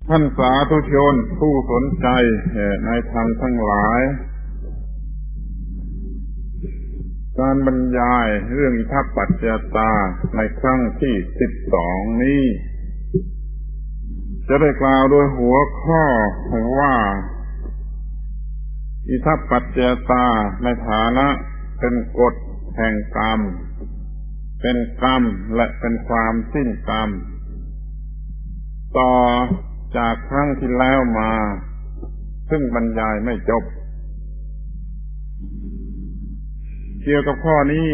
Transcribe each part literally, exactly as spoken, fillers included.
ท่านสาธุชนผู้สนใจในธรรมทั้งหลายการบรรยายเรื่องอิทัปปัจจยตาในครั้งที่สิบสองนี้จะได้กล่าวโดยหัวข้อว่าอิทัปปัจจยตาในฐานะเป็นกฎแห่งกรรมเป็นกรรมและเป็นความสิ้นกรรมต่อจากครั้งที่แล้วมาซึ่งบรรยายไม่จบเกี่ยวกับข้อนี้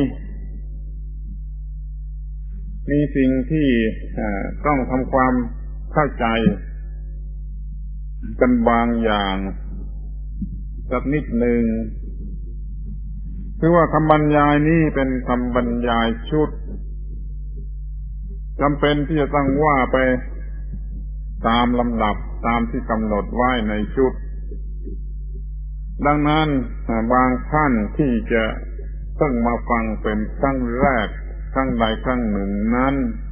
มีสิ่งที่ต้องทำความเข้าใจกันบางอย่างสักนิดหนึ่งคือว่าคำบรรยายนี้เป็นคำบรรยายชุดจำเป็นที่จะต้องว่าไปตามลำดับตามที่กำหนดไว้ในชุดดังนั้นบางท่านที่จะเพิ่งมาฟังเป็นครั้งแรกครั้งใดครั้งหนึ่งนั้น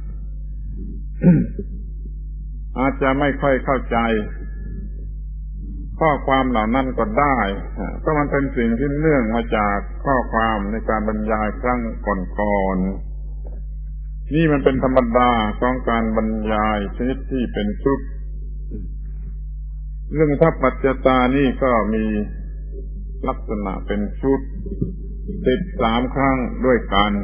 อาจจะไม่ค่อยเข้าใจข้อความเหล่านั้นก็ได้ก็มันเป็นสิ่งที่เนื่องมาจากข้อความในการบรรยายครั้งก่อนๆนี่มันเป็นธรรมดาของการบรรยายชนิดที่เป็นชุดเรื่องอิทัปปัจจยตานี่ก็มีลักษณะเป็นชุดติดสามครั้งด้วยกัน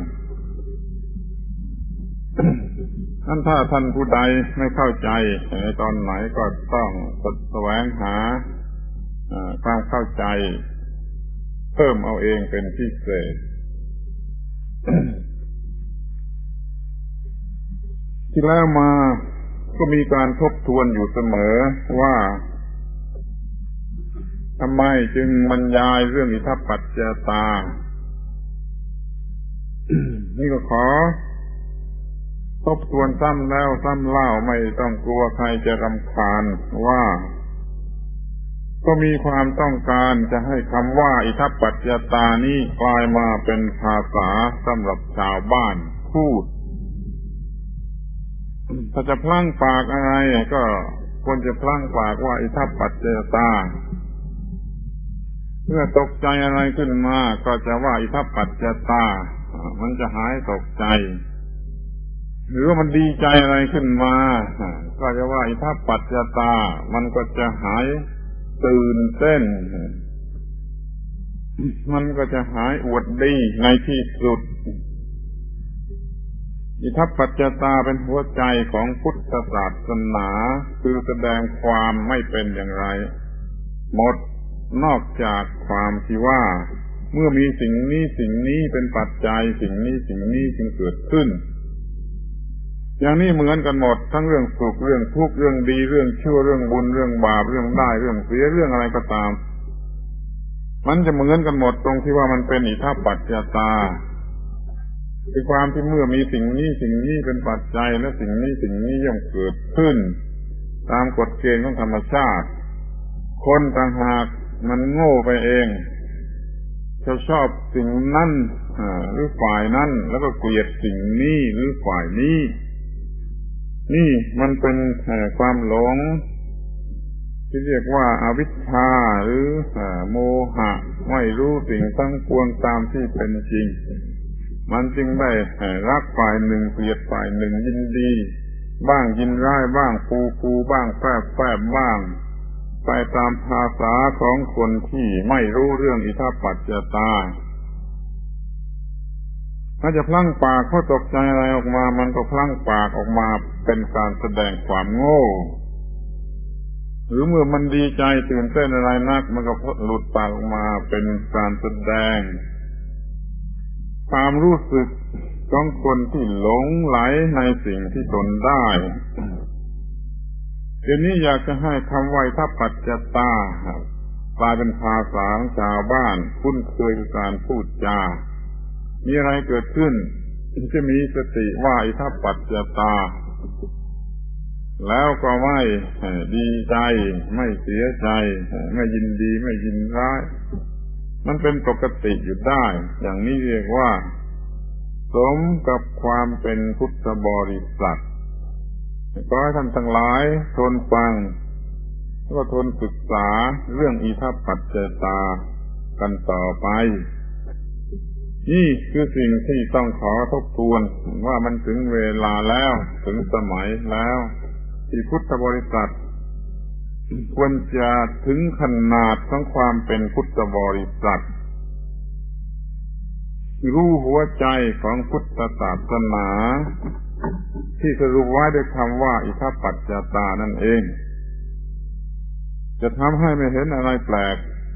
ท่านถ้าท่านผู้ใดไม่เข้าใจในตอนไหนก็ต้องแสวงหาความเข้าใจเพิ่มเอาเองเป็นพิเศษ ที่แล้วมาก็มีการทบทวนอยู่เสมอว่าทำไมจึงบรรยายเรื่องอิทัปปัจจยตา นี่ก็ขอทบทวนซ้ำแล้วซ้ำเล่าไม่ต้องกลัวใครจะรำคาญว่าก็มีความต้องการจะให้คำว่าอิทัปปัจจยตานี้กลายมาเป็นภาษาสำหรับชาวบ้านพูดถ้าจะพลั่งปากอะไรก็ควรจะพลั่งปากว่าอิทัปปัจจยตาเมื่อตกใจอะไรขึ้นมาก็จะว่าอิทัปปัจจยตามันจะหายตกใจหรือว่ามันดีใจอะไรขึ้นมาก็จะว่าอิทัปปัจจยตามันก็จะหายตื่นเต้นมันก็จะหายอวดดีในที่สุดอิทัปปัจจยตาเป็นหัวใจของพุทธศาสนาคือแสดงความไม่เป็นอย่างไรหมดนอกจากความที่ว่าเมื่อมีสิ่งนี้สิ่งนี้เป็นปัจจัยสิ่งนี้สิ่งนี้จึงเกิดขึ้นอย่างนี้เหมือนกันหมดทั้งเรื่องสุขเรื่องทุกข์เรื่องดีเรื่องชั่วเรื่องบุญเรื่องบาปเรื่องได้เรื่องเสียเรื่องอะไรก็ตามมันจะเหมือนกันหมดตรงที่ว่ามันเป็นอิทัปปัจจยตาคือความที่เมื่อมีสิ่งนี้สิ่งนี้เป็นปัจจัยและสิ่งนี้สิ่งนี้ย่อมเกิดขึ้นตามกฎเกณฑ์ของธรรมชาติคนต่างหากมันโง่ไปเองจะชอบสิ่งนั้นหรือฝ่ายนั้นแล้วก็เกลียดสิ่งนี้หรือฝ่ายนี้นี่มันเป็นความหลงที่เรียกว่าอวิชชาหรือโมหะไม่รู้สิ่งทั้งปวงตามที่เป็นจริงมันจึงได้รักฝ่ายหนึ่งเกลียดฝ่ายหนึ่งยินดีบ้างยินร้ายบ้างฟูฟูบ้างแฝบแฝบบ้างไปตามภาษาของคนที่ไม่รู้เรื่องอิทัปปัจจยตาถ้าจะพลั่งปากเขาตกใจอะไรออกมามันก็พลั่งปากออกมาเป็นการแสดงความโง่หรือเมื่อมันดีใจตื่นเต้นอะไรนักมันก็หลุดปากออกมาเป็นการแสดงความรู้สึกของคนที่หลงไหลในสิ่งที่ตนได้เดี๋ยวนี้อยากจะให้คำว่าอิทัปปัจจยตากลายเป็นภาษาของชาวบ้านคุ้นเคยกับการพูดจามีอะไรเกิดขึ้นจะมีสติว่าอิทัปปัจจยตาแล้วก็ไม่ดีใจไม่เสียใจไม่ยินดีไม่ยินร้ายมันเป็นปกติอยู่ได้อย่างนี้เรียกว่าสมกับความเป็นพุทธบริษัทขอให้ท่านทั้งหลายทนฟังก็ทนศึกษาเรื่องอิทัปปัจจยตากันต่อไปนี่คือสิ่งที่ต้องขอทบทวนว่ามันถึงเวลาแล้วถึงสมัยแล้วที่พุทธบริษัทควรจะถึงขนาดของความเป็นพุทธบริษัทรู้หัวใจของพุทธศาสนาที่สรุปไว้ด้วยคำว่าอิทัปปัจจยตานั่นเองจะทำให้ไม่เห็นอะไรแปลก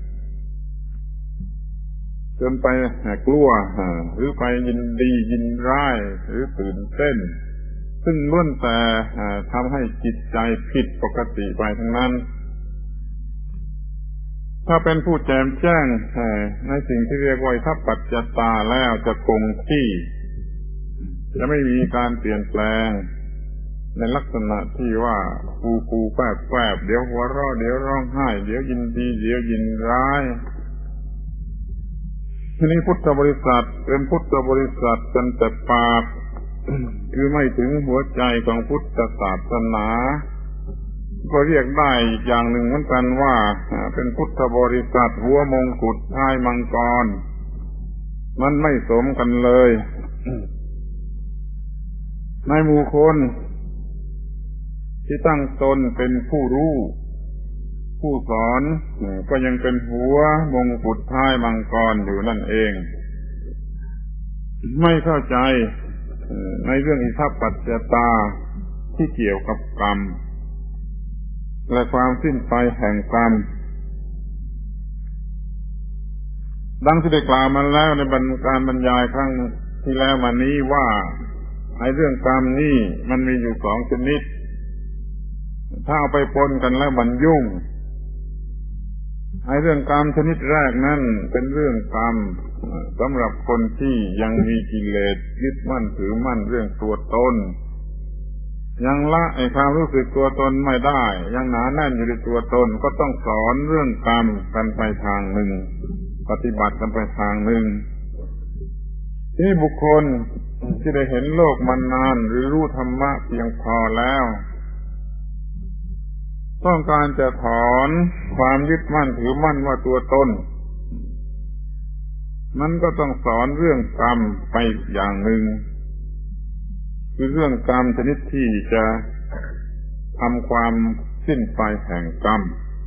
จนไปกลัวหรือไปยินดียินร้ายหรือตื่นเต้นซึ่งล้วนแต่ทำให้จิตใจผิดปกติไปทั้งนั้นถ้าเป็นผู้แจ่มแจ้งในสิ่งที่เรียกว่าอิทัปปัจจยตาแล้วจะคงที่จะไม่มีการเปลี่ยนแปลงในลักษณะที่ว่าฟูฟูแฝบแฝบเดี๋ยวหัวเราะเดี๋ยวร้องไห้เดี๋ยวยินดีเดี๋ยวยินร้ายทีนี้พุทธบริษัทเป็นพุทธบริษัทกันแต่ปากคือไม่ถึงหัวใจของพุทธศาสนาก็เรียกได้อีกอย่างหนึ่งเหมือนกันว่าเป็นพุทธบริษัทหัวมงกุฎท้ายมังกรมันไม่สมกันเลยในหมู่คนที่ตั้งตนเป็นผู้รู้ผู้สอนก็ยังเป็นหัวมงกุฎท้ายมังกรอยู่นั่นเองไม่เข้าใจในเรื่องอิทัปปัจจยตาที่เกี่ยวกับกรรมและความสิ้นไปแห่งกรรมดังที่ได้กล่าวมาแล้วในบรรการบรรยายครั้งที่แล้วมานี้ว่าไอ้เรื่องกรรมนี่มันมีอยู่สองชนิดถ้าเอาไปปนกันแล้วมันยุ่งไอ้เรื่องกรรมชนิดแรกนั่นเป็นเรื่องกรรมสำหรับคนที่ยังมีกิเลสยึดมั่นถือมั่นเรื่องตัวตนยังละไอ้ความรู้สึกตัวตนไม่ได้ยังหนาแน่นอยู่ในตัวตนก็ต้องสอนเรื่องกรรมกันไปทางหนึ่งปฏิบัติกันไปทางหนึ่งที่บุคคลที่ได้เห็นโลกมานานหรือรู้ธรรมะเพียงพอแล้วต้องการจะถอนความยึดมั่นถือมั่นว่าตัวตนมันก็ต้องสอนเรื่องกรรมไปอย่างหนึ่งคือเรื่องกรรมชนิดที่จะทำความสิ้นไปแห่งกรรม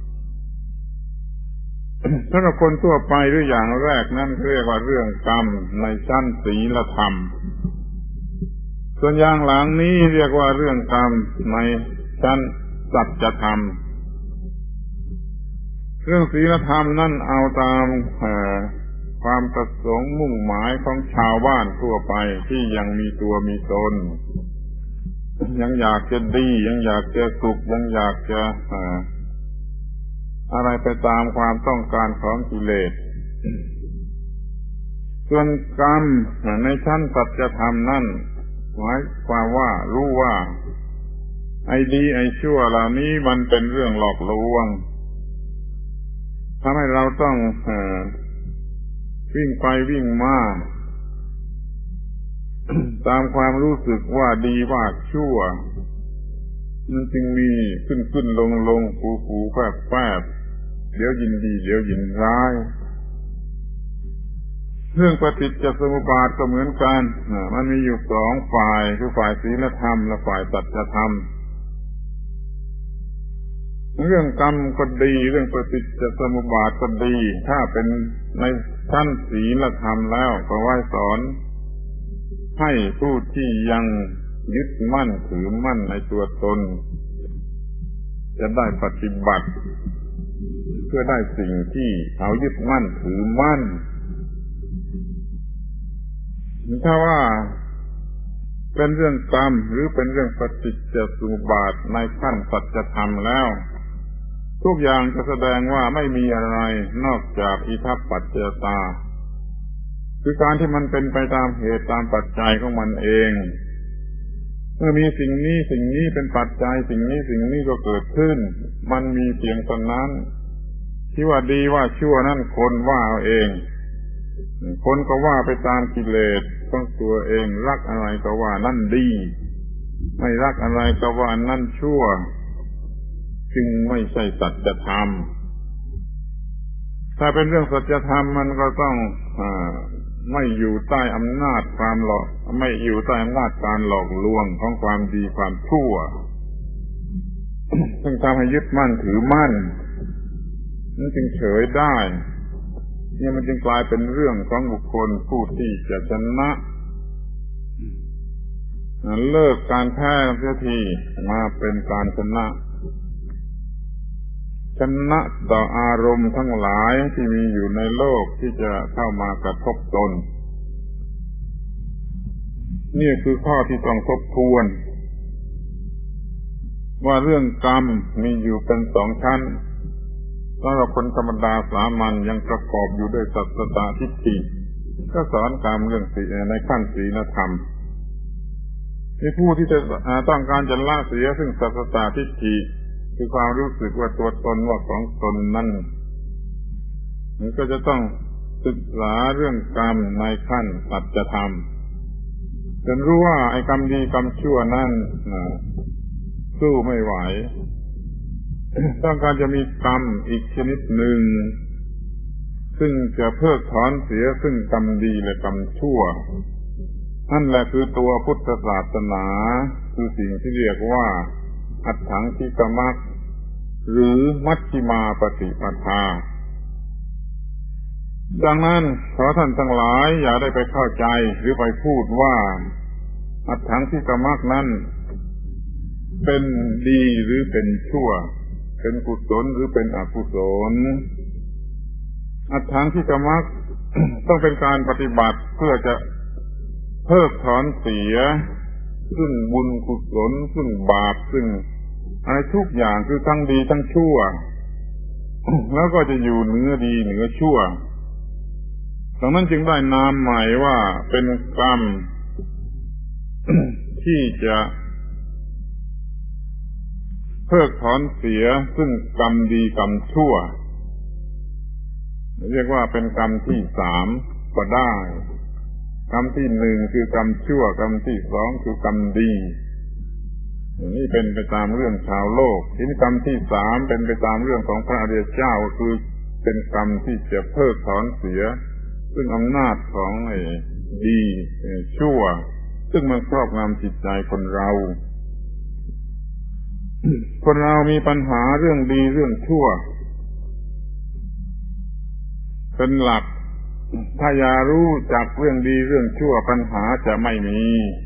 สำหรับคนทั่วไปหรืออย่างแรกนั่นเรียกว่าเรื่องกรรมในชั้นศีลธรรมส่วนอย่างหลังนี้เรียกว่าเรื่องกรรมในชั้นสัจธรรมเรื่องศีลธรรมนั่นเอาตามความประสงค์มุ่งหมายของชาวบ้านทั่วไปที่ยังมีตัวมีตนยังอยากจะดียังอยากจะสุขยังอยากจะอะไรไปตามความต้องการของกิเลสส่วนกรรมในชั้นสัจธรรมนั่นหมายความว่ารู้ว่าไอ้ดีไอ้ชั่วเหล่านี้มันเป็นเรื่องหลอกลวงทำให้เราต้องเอ่อวิ่งไปวิ่งมา ตามความรู้สึกว่าดีว่าชั่วมันจึงมีขึ้นขึ้นลงลงฟูฟูแฝบแฝบเดี๋ยวยินดีเดี๋ยวยินร้ายเรื่องปฏิจจสมุปบาทก็เหมือนกันมันมีอยู่สองฝ่ายคือฝ่ายศีลธรรมและฝ่ายสัจธรรมเรื่องกรรมก็ดีเรื่องปฏิจจสมุปบาทก็ดีถ้าเป็นในชั้นศีลธรรมแล้วก็ไว้สอนให้ผู้ที่ยังยึดมั่นถือมั่นในตัวตนจะได้ปฏิบัติเพื่อได้สิ่งที่เขายึดมั่นถือมั่นถ้าว่าเป็นเรื่องกรรมหรือเป็นเรื่องปฏิจจสมุปบาทในขั้นสัจธรรมแล้วทุกอย่างจะแสดงว่าไม่มีอะไรนอกจากอิทัปปัจจยตาคือการที่มันเป็นไปตามเหตุตามปัจจัยของมันเองเมื่อมีสิ่งนี้สิ่งนี้เป็นปัจจัยสิ่งนี้สิ่งนี้ก็เกิดขึ้นมันมีเพียงเท่านั้นที่ว่าดีว่าชั่วนั่นคนว่าเอาเองคนก็ว่าไปตามกิเลสของตัวเองรักอะไรก็ว่านั่นดีไม่รักอะไรก็ว่านั่นชั่วจึงไม่ใช่สัจธรรมถ้าเป็นเรื่องสัจธรรมมันก็ต้องอ่าไม่อยู่ใต้อำนาจความหลอกไม่อยู่ใต้อำนาจการหลอกลวงของความดีความชั่วซึ่งทำให้ยึดมั่นถือมั่นนั่นจึงเฉยได้เนี่ยมันจึงกลายเป็นเรื่องของบุคคลผู้ที่จะชนะเลิกการแพ้เสียทีมาเป็นการชนะชนะต่ออารมณ์ทั้งหลายที่มีอยู่ในโลกที่จะเข้ามากระทบตนนี่คือข้อที่ต้องทบทวนว่าเรื่องกรรมมีอยู่เป็นสองชั้นสำหรับคนธรรมดาสามัญยังประกอบอยู่ด้วยสัตตทิฏฐิก็สอนกรรมเรื่องศีลในขั้นศีลธรรมที่ผู้ที่จะต้องการจะละเสียซึ่งสัตตทิฏฐิคือความรู้สึกว่าตัวตนว่าของตนนั่นมันก็จะต้องศึกษาเรื่องกรรมในขั้นสัจธรรมจนรู้ว่าไอ้กรรมดีกรรมชั่วนั่นสู้ไม่ไหวต้องการจะมีกรรมอีกชนิดหนึ่งซึ่งจะเพิกถอนเสียซึ่งกรรมดีและกรรมชั่วนั่นแหละคือตัวพุทธศาสนาคือสิ่งที่เรียกว่าอัฏฐังคิกมัคหรือมัชฌิมาปฏิปทาดังนั้นขอท่านทั้งหลายอย่าได้ไปเข้าใจหรือไปพูดว่าอัฏฐังคิกมัคนั้นเป็นดีหรือเป็นชั่วเป็นกุศลหรือเป็นอกุศลอัฏฐังคิกมัคต้องเป็นการปฏิบัติเพื่อจะเพิกถอนเสียซึ่งบุญกุศลซึ่งบาปซึ่งอะไรทุกอย่างคือทั้งดีทั้งชั่วแล้วก็จะอยู่เหนือดีเหนือชั่วดังนั้นจึงได้นามใหม่ว่าเป็นกรรมที่จะเพิกถอนเสียซึ่งกรรมดีกรรมชั่วเรียกว่าเป็นกรรมที่สามก็ได้กรรมที่หนึ่งคือกรรมชั่วกรรมที่สองคือกรรมดีนี่เป็นไปตามเรื่องชาวโลกทีนี้กรรมที่สามเป็นไปตามเรื่องของพระอริยเจ้าคือเป็นกรรมที่จะเพิกถอนเสียซึ่งอำนาจของไอ้ดีชั่วซึ่งมันครอบงำจิตใจคนเราคนเรามีปัญหาเรื่องดีเรื่องชั่วเป็นหลักถ้าอย่ารู้จักเรื่องดีเรื่องชั่วปัญหาจะไม่มี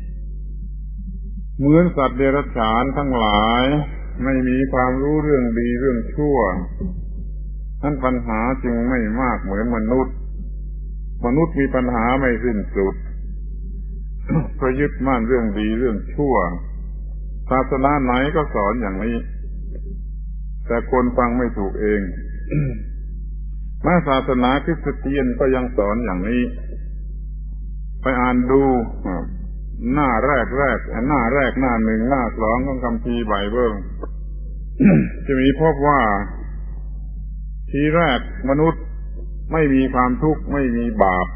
เหมือนสัตว์เดรัจฉานทั้งหลายไม่มีความรู้เรื่องดีเรื่องชั่วนั้นปัญหาจึงไม่มากเหมือนมนุษย์มนุษย์มีปัญหาไม่สิ้นสุดเพราะยึดมั่นเรื่องดีเรื่องชั่วศาสนาไหนก็สอนอย่างนี้แต่คนฟังไม่ถูกเองแม้ศาสนาคริสเตียนก็ยังสอนอย่างนี้ไปอ่านดูหน้าแรกแรกหน้าแรกหน้าหนึ่งหน้าสองของคัมภีร์ไบเบิล จะมีพบว่าทีแรกมนุษย์ไม่มีความทุกข์ไม่มีบาป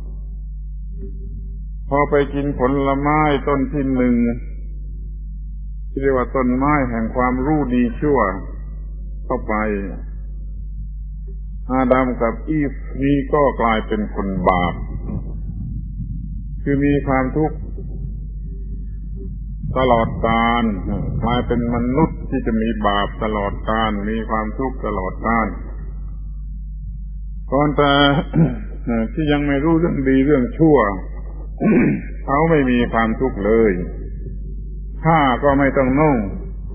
พอไปกินผลไม้ต้นที่หนึ่งที่เรียกว่าต้นไม้แห่งความรู้ดีชั่วเข้าไปอาดัมกับอีฟนี้ก็กลายเป็นคนบาปคือมีความทุกข์ตลอดกาลกลายเป็นมนุษย์ที่จะมีบาปตลอดกาลมีความทุกข์ตลอดกาลก่อนแต่ ที่ยังไม่รู้เรื่องดีเรื่องชั่ว เขาไม่มีความทุกข์เลยผ้าก็ไม่ต้องนุ่ง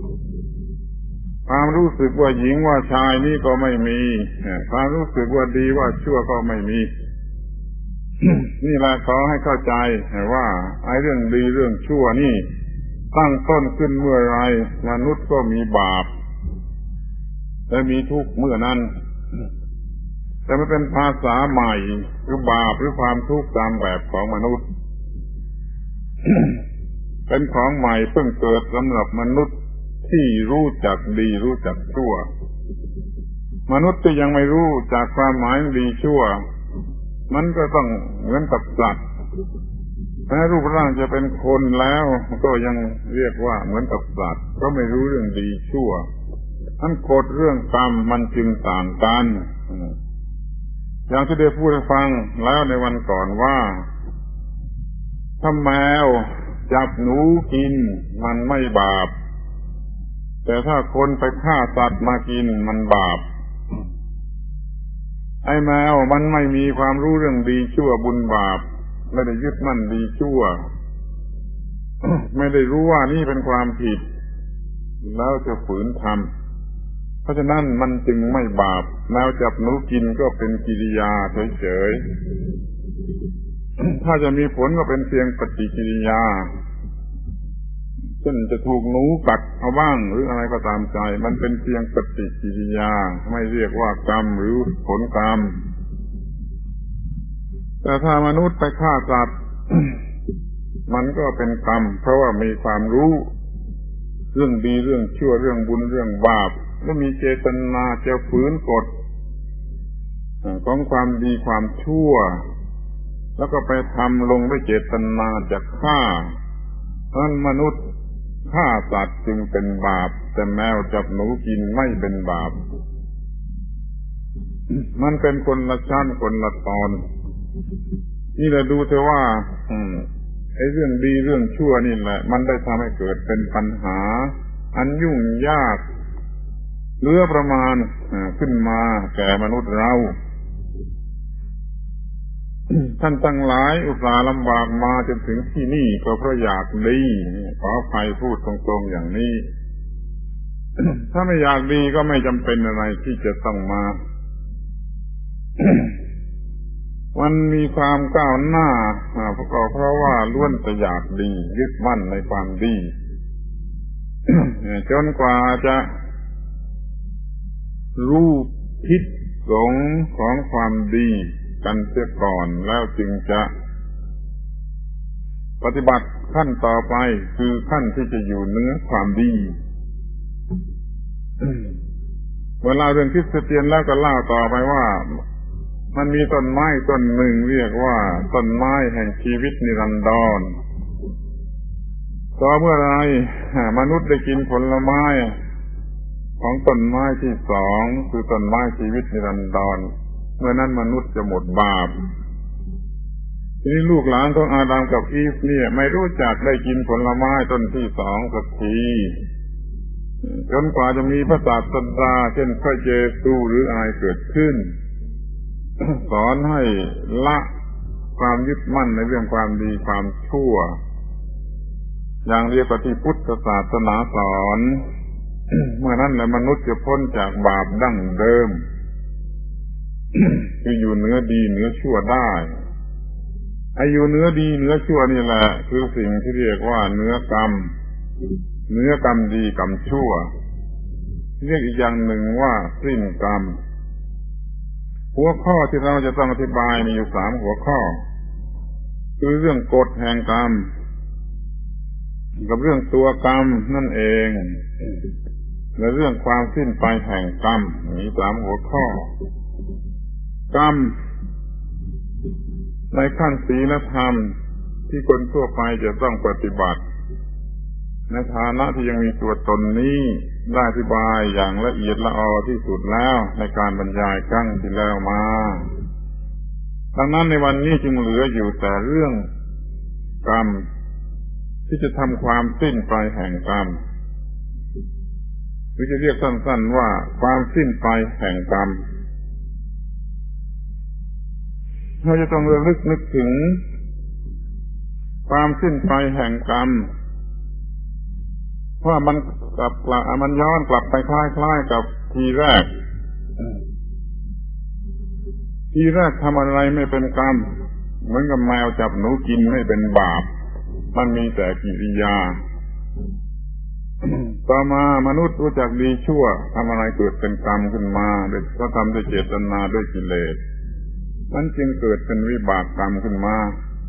ความรู้สึกว่าหญิงว่าชายนี่ก็ไม่มีความรู้สึกว่าดีว่าชั่วก็ไม่มี นี่แหละขอให้เข้าใจว่าไอ้เรื่องดีเรื่องชั่วนี่ตั้งต้นขึ้นเมื่อไรมนุษย์ก็มีบาปและมีทุกข์เมื่อนั้นแต่มันเป็นภาษาใหม่หรือบาปหรือความทุกข์ตามแบบของมนุษย์ เป็นของใหม่เพิ่งเกิดสำหรับมนุษย์ที่รู้จักดีรู้จักชั่วมนุษย์ที่ยังไม่รู้จากความหมายดีชั่วมันก็ต้องเหมือนกับสัตว์แม้รูปร่างจะเป็นคนแล้วก็ยังเรียกว่าเหมือนกับสัตว์เพราะไม่รู้เรื่องดีชั่วอันกฎเรื่องกรรมมันจึงต่างกันอย่างที่ได้พูดให้ฟังแล้วในวันก่อนว่าถ้าแมวจับหนูกินมันไม่บาปแต่ถ้าคนไปฆ่าสัตว์มากินมันบาปไอ้แมวมันไม่มีความรู้เรื่องดีชั่วบุญบาปไม่ได้ยึดมั่นดีชั่ว ไม่ได้รู้ว่านี่เป็นความผิดแล้วจะฝืนทำเพราะฉะนั้นมันจึงไม่บาปแมวจับหนูกินก็เป็นกิริยาเฉยๆ ถ้าจะมีผลก็เป็นเพียงปฏิกิริยาเช่นจะถูกหนูกัดเอาบ้างหรืออะไรก็ตามใจมันเป็นเพียงปฏิกิริยาไม่เรียกว่ากรรมหรือผลกรรมแต่ถ้ามนุษย์ไปฆ่าสัตว์ มันก็เป็นกรรมเพราะว่ามีความรู้เรื่องดีเรื่องชั่วเรื่องบุญเรื่องบาปและมีเจตนาจะฝืนกฎของความดีความชั่วแล้วก็ไปทำลงด้วยเจตนาจะฆ่าเพราะมนุษย์ฆ่าสัตว์จึงเป็นบาปแต่แมวจับหนูกินไม่เป็นบาปมันเป็นคนละชั้นคนละตอนนี่แหละดูเถอะว่าไอ้เรื่องดีเรื่องชั่วนี่แหละมันได้ทำให้เกิดเป็นปัญหาอันยุ่งยากเหลือประมาณขึ้นมาแก่มนุษย์เรา ท่านทั้งหลายอุตส่าห์ลำบากมาจนถึงที่นี่ก็เพราะอยากดีขออภัยพูดตรงๆอย่างนี้ ถ้าไม่อยากดีก็ไม่จำเป็นอะไรที่จะต้องมา มันมีความก้าวหน้าก็เพราะว่าล้วนแต่อยากดียึดมั่นในความดี จนกว่าจะรู้พิษสงของความดีกันเสียก่อนแล้วจึงจะปฏิบัติขั้นต่อไปคือขั้นที่จะอยู่เหนือความดี เวลาเรื่องคริสเตียนแล้วก็เล่าต่อไปว่ามันมีต้นไม้ต้นหนึ่งเรียกว่าต้นไม้แห่งชีวิตนิรันดรต่อเมื่อไรมนุษย์ได้กินผลไม้ของต้นไม้ที่สองคือต้นไม้ชีวิตนิรันดรเมื่อนั้นมนุษย์จะหมดบาปทีนี้ลูกหลานของอาดัมกับอีฟเนี่ยไม่รู้จักได้กินผลไม้ต้นที่สองสักทีจนกว่าจะมีพระศาสดาเช่นพระเยซูหรืออะไรเกิดขึ้น สอนให้ละความยึดมั่นในเรื่องความดีความชั่วอย่างเรียกว่าที่พุทธศาสนาสอน เมื่อนั้นแหละมนุษย์จะพ้นจากบาปดั้งเดิม คืออยู่เหนือดีเหนือชั่วได้ไอ้อยู่เหนือดีเหนือชั่วนี่แหละคือสิ่งที่เรียกว่าเหนือกรรมเหนือกรรมดีกรรมชั่วเรียกอีกอย่างหนึ่งว่าสิ้นกรรมหัวข้อที่เราจะต้องอธิบายมีอยู่สามหัวข้อคือเรื่องกฎแห่งกรรมกับเรื่องตัวกรรมนั่นเองและเรื่องความสิ้นไปแห่งกรรมมีสามหัวข้อกรรมในขั้นศีลธรรมที่คนทั่วไปจะต้องปฏิบัติในฐานะที่ยังมีตัวตนนี้ได้อธิบายอย่างละเอียดละออที่สุดแล้วในการบรรยายครั้งที่แล้วมาดังนั้นในวันนี้จึงเหลืออยู่แต่เรื่องกรรมที่จะทำความสิ้นไปแห่งกรรมหรือจะเรียกสั้นๆว่าความสิ้นไปแห่งกรรมเราจะต้องระลึกนึกถึงความสิ้นไปแห่งกรรมเพราะมันกลับกลับมันย้อนกลับไปคล้ายๆกับทีแรกทีแรกทำอะไรไม่เป็นกรรมเหมือนกับแมวจับหนูกินไม่เป็นบาปมันมีแต่กิริยา ต่อมามนุษย์รู้จักดีชั่วทำอะไรเกิดเป็นกรรมขึ้นมาโดยก็ทำด้วยเจตนาด้วยกิเลสมันจึงเกิดเป็นวิบากกรรมขึ้นมา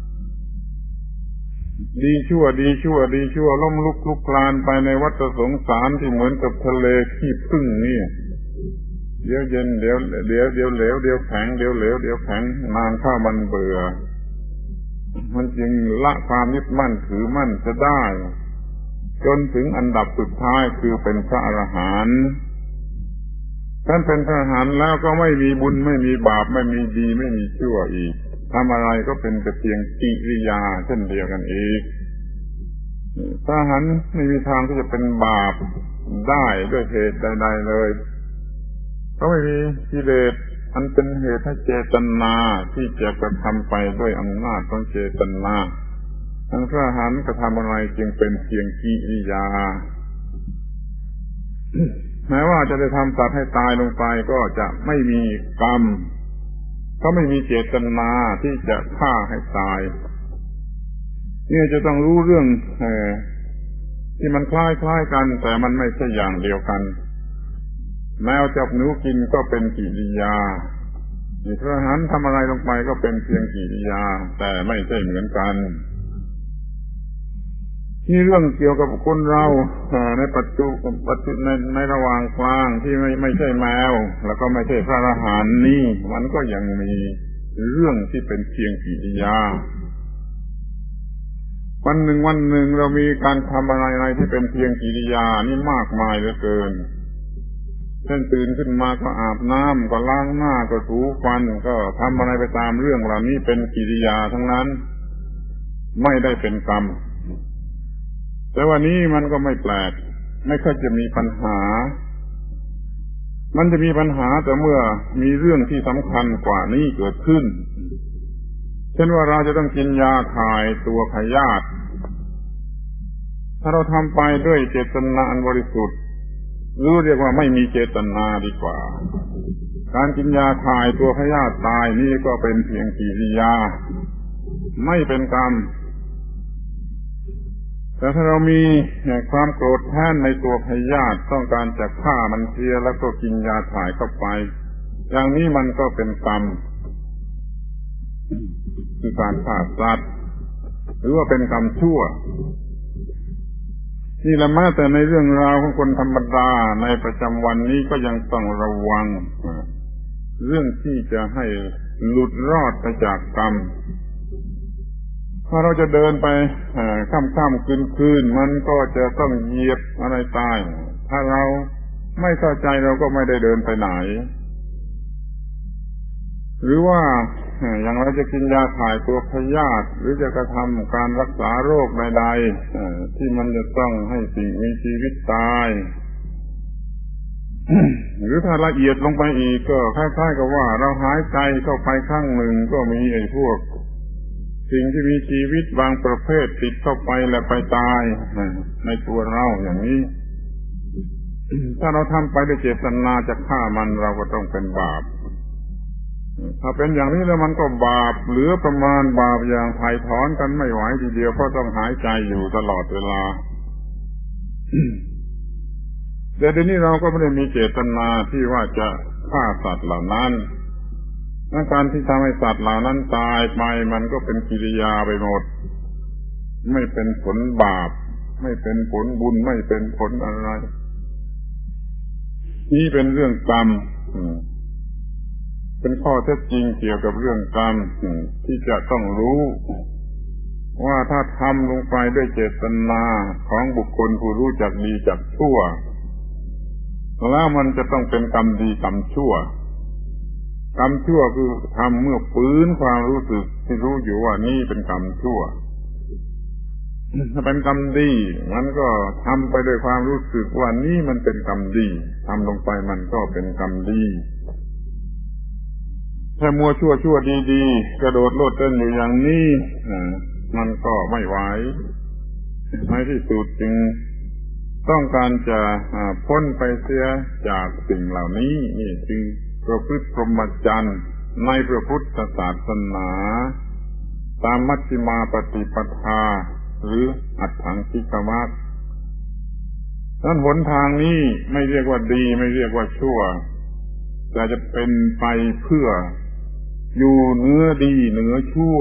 ดีชั่วดีชั่วดีชั่วล้มลุกคลุกคลานไปในวัฏสงสารที่เหมือนกับทะเลขี้ผึ้งนี่เดี๋ยวเย็นเดี๋ยวเดี๋ยวเดี๋ยวเหลวเดี๋ยวแข็งเดี๋ยวเหลวเดี๋ยวแข็งนานเข้ามันเบื่อมันจึงละความยึดมั่นถือมั่นจะได้จนถึงอันดับสุดท้ายคือเป็นพระอรหันต์ท่านเป็นทหารแล้วก็ไม่มีบุญไม่มีบาปไม่มีดีไม่มีชั่วอีกทำอะไรก็เป็นแต่เพียงกิริยาเช่นเดียวกันอีกทหารไม่มีทางที่จะเป็นบาปได้ด้วยเหตุใดๆเลยเขาไม่มีกิเลสอันเป็นเหตุให้เจตนาที่จะกระทำไปด้วยอำนาจของเจตนาทั้งทหารกระทำอะไรจึงเป็นเพียงกิริยา แม้ว่าจะได้ทำสัตว์ให้ตายลงไปก็จะไม่มีกรรมเขาไม่มีเจตนาที่จะฆ่าให้ตายนี่จะต้องรู้เรื่องเอ่อที่มันคล้ายๆกันแต่มันไม่ใช่อย่างเดียวกันแมวจับหนูกินก็เป็นกิริยานี่ทหารทำอะไรลงไปก็เป็นเพียงกิริยาแต่ไม่ใช่เหมือนกันนี่เรื่องเกี่ยวกับคนเราในปัจจุบันในในระหว่างกลางที่ไม่ไม่ใช่แมวแล้วก็ไม่ใช่พระอรหันต์นี่มันก็ยังมีเรื่องที่เป็นเพียงกิริยาวันหนึ่งวันหนึ่งเรามีการทำอะไรอะไรที่เป็นเพียงกิริยานี่มากมายเหลือเกินเช่นตื่นขึ้นมาก็อาบน้ำก็ล้างหน้าก็ถูฟันก็ทำอะไรไปตามเรื่องเหล่านี้เป็นกิริยาทั้งนั้นไม่ได้เป็นกรรมแต่วันนี้มันก็ไม่แปลกไม่ค่อยจะมีปัญหามันจะมีปัญหาแต่เมื่อมีเรื่องที่สำคัญกว่านี้เกิดขึ้นเช่นว่าเราจะต้องกินยาถ่ายตัวพยาธิถ้าเราทำไปด้วยเจตนาอันบริสุทธิ์หรือเรียกว่าไม่มีเจตนาดีกว่าการกินยาถ่ายตัวพยาธิตายนี่ก็เป็นเพียงกิริยาไม่เป็นกรรมแต่ถ้าเรามีความโกรธแค้นในตัวพยาธิต้องการจะฆ่ามันเสียแล้วก็กินยาถ่ายเข้าไปอย่างนี้มันก็เป็นกรรมคือการฆ่าสัตว์หรือว่าเป็นกรรมชั่วนี่แหละแม้แต่ในเรื่องราวของคนธรรมดาในประจำวันนี้ก็ยังต้องระวังเรื่องที่จะให้หลุดรอดไปจากกรรมถ้าเราจะเดินไปค่ำๆคืนๆมันก็จะต้องเหยียบอะไรตายถ้าเราไม่เข้าใจเราก็ไม่ได้เดินไปไหนหรือว่าอย่างเราจะกินยาถ่ายตัวพยาธิหรือจะกระทำการรักษาโรคใดๆที่มันจะต้องให้สิ่งมีชีวิตตาย หรือถ้าละเอียดลงไปอีกก็คล้ายๆกับว่าเราหายใจเข้าไปข้างหนึ่งก็มีไอ้พวกสิ่งที่มีชีวิตบางประเภทติดเข้าไปแล้วไปตายในตัวเราอย่างนี้ ถ้าเราทำไปด้วยเจตนาจะฆ่ามันเราก็ต้องเป็นบาปถ้าเป็นอย่างนี้แล้วมันก็บาปเหลือประมาณบาปอย่างไถ่ถอนกันไม่ไหวทีเดียวเพราะต้องหายใจอยู่ตลอดเวลา แต่เดี๋ยวนี้เราก็ไม่ได้มีเจตนาที่ว่าจะฆ่าสัตว์เหล่านั้นการที่ทำให้สัตว์เหล่านั้นตายไปมันก็เป็นกิริยาไปหมดไม่เป็นผลบาปไม่เป็นผลบุญไม่เป็นผลอะไรนี่เป็นเรื่องกรรมเป็นข้อเท็จจริงเกี่ยวกับเรื่องกรรมที่จะต้องรู้ว่าถ้าทำลงไปด้วยเจตนาของบุคคลผู้รู้จักดีจักชั่วแล้วมันจะต้องเป็นกรรมดีกรรมชั่วกรรมชั่วคือทำเมื่อฟื้นความรู้สึกที่รู้อยู่ว่านี่เป็นกรรมชั่วถ้าเป็นกรรมดีมันก็ทำไปด้วยความรู้สึกว่านี่มันเป็นกรรมดีทำลงไปมันก็เป็นกรรมดีถ้ามัวชั่วชั่วดีๆกระโดดโลดเต้นอยู่อย่างนี้มันก็ไม่ไหวในที่สุดจึงต้องการจะพ้นไปเสียจากสิ่งเหล่านี้นี่จึงประพฤติพรหมจรรย์ในพระพุทธศาสนาตามมัชฌิมาปฏิปทาหรืออัฏฐังคิกมัคนั้นหนทางนี้ไม่เรียกว่าดีไม่เรียกว่าชั่วแต่จะเป็นไปเพื่ออยู่เหนือดีเหนือชั่ว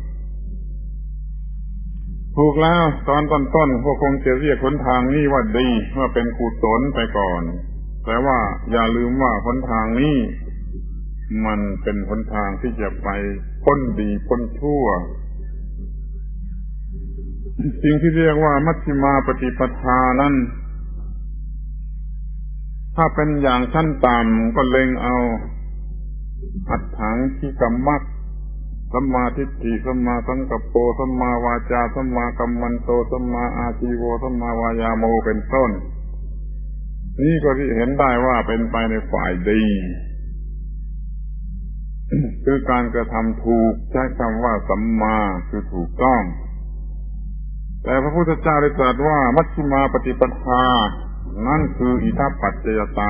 ถูกแล้วตอนต้นๆพวกคงจะเรียกหนทางนี้ว่าดีว่าเป็นกุศลไปก่อนแต่ว่าอย่าลืมว่าหนทางนี้มันเป็นหนทางที่จะไปพ้นดีพ้นชั่วสิ่งที่เรียกว่ามัชฌิมาปฏิปทานั้นถ้าเป็นอย่างชั้นต่ำก็เล็งเอาอัตถังที่กัมมัคสัมมาทิฏฐิสัมมาสังกัปโปสัมมาวาจาสัมมากัมมันโตสัมมาอาชีโวสัมมาวายาโมเป็นต้นนี่ก็ที่เห็นได้ว่าเป็นไปในฝ่ายดี คือการกระทำถูกใช้คำว่าสัมมาคือถูกต้องแต่พระพุทธเจ้าได้ตรัสว่ามัชฌิมาปฏิปทานั่นคืออิทัปปัจจยตา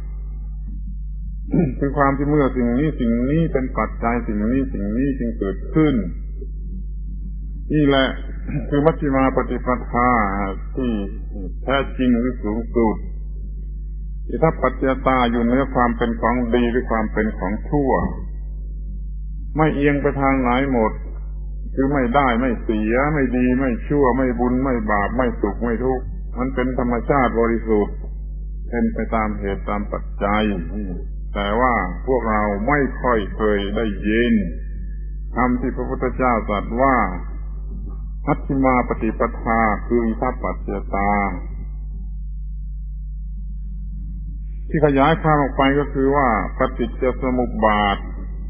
คือความที่เมื่อสิ่งนี้สิ่งนี้เป็นปัจจัยสิ่งนี้สิ่งนี้จึงเกิดขึ้นนี่แหละคือมัชฌิมาปฏิปทาที่แท้จริงหรือสูงสุดอิทัปปัจจยตาอยู่เหนือความเป็นของดีหรือความเป็นของชั่วไม่เอียงไปทางไหนหมดคือไม่ได้ไม่เสียไม่ดีไม่ชั่วไม่บุญไม่บาปไม่สุขไม่ทุกข์มันเป็นธรรมชาติบริสุทธิ์เป็นไปตามเหตุตามปัจจัยแต่ว่าพวกเราไม่ค่อยเคยได้ยินคำที่พระพุทธเจ้าตรัสว่ามัชฌิมาปฏิปทาคืออิทัปปัจจยตาที่ขยายความออกไปก็คือว่าปฏิจจสมุปบาท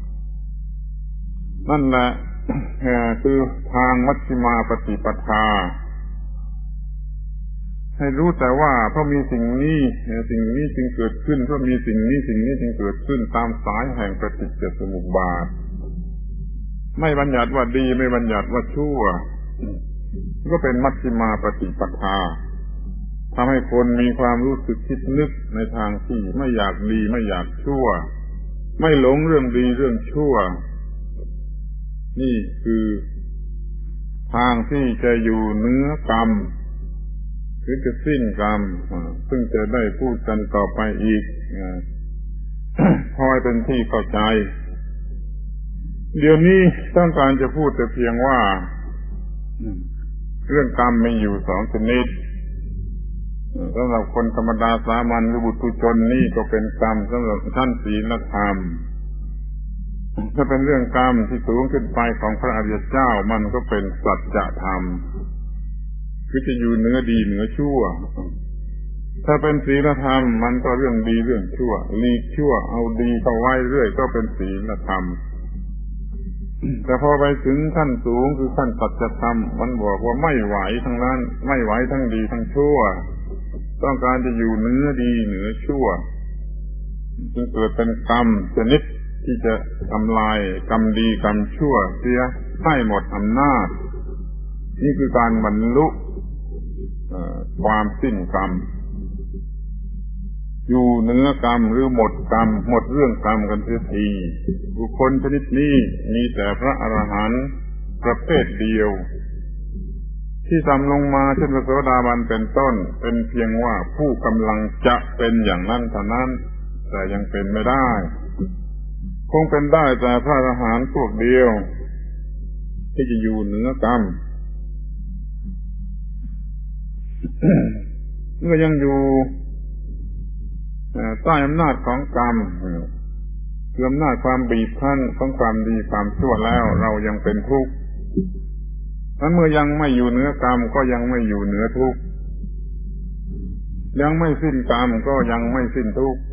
นั่นแหละคือทางมัชฌิมาปฏิปทาให้รู้แต่ว่าเพราะมีสิ่งนี้สิ่งนี้จึงเกิดขึ้นเพราะมีสิ่งนี้สิ่งนี้จึงเกิดขึ้นตามสายแห่งปฏิจจสมุปบาทไม่บัญญัติว่าดีไม่บัญญัติว่าชั่วก็เป็นมัชฌิมาปฏิปทาทำให้คนมีความรู้สึกคิดนึกในทางที่ไม่อยากดีไม่อยากชั่วไม่หลงเรื่องดีเรื่องชั่วนี่คือทางที่จะอยู่เหนือกรรมหรือจะสิ้นกรรมซึ่งจะได้พูดกันต่อไปอีกพอให้เป็นที่เข้าใจเดี๋ยวนี้ต้องการจะพูดแต่เพียงว่าเรื่องกรรมมีอยู่สองชนิดสำหรับคนธรรมดาสามัญหรือบุตุชนนี่ก็เป็นกรรมสำหรับท่านศีลธรรมถ้าเป็นเรื่องกรรมที่สูงขึ้นไปของพระอริยเจ้ามันก็เป็นสัจธรรมคือจะอยู่เหนือดีเหนือชั่วถ้าเป็นศีลธรรมมันก็เรื่องดีเรื่องชั่วหลีกชั่วเอาดีเข้าไว้เรื่อยก็เป็นศีลธรรมแต่พอไปถึงขั้นสูงคือขั้นสัจธรรมมันบอกว่าไม่ไหวทั้งนั้นไม่ไหวทั้งดีทั้งชั่วต้องการจะอยู่เหนือดีเหนือชั่วจึงเกิดเป็นกรรมชนิดที่จะทำลายกรรมดีกรรมชั่วเสียให้หมดอำนาจนี่คือการบรรลุความสิ้นกรรมอยู่เหนือกรรมหรือหมดกรรมหมดเรื่องกรรมกันเสียทีบุคคลชนิดนี้มีแต่พระอรหันต์ประเภทเดียวที่ทำลงมาเช่นพระโสดาบันเป็นต้นเป็นเพียงว่าผู้กำลังจะเป็นอย่างนั้นเท่านั้นแต่ยังเป็นไม่ได้คงเป็นได้แต่พระอรหันต์พวกเดียวที่จะอยู่เหนือกรรม เมื่อยังอยู่ใต้อำนาจของกรรมคืออำนาจความบีบคั้นของความดีความชั่วแล้วเรายังเป็นทุกข์นั้นเมื่อยังไม่อยู่เหนือกรรมก็ยังไม่อยู่เหนือทุกข์ยังไม่สิ้นกรรมก็ยังไม่สิ้นทุกข์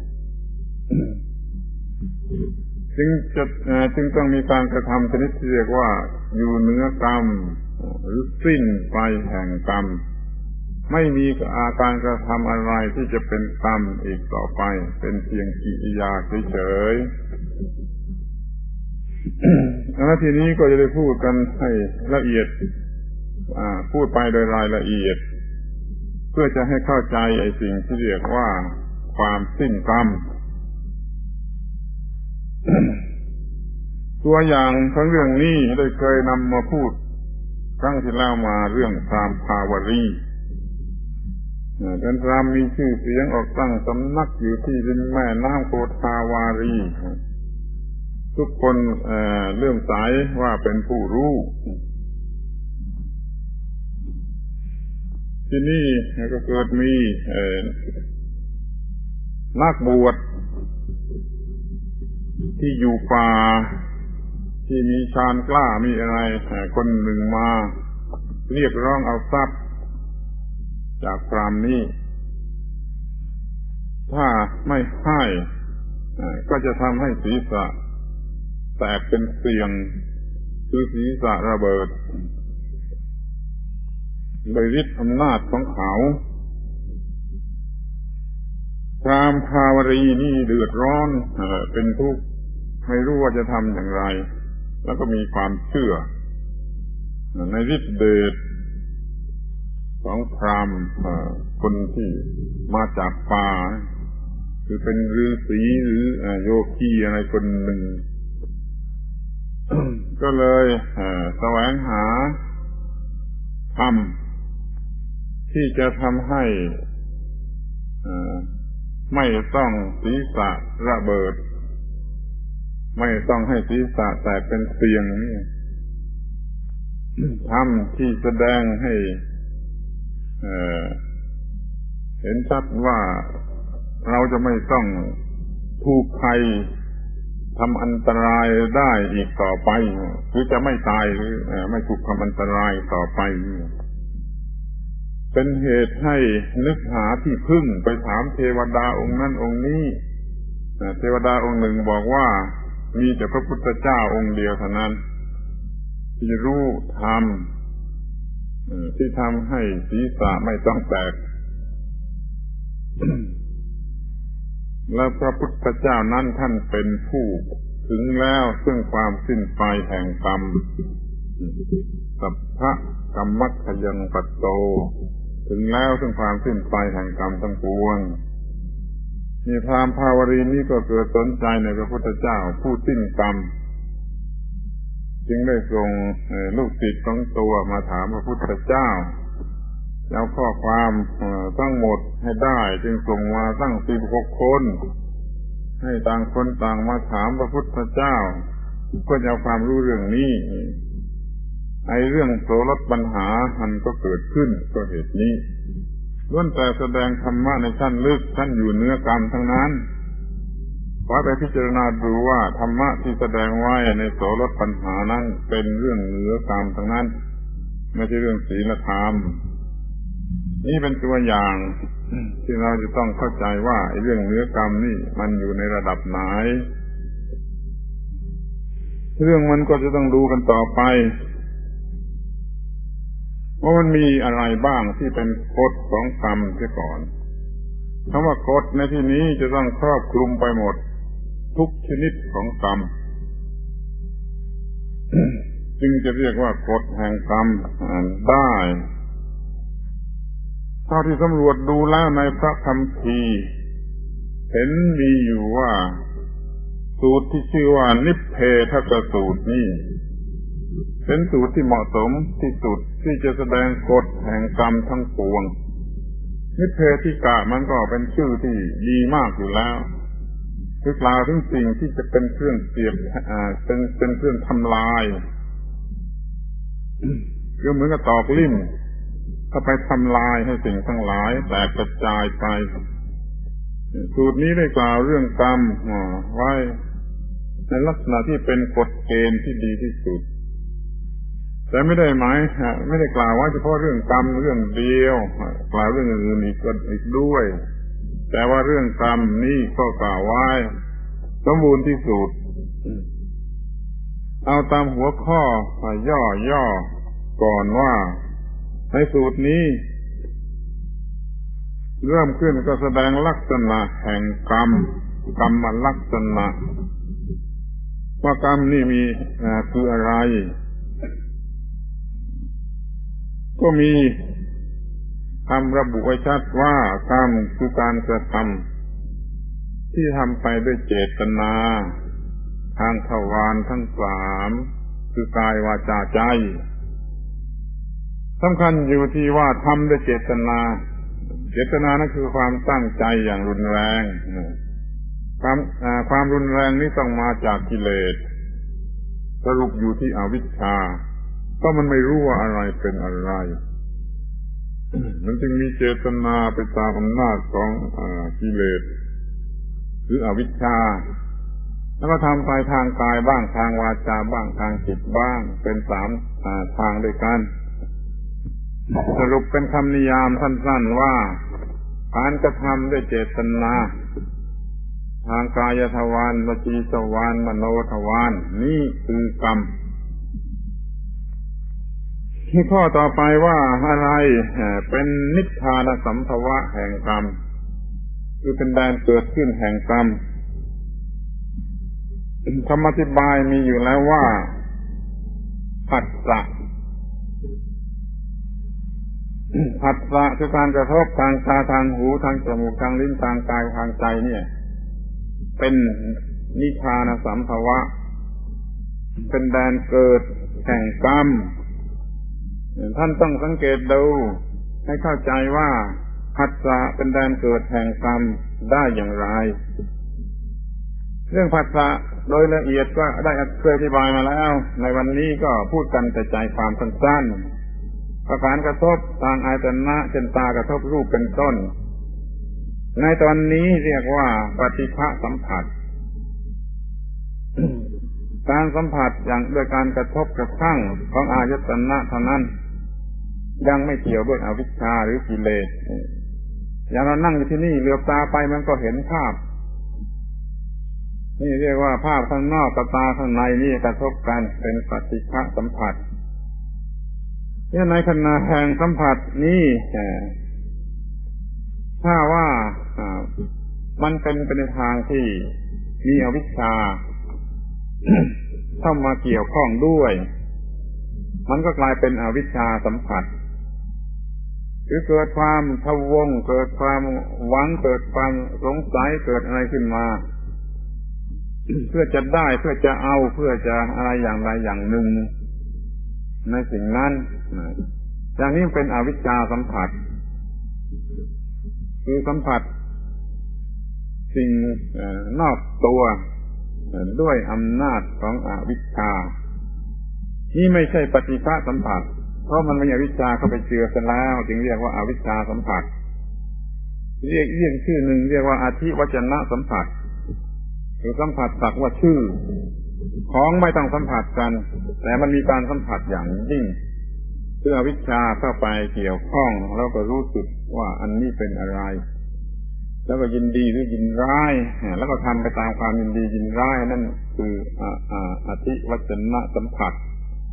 จึงจะจึงต้องมีการกระทำชนิดที่เรียกว่าอยู่เหนือกรรมหรือสิ้นไปแห่งกรรมไม่มีอาการกระทำอะไรที่จะเป็นกรรมอีกต่อไปเป็นเพียงกิริยาเฉยๆ แล้วทีนี้ก็จะได้พูดกันให้ละเอียดพูดไปโดยรายละเอียดเพื่อจะให้เข้าใจไอ้สิ่งที่เรียกว่าความสิ้นกรรม ตัวอย่างของเรื่องนี้ได้เคยนำมาพูดครั้งที่แล้วมาเรื่องพราหมณ์ภาวรีเป็นพราหมณ์มีชื่อเสียงออกตั้งสำนักอยู่ที่ริมแม่น้ำโคทาวารีทุกคนเอ่อเลื่อมใสว่าเป็นผู้รู้ที่นี่ก็เกิดมีเอ่อนักบวชที่อยู่ป่าที่มีฌานกล้ามีอะไรคนหนึ่งมาเรียกร้องเอาทรัพย์จากพราหมณ์นี้ถ้าไม่ให้ก็จะทำให้ศีรษะแตกเป็นเสียงคือศีรษะระเบิดโดยฤทธิ์อำนาจของเขาพราหมณ์ภาวรีนี่เดือดร้อนเป็นทุกข์ไม่รู้ว่าจะทำอย่างไรแล้วก็มีความเชื่อในฤทธิเดชของพราหมณ์คนที่มาจากป่าคือเป็นฤาษีหรือโยคีอะไรคนหนึ่ง ก็เลยแสวงหาธรรมที่จะทำให้ไม่ต้องศีรษะระเบิดไม่ต้องให้ศีรษะแตกเป็นเสียงนี่ธรรมที่แสดงให้เอ่อเห็นชัดว่าเราจะไม่ต้องถูกใครทำอันตรายได้อีกต่อไปหรือจะไม่ตายหรือไม่ถูกทำอันตรายต่อไปเป็นเหตุให้นึกหาที่พึ่งไปถามเทวดาองค์นั้นองค์นี้เทวดาองค์หนึ่งบอกว่ามีแต่พระพุทธเจ้าองค์เดียวเท่านั้นที่รู้ธรรมที่ทำให้ศีรษะไม่ต้องแตก และพระพุทธเจ้านั้นท่านเป็นผู้ถึงแล้วซึ่งความสิ้นไปแห่งกรรมสัพพะกัมมัคคยังปัตโตถึงแล้วซึ่งความสิ้นไปแห่งกรรมทั้งปวงมีพราหมณ์ภาวรีนี้ก็เกิดสนใจในพระพุทธเจ้าผู้สิ้นกรรมจึงได้ส่งลูกศิษย์ของตัวมาถามพระพุทธเจ้าแล้วข้อความทั้งหมดให้ได้จึงส่งมาตั้งสิบหกคนให้ต่างคนต่างมาถามพระพุทธเจ้าเพื่อจะเอาความรู้เรื่องนี้ไอ้เรื่องโสรถปัญหามันก็เกิดขึ้นก็เหตุนี้ล้วนแต่แสดงธรรมะในชั้นลึกชั้นอยู่เหนือกรรมทั้งนั้นขอไปพิจารณาดูว่าธรรมะที่แสดงไว้ในโสรถปัญหานั้นเป็นเรื่องเหนือกรรมทั้งนั้นไม่ใช่เรื่องศีลธรรมนี่เป็นตัวอย่างที่เราจะต้องเข้าใจว่าไอ้เรื่องเหนือกรรมนี่มันอยู่ในระดับไหนเรื่องมันก็จะต้องดูกันต่อไปว่ามันมีอะไรบ้างที่เป็นกฎของกรรมเสียก่อนคำว่ากฎในที่นี้จะต้องครอบคลุมไปหมดทุกชนิดของกรรม จึงจะเรียกว่ากฎแห่งกรรมได้เท่าที่สำรวจดูแล้วในพระคัมภีร์เห็นมีอยู่ว่าสูตรที่ชื่อว่านิพเพทกสูตรนี้เป็นสูตรที่เหมาะสมที่สุดที่จะแสดงกฎแห่งกรรมทั้งปวงนิพเพทิกะมันก็เป็นชื่อที่ดีมากอยู่แล้วคือกล่าวถึงสิ่งที่จะเป็นเครื่องเสียบอ่าเป็นเป็นเครื่องทำลายก็เหมือนกับตอกลิ่มถ้าไปทำลายให้สิ่งทั้งหลายแตกกระจายไปสูตรนี้ได้กล่าวเรื่องกรรมไว้ในลักษณะที่เป็นกฎเกณฑ์ที่ดีที่สุดแต่ไม่ได้หมายไม่ได้กล่าวไว้เฉพาะเรื่องกรรมเรื่องเดียวกล่าวเรื่องอื่นอีกอีกด้วยแต่ว่าเรื่องกรรมนี่ก็กล่าวไว้สมบูรณ์ที่สุดเอาตามหัวข้อย่อๆก่อนว่าในสูตรนี้เริ่มขึ้นก็แสดงลักษณะแห่งกรรมกรรมลักษณะว่ากรรมนี่มีคืออะไรก็มีคำระบุไว้ชัดว่ากรรมคือการกระทำที่ทำไปด้วยเจตนาทางทวารทั้งสามคือกายวาจาใจสำคัญอยู่ที่ว่าทำด้วยเจตนาเจตนานั่นคือความตั้งใจอย่างรุนแรงความความรุนแรงนี้ต้องมาจากกิเลสสรุปอยู่ที่อวิชชาก็มันไม่รู้ว่าอะไรเป็นอะไรมันจึงมีเจตนาไปตามอำนาจของกิเลสหรืออวิชชาแล้วก็ทำไปทางกายบ้างทางวาจาบ้างทางจิตบ้างเป็นสามทางด้วยกันสรุปเป็นคำนิยามสั้นๆว่ากการกระทำด้วยเจตนาทางกายทวารวจีทวารมโนทวารนี่คือกรรมที่ข้อต่อไปว่าอะไรเป็นนิพพานสัมภวะแห่งกรรมคือเป็นแดนเกิดขึ้นแห่งกรรมคำอธิบายมีอยู่แล้วว่าผัสสะผัสสะคือการกระทบทางตาทางหูทางจมูกทางลิ้นทางกายทางใจเนี่ยเป็นนิพพานสัมภวะเป็นแดนเกิดแห่งกรรมท่านต้องสังเกตดูให้เข้าใจว่าผัสสะเป็นแดนเกิดแห่งกรรมได้อย่างไรเรื่องผัสสะโดยละเอียดก็ได้อธิบายมาแล้วในวันนี้ก็พูดกันแต่ใจความสั้นๆประการกระทบทางอายตนะเช่นตากระทบรูปเป็นต้นในตอนนี้เรียกว่าปฏิฆะสัมผัส การสัมผัสอย่างด้วยการกระทบกระทั่งของอายตนะเท่านั้นยังไม่เกี่ยวด้วยอวิชชาหรือกิเลสอย่างเรานั่งอยู่ที่นี่เหลือบตาไปมันก็เห็นภาพนี่เรียกว่าภาพข้างนอกกับตาข้างในนี่กระทบกันเป็นปฏิฆะสัมผัสเนี่ยในขณะแห่งสัมผัสนี้ถ้าว่ามันเป็นไปในทางที่มีอวิชชาเข้ามาเกี่ยวข้องด้วยมันก็กลายเป็นอวิชชาสัมผัสหรือเกิดความพะวงเกิดความหวังเกิดความสงสัยเกิดอะไรขึ้นมาเพื่อจะได้เพื่อจะเอาเพื่อจะอะไรอย่างใดอย่างหนึ่งในสิ่งนั้นอย่างนี้เป็นอวิชชาสัมผัสคือสัมผัสสิ่งนอกตัวด้วยอำนาจของอวิชชานี่ไม่ใช่ปฏิฆะสัมผัสเพราะมันมีอวิชชาเข้าไปเจือกันแล้วจึงเรียกว่าอวิชชาสัมผัสเรียกเรียกชื่อหนึ่งเรียกว่าอธิวัจนะสัมผัสคือสัมผัสสักว่าชื่อของไม่ต้องสัมผัสกันแต่มันมีการสัมผัสอย่างยิ่งคืออวิชชาเข้าไปเกี่ยวข้องแล้วก็รู้สึกว่าอันนี้เป็นอะไรแล้วก็ยินดีหรือยินร้ายแล้วก็ทำไปตามความยินดียินร้ายนั่นคืออธิวัจนะสัมผัส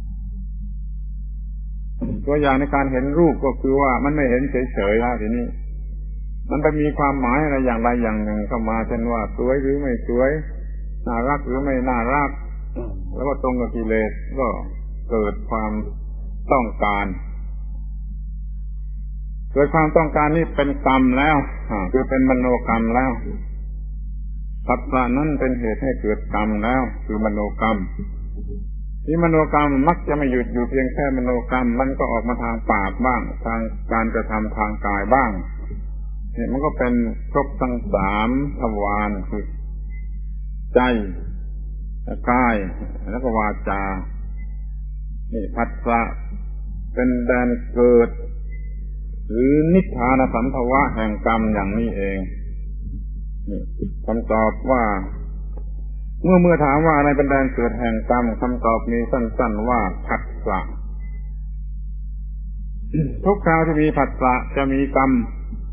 ตัวอย่างในการเห็นรูปก็คือว่ามันไม่เห็นเฉยๆแล้วทีนี้มันไปมีความหมายอะไรอย่างใดอย่างหนึ่งเข้ามาเช่นว่าสวยหรือไม่สวยน่ารักหรือไม่น่ารักแล้วก็ตรงกับกิเลสก็เกิดความต้องการเกิดความต้องการนี่เป็นกรรมแล้วคือเป็นมโนกรรมแล้วผัสสะนั้นเป็นเหตุให้เกิดกรรมแล้วคือมโนกรรมที่มโนกรรมมักจะไม่หยุดอยู่เพียงแค่มโนกรรมมันก็ออกมาทางปากบ้างทางการกระทำทางกายบ้างนี่มันก็เป็นครบทั้งสามทวารคือใจกายแล้วก็วาจานี่ผัสสะเป็นแดนเกิดหรือนิพพานสัมภวะแห่งกรรมอย่างนี้เองนี่คำตอบว่าเมื่อเมื่อถามว่าอะไรเป็นแดนเกิดแห่งกรรมคำตอบมีสั้นๆว่าผัสสะทุกคราวที่มีผัสสะจะมีกรรม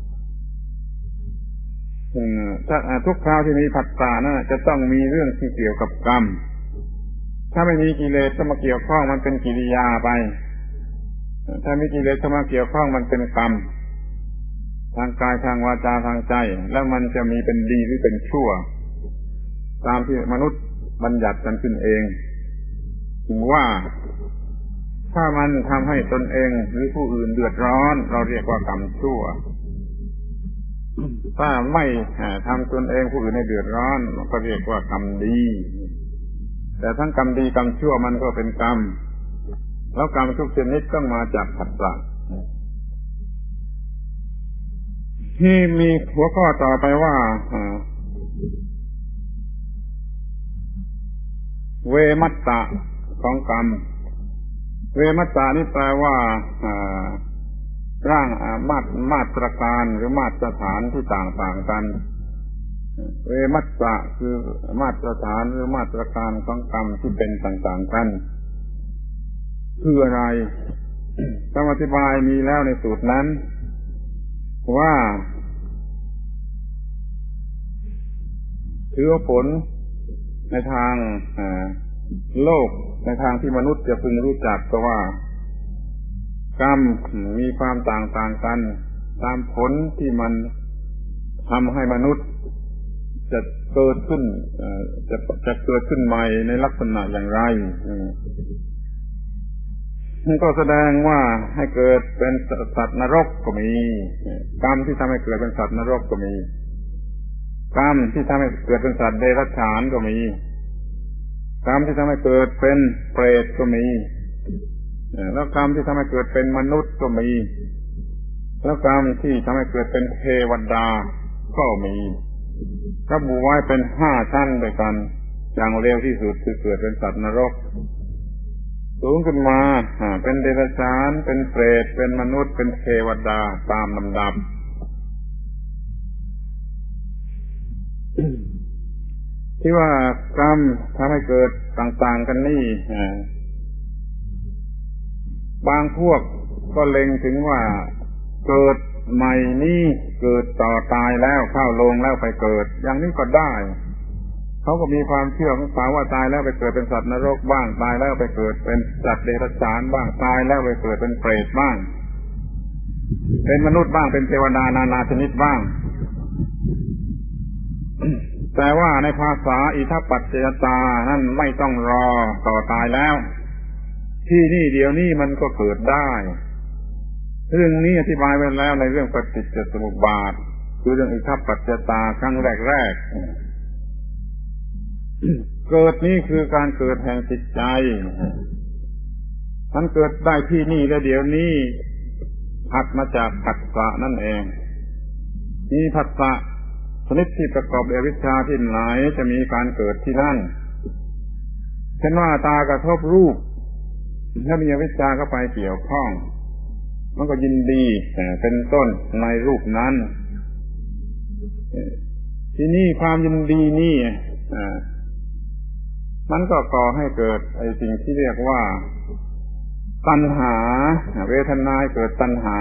ถ้าทุกคราวที่มีผัสสะนั่นจะต้องมีเรื่องที่เกี่ยวกับกรรมถ้าไม่มีกิเลสเข้ามาเกี่ยวข้องมันเป็นกิริยาไปถ้ามีกิเลสเข้ามาเกี่ยวข้องมันเป็นกรรมทางกายทางวาจาทางใจแล้วมันจะมีเป็นดีหรือเป็นชั่วตามที่มนุษย์บัญญัติกันขึ้นเองถึงว่าถ้ามันทำให้ตนเองหรือผู้อื่นเดือดร้อนเราเรียกว่ากรรมชั่วถ้าไม่ทำตนเองผู้อื่นให้เดือดร้อนก็เรียกว่ากรรมดีแต่ทั้งกรรมดีกรรมชั่วมันก็เป็นกรรมแล้วกรรมทุกชนิดต้องมาจากผัสสะที่มีหัวข้อต่อไปว่าเวมัตตะของกรรมเวมัตตานี่แปลว่าร่างมาตรมาตรการหรือมาตรฐานที่ต่างๆกันเวมัตตะคือมาตรฐานหรือมาตรการของกรรมที่เป็นต่างๆกันคืออะไรคำอธิบายมีแล้วในสูตรนั้นว่าถือว่าผลในทางโลกในทางที่มนุษย์จะพึงรู้จักก็ว่ากรรมมีความต่างๆกันตามผลที่มันทำให้มนุษย์จะเกิดขึ้นจะจะเกิดขึ้นใหม่ในลักษณะอย่างไรนี่ก็แสดงว่าให้เกิดเป็นสัตว์นรกก็มีกรรมที่ทำให้เกิดเป็นสัตว์นรกก็มีกรรมที่ทำให้เกิดเป็นสัตว์เดรัจฉานก็มีกรรมที่ทำให้เกิดเป็นเปรตก็มีแล้วกรรมที่ทำให้เกิดเป็นมนุษย์ก็มีแล้วกรรมที่ทำให้เกิดเป็นเทวดาก็มีระบุไว้เป็นห้าชั้นด้วยกันอย่างเร็วที่สุดคือเกิดเป็นสัตว์นรกสูงขึ้นมาเป็นเดรัจฉานเป็นเปรตเป็นมนุษย์เป็นเทวดาตามลำดับ ที่ว่ากรรมทำให้เกิดต่างๆกันนี่บางพวกก็เล็งถึงว่าเกิดใหม่นี่เกิดต่อตายแล้วเข้าโลงแล้วไปเกิดอย่างนี้ก็ได้เขาก็มีความเชื่อของเขาว่าตายแล้วไปเกิดเป็นสัตว์นรกบ้างตายแล้วไปเกิดเป็นสัตว์เดรัจฉานบ้างตายแล้วไปเกิดเป็นเปรตบ้างเป็นมนุษย์บ้างเป็นเทวดานานาชนิดบ้างแต่ว่าในภาษาอิทัปปัจจยตานั่นไม่ต้องรอต่อตายแล้วที่นี่เดี๋ยวนี้มันก็เกิดได้เรื่องนี้อธิบายไว้แล้วในเรื่องปฏิจจสมุปบาทคือเรื่องอิทัปปัจจยตาครั้งแรกๆเกิดนี่คือการเกิดแห่งจิตใจมันเกิดได้ที่นี่และเดี๋ยวนี้ผัสมาจากผัสสะนั่นเองนี่ผัสสะชนิดที่ประกอบด้วยอวิชชาที่ไหนจะมีการเกิดที่นั่นเช่นว่าตากระทบรูปถ้ามีอวิชชาเข้าไปเกี่ยวข้องมันก็ยินดีเป็นต้นในรูปนั้นทีนี้ความยินดีนี่มันก็ก่อให้เกิดไอ้สิ่งที่เรียกว่าตัณหาเวทนาเกิดตัณหา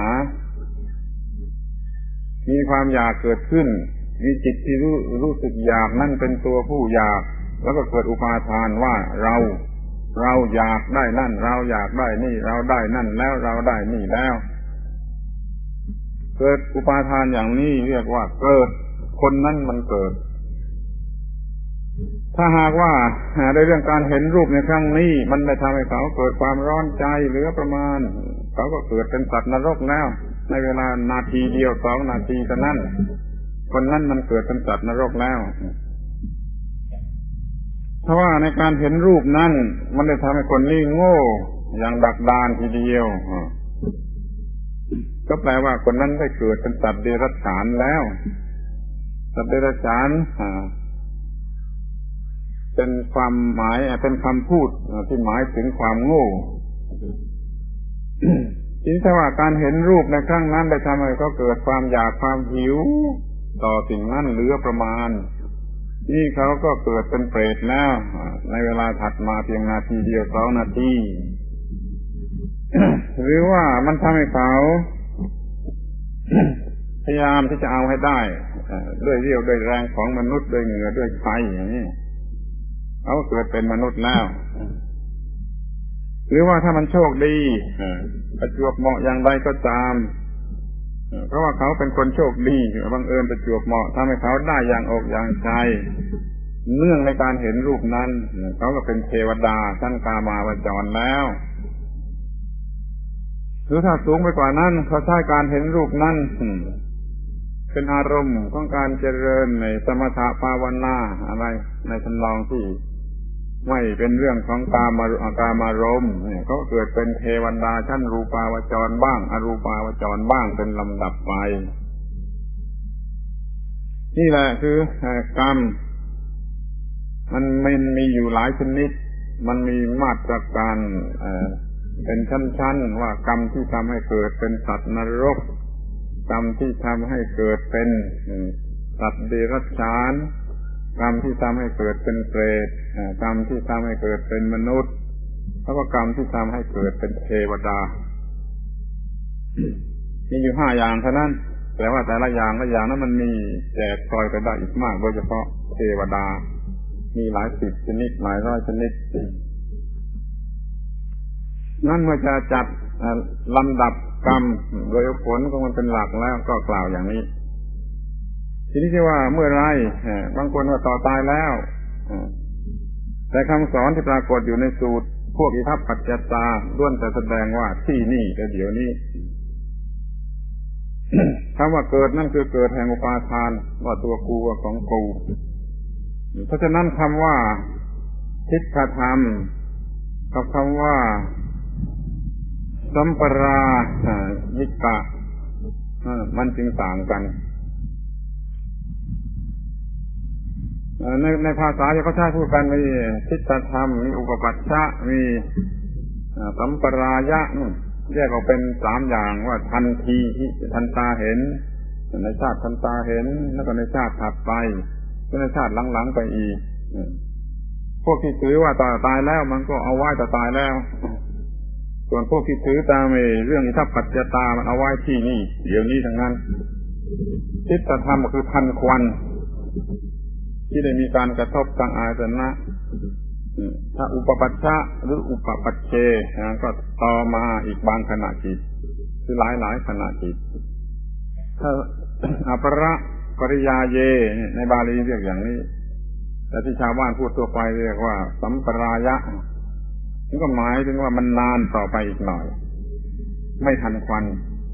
มีความอยากเกิดขึ้นมีจิตที่รู้รู้สึกอยากนั่นเป็นตัวผู้อยากแล้วก็เกิดอุปาทานว่าเราเราอยากได้นั่นเราอยากได้นี่เราได้นั่นแล้วเราได้นี่แล้วเกิดอุปาทานอย่างนี้เรียกว่าเกิดคนนั้นมันเกิดถ้าหากว่าในเรื่องการเห็นรูปในครั้งนี้มันได้ทำให้เขาเกิดความร้อนใจเหลือประมาณเขาก็เกิดเป็นสัตว์นรกแล้วในเวลานาทีเดียวสองนาทีเท่านั้นคนนั้นมันเกิดเป็นสัตว์นรกแล้วเพราะว่าในการเห็นรูปนั้นมันได้ทำให้คนนี้โง่อย่างดักดานทีเดียวก็แปลว่าคนนั้นได้เกิดเป็นสัตว์เดรัจฉานแล้วสัตว์เดรัจฉานเป็นความหมายเป็นคำพูดที่หมายถึงความโง่ทีนี้ถ้าว่าการเห็นรูปในครั้งนั้นได้ทำให้เขาเกิดความอยากความหิวต่อสิ่งนั้นเหลือประมาณนี่เขาก็เกิดเป็นเปรตแล้วในเวลาถัดมาเพียงนาทีเดียวสองนาที หรือว่ามันทำให้เขาพยายามที่จะเอาให้ได้ด้วยเรี่ยวด้วยแรงของมนุษย์ด้วยเหงื่อด้วยไฟอย่างนี้เขาเกิดเป็นมนุษย์แล้วหรือว่าถ้ามันโชคดีประจวบเหมาะอย่างไรก็ตามเพราะว่าเขาเป็นคนโชคดีบังเอิญประจวบเหมาะทำให้เขาได้อย่างอกอย่างใจเนื่องในการเห็นรูปนั้นเขาก็เป็นเทวดาชั้นกามาวจรแล้วหรือถ้าสูงไปกว่านั้นเขาใช้การเห็นรูปนั้นเป็นอารมณ์ของการเจริญในสมถะภาวนาอะไรในทำนองที่ไม่เป็นเรื่องของกามากามารมณ์เขาเกิดเป็นเทวดาชั้นรูปาวจรบ้างอรูปาวจรบ้างเป็นลำดับไปนี่แหละคือกรรมมันมันมีอยู่หลายชนิดมันมีมาตรการเป็นชั้นๆว่ากรรมที่ทำให้เกิดเป็นสัตว์นรกกรรมที่ทำให้เกิดเป็นสัตว์เดรัจฉานกรรมที่ทำให้เกิดเป็นเปรตกรรมที่ทำให้เกิดเป็นมนุษย์แล้วก็กรรมที่ทำให้เกิดเป็นเทวดามีอยู่ห้าอย่างเท่านั้นแต่ว่าแต่ละอย่างละอย่างนั้นมันมีแจกซอยไปได้อีกมากโดยเฉพาะเทวดามีหลายสิบชนิดหลายร้อยชนิดนั่นเมื่อจะจัดลำดับกรรมโดยผลของมันเป็นหลักแล้วก็กล่าวอย่างนี้ทีนี้ที่ว่าเมื่อไรบางคนว่าต่อตายแล้วแต่คำสอนที่ปรากฏอยู่ในสูตรพวกอิทัปปัจจตาล้วนแต่แสดงว่าที่นี่แต่เดี๋ยวนี้ คำว่าเกิดนั่นคือเกิดแห่งอุปาทานว่าตัวกูว่าของกูเพราะฉะนั้นคำว่าทิฏฐธรรมกับคำว่าสัมปรายิกะมันจึงต่างกันในในภาษาที่เขาใช้พูดกันมีทิฏฐธรรมมีอุปปัชชะมีสัมปรายะแยกออกเป็นสามอย่างว่าทันทีทันตาเห็นในชาติทันตาเห็นแล้วก็ในชาติถัดไปในชาติหลังๆไปอีกพวกที่ถือว่าตายตายแล้วมันก็เอาไว้แต่ตายแล้วส่วนพวกที่ถือตามเรื่องอิทัปปัจจตามันเอาไว้ที่นี่เดี๋ยวนี้ทั้งนั้นทิฏฐธรรมก็คือทันควันที่ได้มีการกระทบทางอายตนะถ้าอุปปัชชะหรืออุปปัชเชก็ต่อมาอีกบางขณะจิตคือหลายหลายขณะจิตถ้าอปรปริยาเยในบาลีเรียกอย่างนี้แต่ที่ชาวบ้านพูดทั่วไปเรียกว่าสัมปรายะนี่ก็หมายถึงว่ามันนานต่อไปอีกหน่อยไม่ทันควัน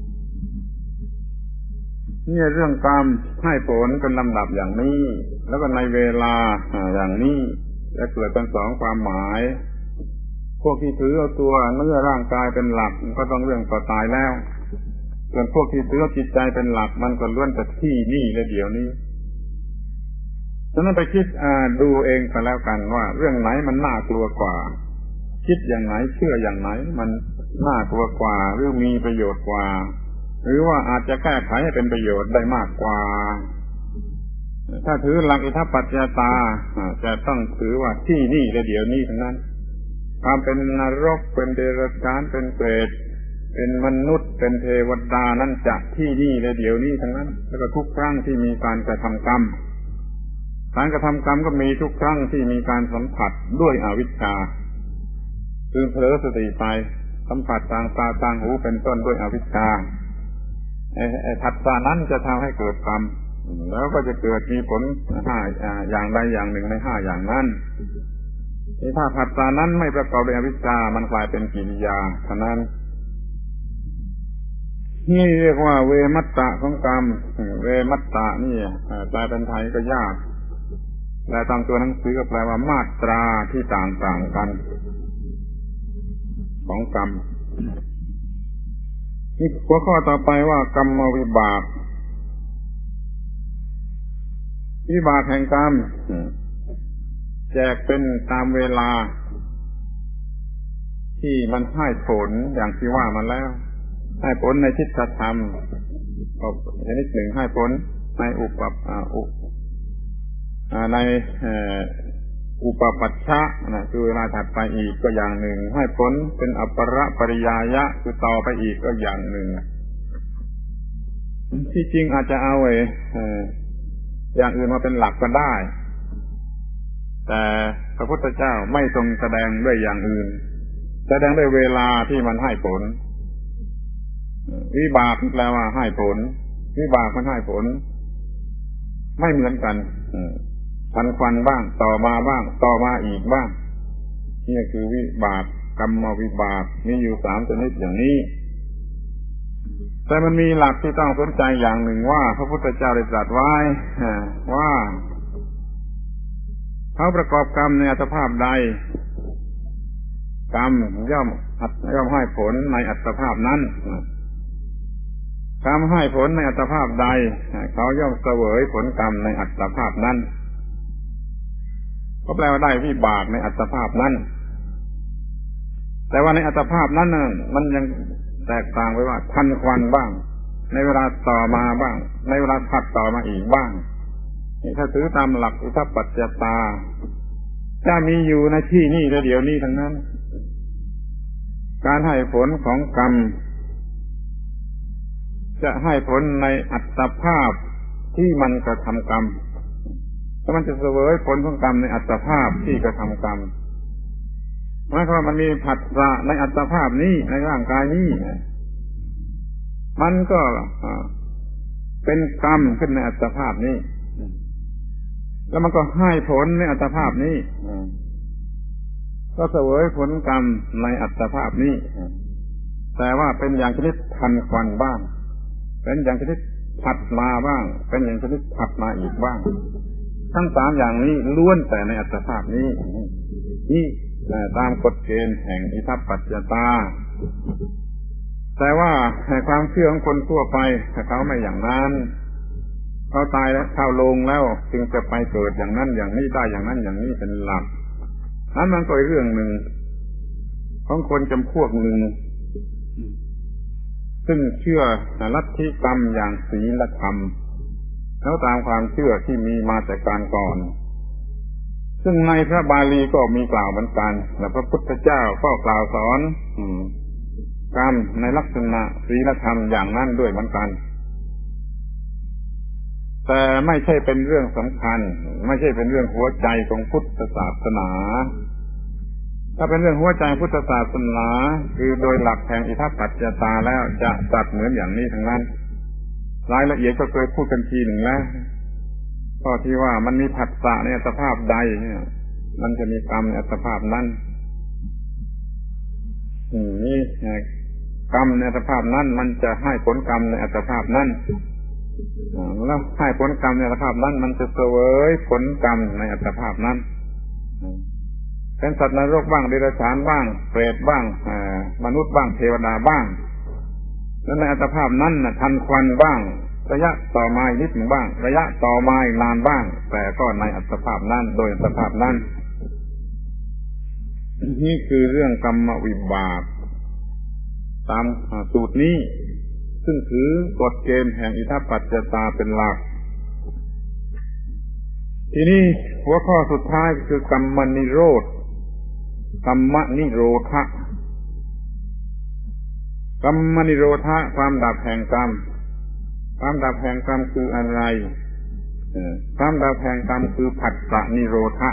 นี่เรื่องกรรมให้ผลเป็นลำดับอย่างนี้แล้วก็ในเวลาอย่างนี้และเกิดเป็นสองความหมายพวกที่ถือเอาตัวเนื้อร่างกายเป็นหลักมันก็ต้องเรื่องต่อตายแล้วส่วนพวกที่ถือเอาจิตใจเป็นหลักมันก็ล้วนแต่ที่นี่และเดี๋ยวนี้ฉะนั้นไปคิดดูเองก็แล้วกันว่าเรื่องไหนมันน่ากลัวกว่าคิดอย่างไหนเชื่ออย่างไหนมันน่ากลัวกว่าหรือมีประโยชน์กว่าหรือว่าอาจจะแก้ไขให้เป็นประโยชน์ได้มากกว่าถ้าถือหลักอิทัปปัจจตาจะต้องถือว่าที่นี่และเดี๋ยวนี้ทั้งนั้นความเป็นนรกเป็นเดรัจฉานเป็นเปรตเป็นมนุษย์เป็นเทวดานั้นจะที่นี่และเดี๋ยวนี้ทั้งนั้นแล้วก็ทุกครั้งที่มีการกระทำกรรมการกระทำกรรมก็มีทุกครั้งที่มีการสัมผัสด้วยอวิชชาคือเผลอสติไปสัมผัสทางตาทางหูเป็นต้นด้วยอวิชชาไอ้ผัสสะนั้นจะทำให้เกิดกรรมแล้วก็จะเกิดมีผลห้าอย่างใดอย่างหนึ่งในห้าอย่างนั้นถ้าผัสสะนั้นไม่ประกอบด้วยอวิชชามันกลายเป็นกิริยาฉะนั้นนี่เรียกว่าเวมัตตะของกรรมเวมัตตะนี่แปลเป็นไทยก็ยากแปลตามตัวหนังสือก็แปลว่ามาตราที่ต่างๆกันของกรรมนี่หัวข้อต่อไปว่ากรรมวิบากวิบากแห่งกรรมแจกเป็นตามเวลาที่มันให้ผลอย่างที่ว่ามาแล้วให้ผลในทิฏฐธรรมก็ชนิดหนึ่งให้ผลในอุปอุในอุปปัชชะนะคือเวลาถัดไปอีกก็อย่างหนึ่งให้ผลเป็นอัปปรปริยายะคือต่อไปอีกก็อย่างหนึ่งที่จริงอาจจะเอาไอ้อย่างอื่นมาเป็นหลักก็ได้แต่พระพุทธเจ้าไม่ทรงแสดงด้วยอย่างอื่นแสดงด้วยเวลาที่มันให้ผลวิบากแปลว่าให้ผลวิบากมันให้ผลไม่เหมือนกันทันควันบ้างต่อมาบ้างต่อมาอีกบ้างนี่คือวิบากกรรมวิบากมีอยู่สามชนิดอย่างนี้แต่มันมีหลักที่ต้องสนใจอย่างหนึ่งว่าพระพุทธเจ้าได้ตรัสไว้ว่าเขาประกอบกรรมในอัตภาพใดกรรมย่อมย่อมให้ผลในอัตภาพนั้นกรรมให้ผลในอัตภาพใดเขาย่อมเสวยผลกรรมในอัตภาพนั้นก็แปลว่าได้วิบากในอัตภาพนั้นแต่ว่าในอัตภาพนั้นมันยังแตกต่างไปว่าทันควันบ้างในเวลาต่อมาบ้างในเวลาถัดต่อมาอีกบ้างนี่ถ้าถือตามหลักอิทัปปัจจตาจะมีอยู่ในที่นี่และเดี๋ยวนี้ทั้งนั้นการให้ผลของกรรมจะให้ผลในอัตภาพที่มันกระทำกรรมถ้ามันจะเสวยผลของกรรมในอัตภาพที่กระทำกรรมหมายความว่ามันมีผัสสะในอัตภาพนี้ในร่างกายนี้มันก็เป็นกรรมขึ้นในอัตภาพนี้แล้วมันก็ให้ผลในอัตภาพนี้ก็เสวยผลกรรมในอัตภาพนี้แต่ว่าเป็นอย่างชนิดทันควันบ้างเป็นอย่างชนิดผัดมาบ้างเป็นอย่างชนิดผัดมาอีกบ้างทั้งสามอย่างนี้ล้วนแต่ในอัตภาพนี้นี่ตามกฎเกณฑ์แห่งอิทัปปัจจตาแต่ว่าความเชื่อของคนทั่วไปถ้าเขาไม่อย่างนั้นเขาตายแล้วเข้าลงแล้วจึงจะไปเกิดอย่างนั้นอย่างนี้ได้อย่างนั้นอย่างนี้เป็นหลักนั้นมันก็เป็นเรื่องหนึ่งของคนจำพวกหนึ่งซึ่งเชื่อลัทธิกรรมอย่างศีลธรรมแล้วตามความเชื่อที่มีมาแต่การก่อนซึ่งในพระบาลีก็มีกล่าวเหมือนกันและพระพุทธเจ้าก็กล่าวสอนกรรมในลักษณะศีลธรรมอย่างนั้นด้วยเหมือนกันแต่ไม่ใช่เป็นเรื่องสำคัญไม่ใช่เป็นเรื่องหัวใจของพุทธศาสนาถ้าเป็นเรื่องหัวใจพุทธศาสนาคือโดยหลักแห่งอิทัปปัจจตาแล้วจะตัดเหมือนอย่างนี้ทั้งนั้นรายละเอียดก็เคยพูดกันทีหนึ่งแล้วก็ที่ว่ามันมีผัสสะในอัตภาพใดเนี่ยมันจะมีกรรมในอัตภาพนั้นนี่กรรมในอัตภาพนั้นมันจะให้ผลกรรมในอัตภาพนั้นแล้วให้ผลกรรมในอัตภาพนั้นมันจะเสวยผลกรรมในอัตภาพนั้นเป็นสัตว์นรกบ้างเดรัจฉานบ้างเปรตบ้างมนุษย์บ้างเทวดาบ้างแล้วในอัตภาพนั้นน่ะทันควันบ้างระยะต่อมานิดหนึ่งบ้างระยะต่อมานานบ้างแต่ก็ในอัตภาพนั้นโดยอัตภาพนั้นนี่คือเรื่องกรรมวิบากตามสูตรนี้ซึ่งถือกฎเกณฑ์แห่งอิทัปปัจจตาเป็นหลักทีนี้หัวข้อสุดท้ายคือกรรมนิโรธกรรมนิโรธะกรรมนิโรธะความดับแห่งกรรมความดับแห่งกรรมคืออะไรความดับแห่งกรรมคือผัสสะนิโรธะ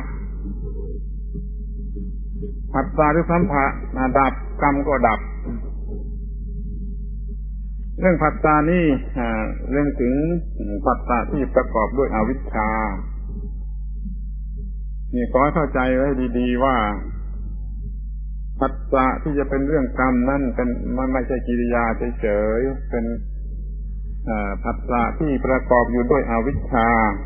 ผัสสะหรือสัมผัสดับกรรมก็ดับเรื่องผัสสะนี่เรื่องถึงผัสสะที่ประกอบด้วยอวิชชานี่ขอให้เข้าใจไว้ดีๆว่าผัสสะที่จะเป็นเรื่องกรรมนั่นเป็นมันไม่ใช่กิริยาเฉยๆเป็นผัสสะที่ประกอบอยู่ด้วยอวิชชา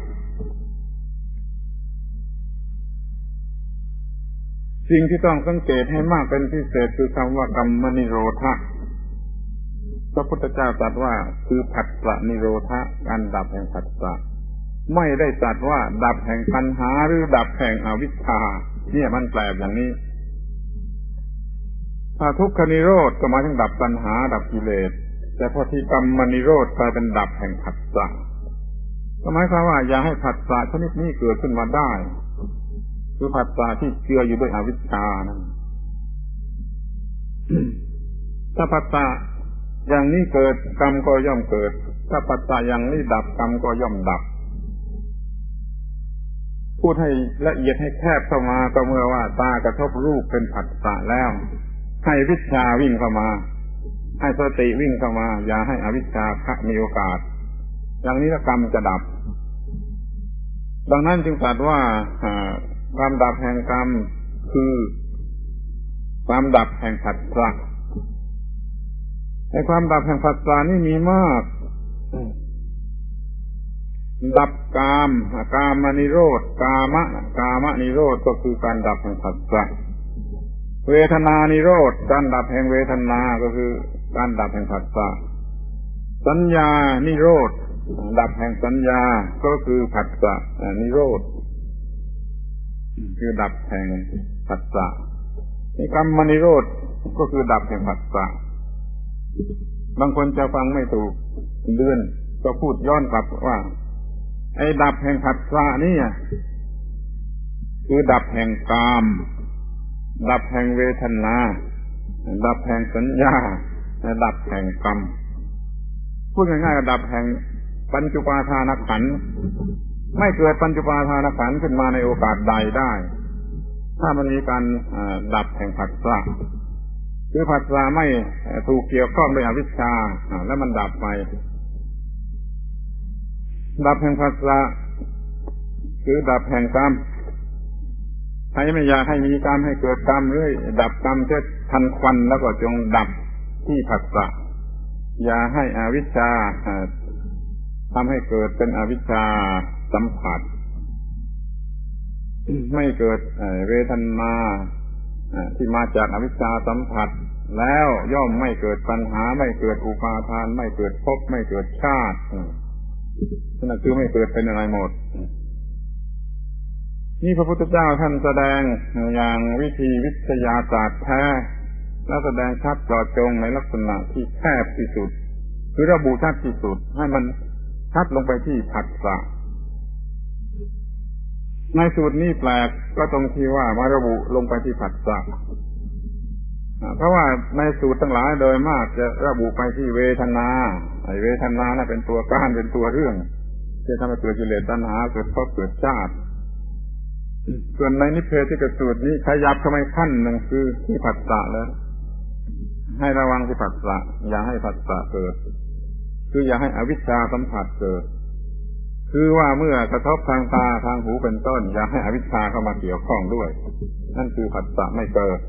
สิ่งที่ต้องสังเกตให้มากเป็นพิเศษคือคำว่ากรรมนิโรธะพระพุทธเจ้าตรัสว่าคือผัสสะนิโรธะการดับแห่งผัสสะไม่ได้ตรัสว่าดับแห่งตัณหาหรือดับแห่งอวิชชาเนี่ยมันแปลกอย่างนี้ถ้าทุกขนิโรธก็หมายถึงดับตัณหาดับกิเลสแต่พอที่กรรมนิโรธกลายเป็นดับแห่งผัสสะก็หมายความว่าอย่าให้ผัสสะชนิดนี้เกิดขึ้นมาได้คือผัสสะที่เจืออยู่ด้วยอวิชชานั้น ถ้าผัสสะอย่างนี้เกิดกรรมก็ย่อมเกิดถ้าผัสสะอย่างนี้ดับกรรมก็ย่อมดับพูดให้ละเอียดให้แคบเข้ามาก็เมื่อว่าตากระทบรูปเป็นผัสสะแล้วให้วิชชาวิ่งเข้ามาให้สติวิ่งเข้ามาอย่าให้อวิชชามีโอกาสอย่างนี้กรรมจะดับดังนั้นจึงตรัสว่าความดับแห่งกรรมคือความดับแห่งผัสสะในความดับแห่งผัสสะนี่มีมากดับกามกามนิโรธกามะกามนิโรธก็คือการดับแห่งผัสสะเวทนานิโรธการดับแห่งเวทนาก็คือการดับแห่งผัสสะสัญญานิโรธดับแห่งสัญญาก็คือผัสสะนิโรธคือดับแห่งผัสสะกรรมนิโรธก็คือดับแห่งผัสสะบางคนจะฟังไม่ถูกเลื่อนก็พูดย้อนกลับว่าไอ้ดับแห่งผัสสะนี่คือดับแห่งกามดับแห่งเวทนาดับแห่งสัญญาและดับแห่งกรรมพูดง่ายๆระดับแห่งปัญจุปาทานขันธ์ไม่เกิดปัญจุปาทานขันธ์ขึ้นมาในโอกาสใดได้ถ้ามันมีการดับแห่งผัสสะคือผัสสะไม่ถูกเกี่ยวข้องด้วยอวิชชาแล้วมันดับไปดับแห่งผัสสะคือดับแห่งกรรมใครไม่อยากให้มีกรรมให้เกิดกรรมหรือดับกรรมเช่นทันควันแล้วก็จงดับที่ผัสสะอย่าให้อวิชชาทำให้เกิดเป็นอวิชชาสัมผัสไม่เกิดเวทนาที่มาจากอวิชชาสัมผัสแล้วย่อมไม่เกิดปัญหาไม่เกิดอุปาทานไม่เกิดภพไม่เกิดชาตินั่นคือไม่เกิดเป็นอะไรหมดนี่พระพุทธเจ้าท่านแสดงอย่างวิธีวิทยาศาสตร์แท้และแสดงชัดเจาะจงในลักษณะที่แคบที่สุดคือระบุชัดที่สุดให้มันชัดลงไปที่ผัสสะในสูตรนี้แปลกก็ตรงที่ว่ามาระบุลงไปที่ผัสสะเพราะว่าในสูตรทั้งหลายโดยมากจะระบุไปที่เวทนาไอ้เวทนาน่ะเป็นตัวการเป็นตัวเรื่องที่ทำให้เกิดกิเลสตัณหาเกิดภพเกิดชาติส่วนในนิพเพธิกสูตรนี้ขยับเข้าไปขั้นหนึ่งคือที่ผัสสะแล้วให้ระวังที่ผัสสะอย่าให้ผัสสะเกิดคืออย่าให้อวิชชาสัมผัสเกิดคือว่าเมื่อกระทบทางตาทางหูเป็นต้นอย่าให้อวิชชาเข้ามาเกี่ยวข้องด้วยนั่นคือผัสสะไม่เกิด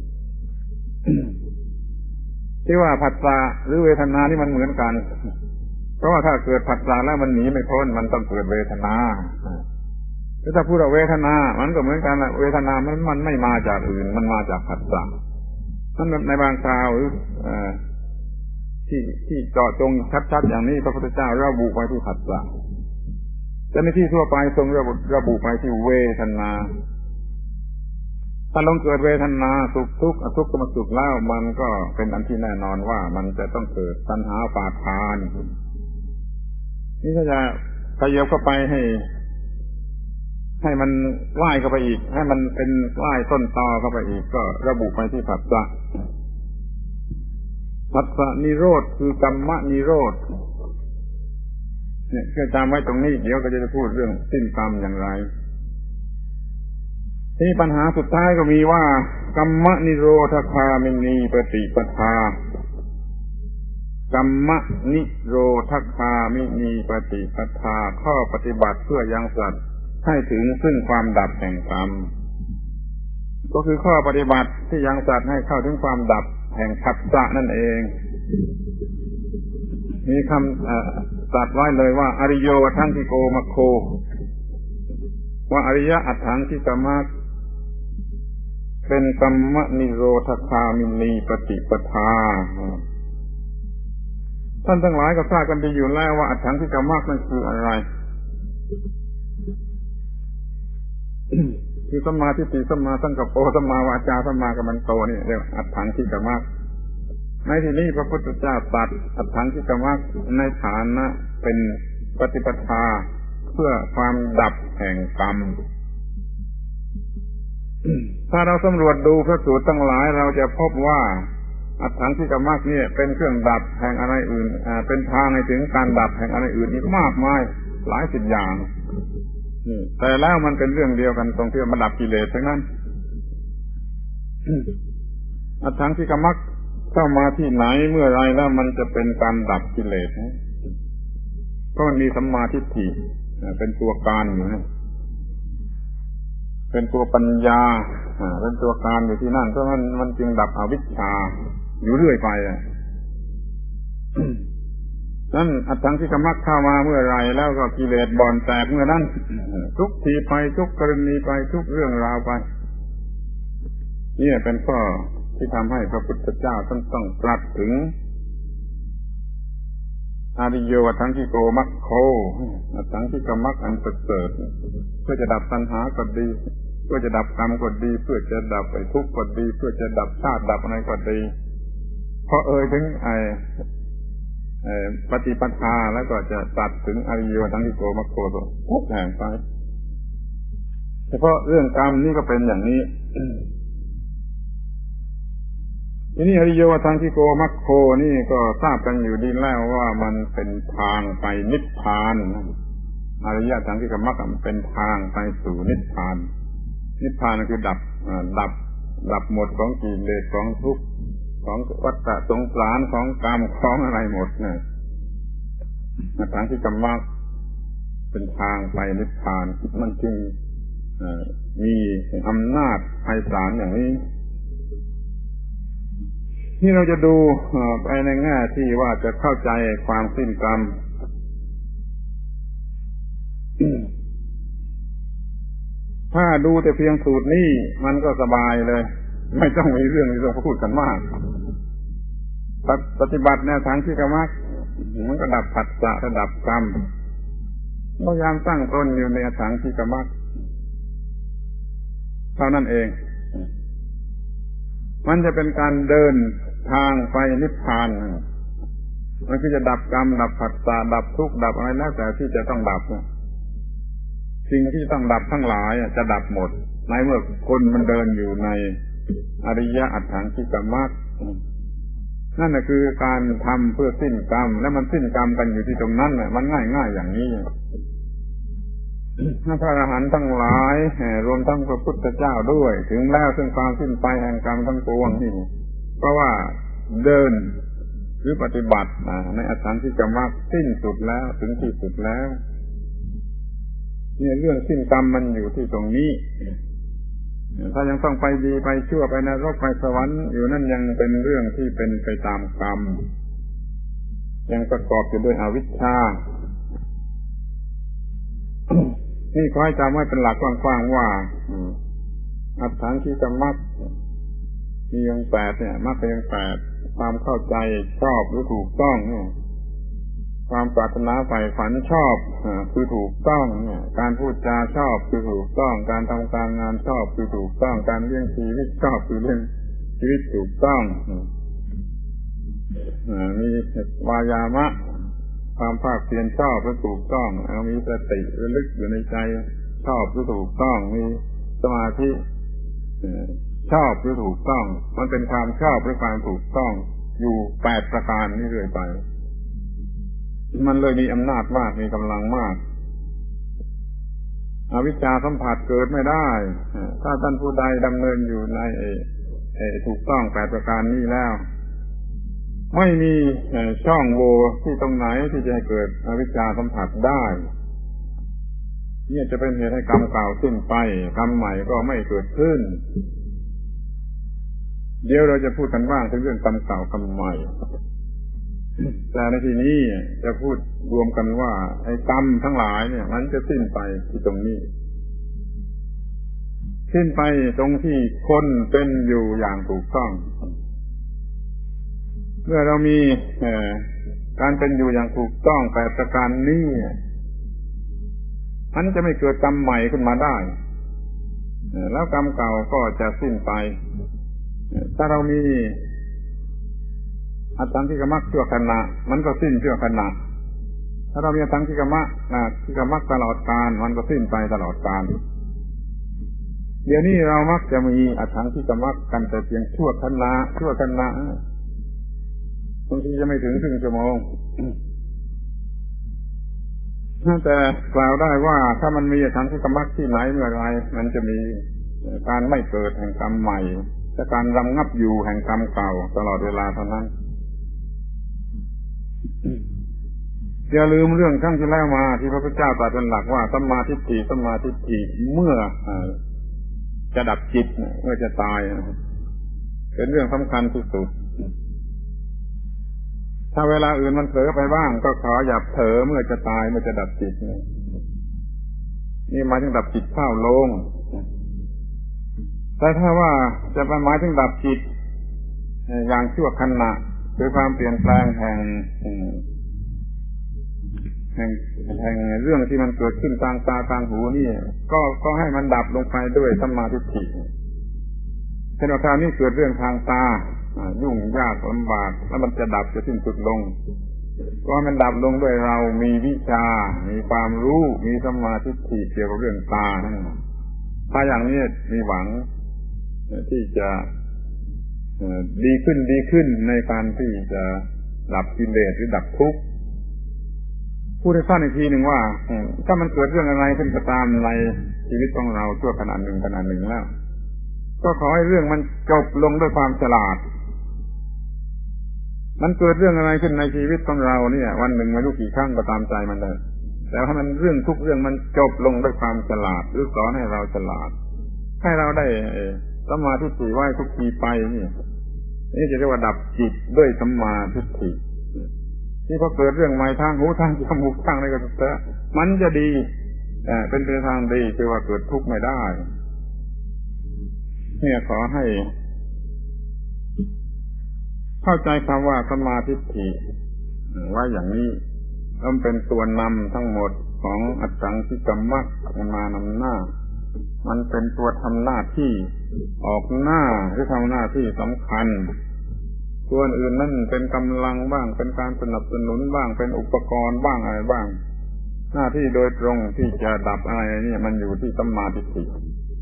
ที่ว่าผัสสะหรือเวทนานี่มันเหมือนกันเพราะว่าถ้าเกิดผัสสะแล้วมันหนีไม่พ้นมันต้องเกิดเวทนาถ้าพูดว่าเวทนามันก็เหมือนกันเวทนามันมันไม่มาจากอื่นมันมาจากผัสสะนั่นในบางคราวหรือที่ที่เจาะจงชัดๆอย่างนี้พระพุทธเจ้าระบุไว้ที่ผัสสะแต่ในที่ทั่วไปทรงระบุระบุไปที่เวทนาถ้าลงเกิดเวทนาสุขทุกข์อทุกขมสุขแล้วมันก็เป็นอันที่แน่นอนว่ามันจะต้องเกิดตัณหาอุปาทานนี่ถ้าจะขยับเข้าไปให้ให้มันไล่เข้าไปอีกให้มันเป็นไล่ต้นตอเข้าไปอีกก็ระบุไปที่ผัสสะผัสสะนิโรธคือกรรมนิโรธเนี่ยแค่จำไว้ตรงนี้เดี๋ยวก็จะพูดเรื่องสิ้นกรรมอย่างไรที่ปัญหาสุดท้ายก็มีว่ากรรมนิโรธคามินีปฏิปทากรรมนิโรธคามินีปฏิปทาข้อปฏิบัติเพื่อยังสัตว์ให้ถึงซึ่งความดับแห่งกรรมก็คือข้อปฏิบัติที่ยังสัตว์ให้เข้าถึงความดับแห่งผัสสะนั่นเองมีคำตรัสไว้เลยว่าอริโยทังคิโกมัคโคว่าอริยะอัฏฐังคิกมัคเป็นกรรมนิโรธคามินีปฏิปทาท่านทั้งหลายก็ทราบกันดีอยู่แล้วว่าอัฏฐังคิกมัคนั่นคืออะไรคือสัมมาทิฏฐิสัมมาสังกัปโปสัมมาวาจาสัมมากัมมันโตนี่เรียกอัฏฐังคิกมัคในที่นี้พระพุทธเจ้าตรัสอัฏฐังคิกมัคในฐานะเป็นปฏิปทาเพื่อความดับแห่งกรรมถ้าเราสำรวจดูพระสูตรทั้งหลายเราจะพบว่าอัฏฐังคิกมัคนี่เป็นเครื่องดับแห่งอะไรอื่นอ่าเป็นทางให้ถึงการดับแห่งอะไรอื่นอีกมากมายหลายสิบอย่างแต่แล้วมันเป็นเรื่องเดียวกันตรงที่มันดับกิเลสทั้งนั้นอัฏฐังคิกมัคเข้ามาที่ไหนเมื่อไรแล้วมันจะเป็นการดับกิเลสเพราะมันมีสัมมาทิฏฐิเป็นตัวการอยู่นี่เป็นตัวปัญญาเป็นตัวการอยู่ที่นั่นเพราะมันมันจึงดับอวิชชาอยู่เรื่อยไปนั่นอัฏฐังคิกมัคเข้ามาเมื่อไรแล้วก็กิเลสบ่อนแตกเมื่อนั้นทุกทีไปทุกกรณีไปทุกเรื่องราวไปนี่เป็นข้อที่ทำให้พระพุทธเจ้าท่านต้องตรัสถึงอริโยอัฏฐังคิโกมัคโคอัฏฐังคิกมัคอันประเสริฐเพื่อจะดับตัณหาก็ดีเพื่อจะดับกรรมก็ดีเพื่อจะดับไอ้ทุกข์ก็ดีเพื่อจะดับชาติดับอะไรก็ดีพอเอ่ยถึงไอ้ปฏิปทาแล้วก็จะตัดถึงอริโยอัฏฐังคิโกมัคโคทุกแห่งไปเฉพาะเรื่องกรรมนี่ก็เป็นอย่างนี้ทีนี้อริโยทางที่โกมัคโคนี่ก็ทราบกันอยู่ดีแล้วว่ามันเป็นทางไปนิพพานอริยทางที่กมัคมันเป็นทางไปสู่นิพพานนิพพานคือดับดับดับหมดของกิเลสของทุกข์ของวัฏฏะสงสารของกรรมของอะไรหมดเนี่ยทางที่กมัคเป็นทางไปนิพพานมันจึงมีอำนาจไพศาลอย่างนี้ที่เราจะดูไปในแง่ที่ว่าจะเข้าใจความสิ้นกรรมถ้าดูแต่เพียงสูตรนี้มันก็สบายเลยไม่ต้องมีเรื่องที่เราพูดกันมากปฏิบัติแนวทางที่กรรมมันก็ดับผัสสะระดับกรรมพยายามตั้งตนอยู่ในทางที่กรรมเท่านั้นเองมันจะเป็นการเดินทางไปนิพพานมันคือจะดับกรรมดับผัสสะดับทุกข์ดับอะไรแล้วแต่ที่จะต้องดับสิ่งที่ต้องดับทั้งหลายจะดับหมดในเมื่อคนมันเดินอยู่ในอริยอัตถังคิกมรรคนั่นแหละคือการทำเพื่อสิ้นกรรมและมันสิ้นกรรมกันอยู่ที่ตรงนั้นน่ะมันง่ายๆอย่างนี้พระอรหันต์ทั้งหลายรวมทั้งพระพุทธเจ้าด้วยถึงแล้วซึ่งความสิ้นไปแห่งกรรมทั้งปวงนี่เพราะว่าเดินหรือปฏิบัติในอัตถังคิกมรรคสิ้นสุดแล้วถึงที่สุดแล้วเนี่ยเรื่องสิ้นกรรมมันอยู่ที่ตรงนี้ถ้ายังต้องไปดีไปชั่วไปนรกไปสวรรค์อยู่นั่นยังเป็นเรื่องที่เป็นไปตามกรรมยังประกอบอยู่ด้วยอวิชชานี่ขอให้จำไว้เป็นหลักกว้างๆว่าอัตถังคิกมรรคมีองค์แปดเนี่ยมรรคองค์แปดความเข้าใจชอบหรือถูกต้องเนี่ยความปรารถนาใฝ่ฝันชอบคือถูกต้องการพูดจาชอบคือถูกต้องการทำการงานชอบคือถูกต้องการเลี้ยงชีวิตชอบคือเลี้ยงชีวิตถูกต้องมีวายามะความภาคเพียรชอบและถูกต้องมีสติระลึกอยู่ในใจชอบหรือถูกต้องมีสมาธิชอบหรือถูกต้องมันเป็นความชอบหรือความถูกต้องอยู่แปดประการนี้เรื่อยไปมันเลยมีอำนาจมากมีกำลังมากอวิชชาสัมผัสเกิดไม่ได้ถ้าท่านผู้ใดดำเนินอยู่ในเอถูกต้องแปดประการนี้แล้วไม่มีช่องโหว่ที่ตรงไหนที่จะให้เกิดอวิชชาสัมผัสได้นี่จะเป็นเหตุให้กรรมเก่าสิ้นไปกรรมใหม่ก็ไม่เกิดขึ้นเดี๋ยวเราจะพูดกันบ้างถึงเรื่องกรรมเก่ากรรมใหม่แต่ในที่นี้จะพูดรวมกันว่าไอ้กรรมทั้งหลายเนี่ยมันจะสิ้นไปที่ตรงนี้สิ้นไปตรงที่คนเป็นอยู่อย่างถูกต้องเมื่อเรามีการเป็นอยู่อย่างถูกต้องแปดประการนี้มันจะไม่เกิดกรรมใหม่ขึ้นมาได้แล้วกรรมเก่าก็จะสิ้นไปถ้าเรามีอัตถังคิกมรรคชั่วขณะมันก็สิ้นชั่วขณะถ้าเรามีอัตถังคิกมรรคคิกมรรคตลอดกาลมันก็สิ้นไปตลอดกาลเดี๋ยวนี้เรามักจะมีอัตถังคิกมรรคกันแต่เพียงชั่วขณะชั่วขณะบางทีจะไม่ถึงครึ่งชั่วโมงแต่กล่าวได้ว่าถ้ามันมีอัตถังคิกมรรคที่ไหนเมื่อไรมันจะมีการไม่เกิดแห่งกรรมใหม่และการรำงับอยู่แห่งกรรมเก่าตลอดเวลาเท่านั้นอย่าลืมเรื่องครั้งที่แล้วมาที่พระพุทธเจ้าตรัสเป็นหลักว่าสัมมาทิฏฐิสัมมาทิฏฐิเมื่อจะดับจิตเมื่อจะตายเป็นเรื่องสำคัญที่สุดถ้าเวลาอื่นมันเผลอไปบ้างก็ขออย่าเผลอเมื่อจะตายเมื่อจะดับจิตนี่หมายถึงดับจิตเข้าลงแต่ถ้าว่าจะหมายถึงดับจิตอย่างชั่วขณะคือความเปลี่ยนแปลงแห่งแห่งแห่งเรื่องที่มันเกิดขึ้นทางตาทางหูนี่ก็ก็ให้มันดับลงไปด้วยสัมมาทิฏฐิเช่นว่าคราวนี้เกิดเรื่องทางตายุ่งยากลำบากแล้วมันจะดับจะสิ้นสุดลงก็ให้มันดับลงด้วยเรามีวิชามีความรู้มีสัมมาทิฏฐิเกี่ยวกับเรื่องตานั่นถ้าอย่างนี้มีหวังที่จะดีขึ้นดีขึ้นในการที่จะดับกิเลสหรือดับทุกข์พูดให้สั้นอีกทีหนึ่งว่าถ้ามันเกิดเรื่องอะไรขึ้นก็ตามในชีวิตของเราชั่วขณะหนึ่งขณะหนึ่งแล้วก็ขอให้เรื่องมันจบลงด้วยความฉลาดมันเกิดเรื่องอะไรขึ้นในชีวิตของเราเนี่ยวันหนึ่งไม่รู้กี่ครั้งก็ตามใจมันเลยแต่ให้มันเรื่องทุกเรื่องมันจบลงด้วยความฉลาดหรือสอนให้เราฉลาดให้เราได้สัมมาทิฏฐิไว้ทุกทีไปนี่นี่จะเรียกว่าดับจิตด้วยสัมมาทิฏฐิที่พอเกิดเรื่องใหม่ทางหูทางจมูกทางอะไรก็ตามมันจะดีเป็นไปทางดีคือว่าเกิดทุกข์ไม่ได้เนี่ยขอให้เข้าใจคำว่าสัมมาทิฏฐิว่าอย่างนี้มันเป็นตัวนำทั้งหมดของอัตถังคิกัมมัคมันมานำหน้ามันเป็นตัวทำหน้าที่ออกหน้าหรือทำหน้าที่สำคัญตัวอื่นนั่นเป็นกำลังบ้างเป็นการสนับสนุนบ้างเป็นอุปกรณ์บ้างอะไรบ้างหน้าที่โดยตรงที่จะดับอะไรนี่มันอยู่ที่สัมมาทิฏฐิ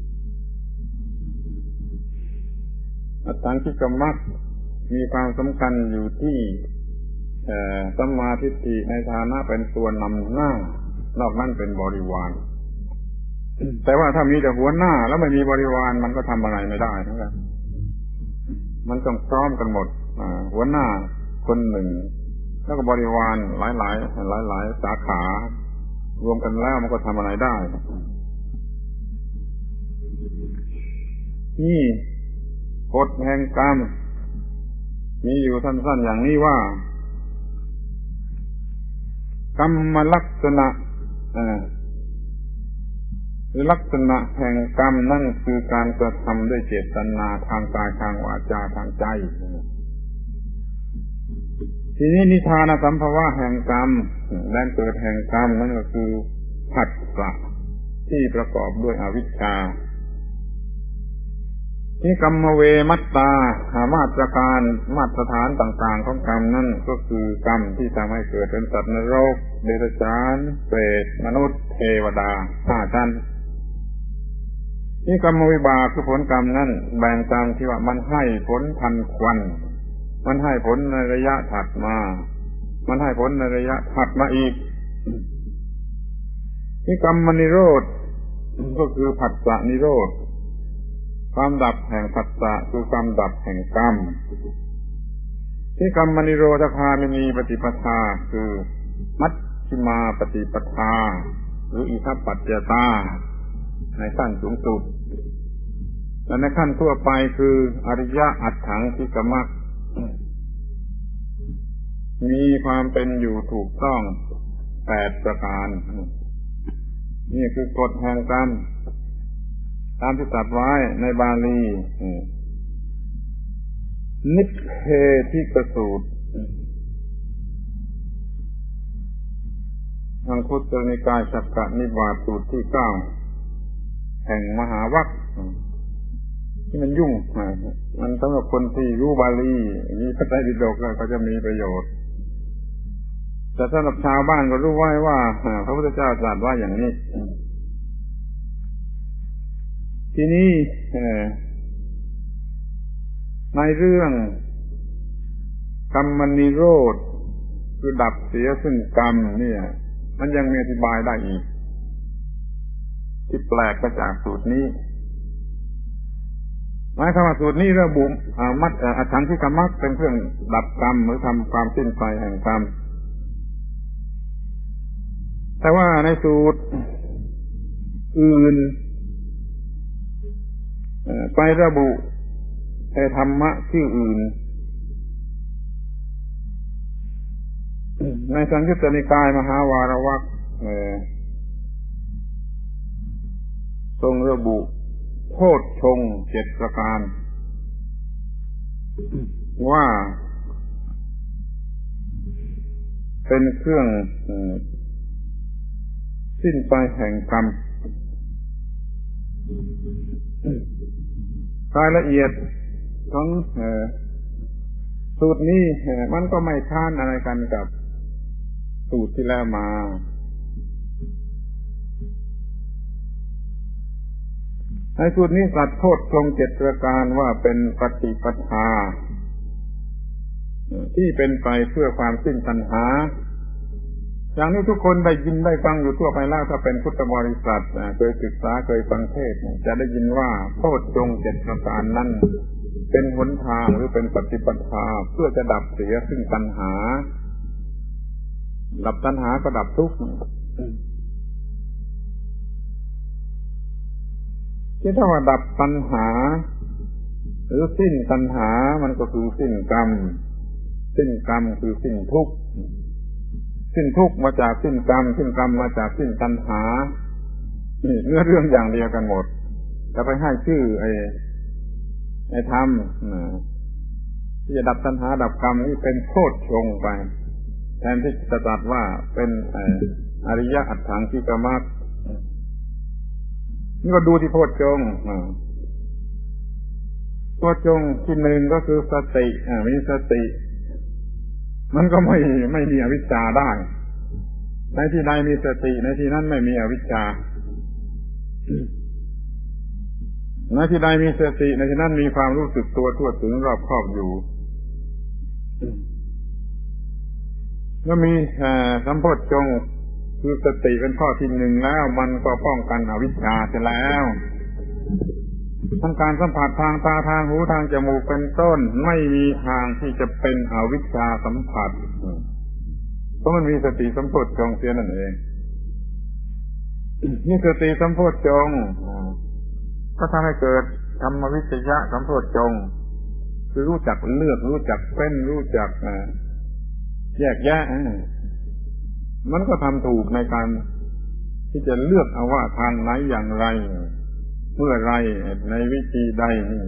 อัตถังคิกัมมัคมีความสำคัญอยู่ที่สัมมาทิฏฐิในฐานะเป็นตัวนำหน้านอกนั้นเป็นบริวารแต่ว่าถ้ามีแต่หัวหน้าแล้วไม่มีบริวารมันก็ทำอะไรไม่ได้ทั้งนั้นมันต้องพร้อมกันหมดหัวหน้าคนหนึ่งแล้วก็บริวารหลายหลายหลายหลายสาขารวมกันแล้วมันก็ทำอะไรได้นี่กฎแห่งกรรมมีอยู่สั้นๆอย่างนี้ว่ากรรมลักษณะหรือลักษณะแห่งกรรมนั่นคือการกระทำด้วยเจตนาทางกายทางวาจาทางใจทีนี้นิทานสัมภวะแห่งกรรมแรงเกิดแห่งกรรมนั่นก็คือผัสสะที่ประกอบด้วยอวิชชาที่กรรมเวมัตตามาตรการมาตรฐานต่างๆของกรรมนั่นก็คือกรรมที่ทำให้เกิดเป็นสัตว์นรกเดรัจฉานเปรตมนุษย์เทวดาห้าชั้นที่กรรมวิบากคือผลกรรมนั่นแบ่งตามที่ว่ามันให้ผลทันควันมันให้ผลในระยะถัดมามันให้ผลในระยะถัดมาอีกที่กรรมนิโรธก็คือผัสสะนิโรธความดับแห่งผัสสะคือความดับแห่งกรรมที่กรรมนิโรธคามินีปฏิปทาคือมัชฌิมาปฏิปทาหรืออิทัปปัจจตาในขั้นสูงสุดและในขั้นทั่วไปคืออริยอัตถังคิกัมมัคมีความเป็นอยู่ถูกต้องแปดประการนี่คือกฎแห่งกรรมตามที่ตรัสไว้ในบาลีนิพเพทิกสูตรทางพุทธนิกายสักกะนิบาตสูตรที่เก้าแห่งมหาวรรคที่มันยุ่งมันสำหรับคนที่รู้บาลีมีพระไตรปิฎกแล้วก็จะมีประโยชน์แต่สำหรับชาวบ้านก็รู้ไว้ว่าพระพุทธเจ้าตรัสว่าอย่างนี้ทีนี้ในเรื่องกรรมนิโรธคือดับเสียซึ่งกรรมเนี่ยมันยังมีอธิบายได้อีกที่แปลกไปจากสูตรนี้หมายความว่าสูตรนี้ระบุมัดอัตถังคิกัมมัคเป็นเครื่องดับกรรมหรือทำความสิ้นไปแห่งกรรมแต่ว่าในสูตรอื่นไประบุในธรรมะชื่ออื่นในสังยุตตนิกายมหาวารวรรคทรงระบุโพชฌงค์เจ็ดประการว่าเป็นเครื่องสิ้นไปแห่งกรรมรายละเอียดของสูตรนี้มันก็ไม่ค้านอะไรกันกับสูตรที่แล้วมาในสูตรนี้ตรัสโทษทรงเจ็ดประการว่าเป็นปฏิปทาที่เป็นไปเพื่อความสิ้นตัณหาอย่างนี้ทุกคนได้ยินได้ฟังอยู่ทั่วไปแล้วถ้าเป็นพุทธบริษัทเคยศึกษาเคยฟังเทศน์จะได้ยินว่าโทษทรงเจ็ดประการนั้นเป็นหนทางหรือเป็นปฏิปทาเพื่อจะดับเสียซึ่งตัณหาดับตัณหาก็ดับทุกข์ที่ถ้าว่าดับตัณหาหรือสิ้นตัณหามันก็คือสิ้นกรรมสิ้นกรรมคือสิ้นทุกข์สิ้นทุกข์มาจากสิ้นกรรมสิ้นกรรมมาจากสิ้นตัณหานี่เนื้อเรื่องอย่างเดียวกันหมดจะไปให้ชื่อไอ้ไอ้ธรรมที่จะดับตัณหาดับกรรมนี่เป็นโทษชงไปแทนที่จะตรัสว่าเป็นอริยอัตถังคิกมรรคนี่ก็ดูที่โพชฌงค์โพชฌงค์ที่หนึ่งก็คือสติมีสติมันก็ไม่ไม่มีอวิชชาได้ในที่ใดมีสติในที่นั้นไม่มีอวิชชาในที่ใดมีสติในที่นั้นมีความรู้สึกตัวทั่วถึงรอบครอบอยู่ก็มีสัมโพชฌงค์คือสติเป็นข้อที่หนึ่งแล้วมันก็ป้องกันอวิชชาเสียแล้วทั้งการสัมผัสทางตาทางหูทางจมูกเป็นต้นไม่มีทางที่จะเป็นอวิชชาสัมผัสเพราะมันมีสติสัมโพชฌงค์เสียนั่นเองนี่สติสัมโพชฌงค์ก็ทำให้เกิดธรรมวิจยะสัมโพชฌงค์คือรู้จักเลือกรู้จักเป็นรู้จักแยกแยะมันก็ทำถูกในการที่จะเลือกเอาว่าทางไหนอย่างไรเมื่อไรในวิธีใดนี่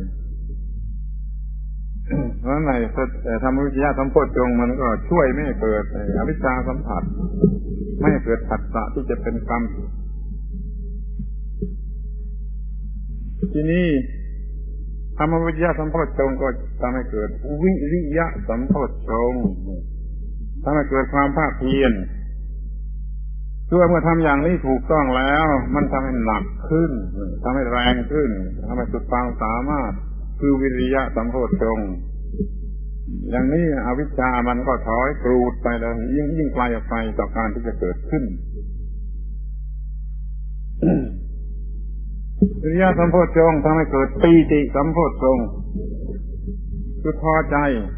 เพราะในธรรมวิจยะสัมโพชฌงค์มันก็ช่วยไม่ให้เกิดอวิชชาสัมผัสไม่ให้เกิดผัสสะที่จะเป็นกรรมทีนี้ธรรมวิจยะสัมโพชฌงค์ก็ทำให้เกิดวิริยะสัมโพชฌงค์ทำให้เกิดความภาคเพียรเพื่อเมื่อทำอย่างนี้ถูกต้องแล้วมันทำให้หนักขึ้นทำให้แรงขึ้นทำให้สุดความสามารถคือวิริยะสัมโพชฌงค์อย่างนี้อวิชชามันก็ถอยกรูดไปแล้วยิ่งยิ่งไกลออกไปต่อการที่จะเกิดขึ้น วิริยะสัมโพชฌงค์ทำให้เกิดปีติสัมโพชฌงค์คือพอใจ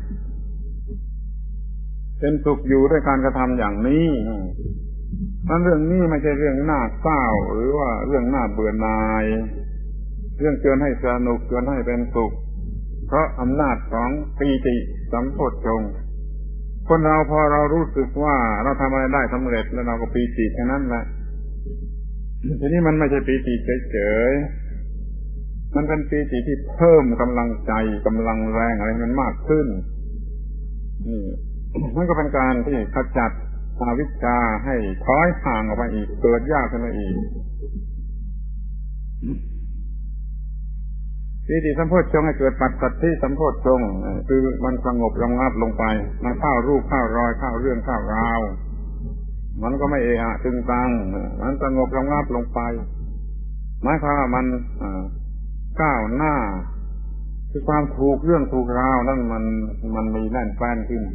เป็นสุขอยู่ด้วยการกระทำอย่างนี้นั่นเรื่องนี้ไม่ใช่เรื่องน่าเศร้าหรือว่าเรื่องน่าเบื่อหน่ายเรื่องเกินให้สนุกเกินให้เป็นสุขเพราะอำนาจของปีติสัมโพชฌงค์คนเราพอเรารู้สึกว่าเราทำอะไรได้สำเร็จแล้วเราก็ปีติแค่นั้นแหละทีนี้มันไม่ใช่ปีติเฉยๆมันเป็นปีติที่เพิ่มกำลังใจกำลังแรงอะไรมันมากขึ้นนี่มันก็เป็นการที่ขจัดอวิชชาให้ถอยห่างออกไปอีกเกิดยากขึ้นมาอีกปีติสัมโพชฌงค์ให้เกิดปัสสัทธิสัมโพชฌงค์คือมันสงบระงับลงไปมันเข้ารูปเข้ารอยเข้าเรื่องเข้าราวมันก็ไม่เอะอะตึงตังมันสงบระงับลงไปหมายความว่ามันก้าวหน้าคือความถูกเรื่องถูกราวนั่นมันมันมีแน่นแฟ้นขึ้น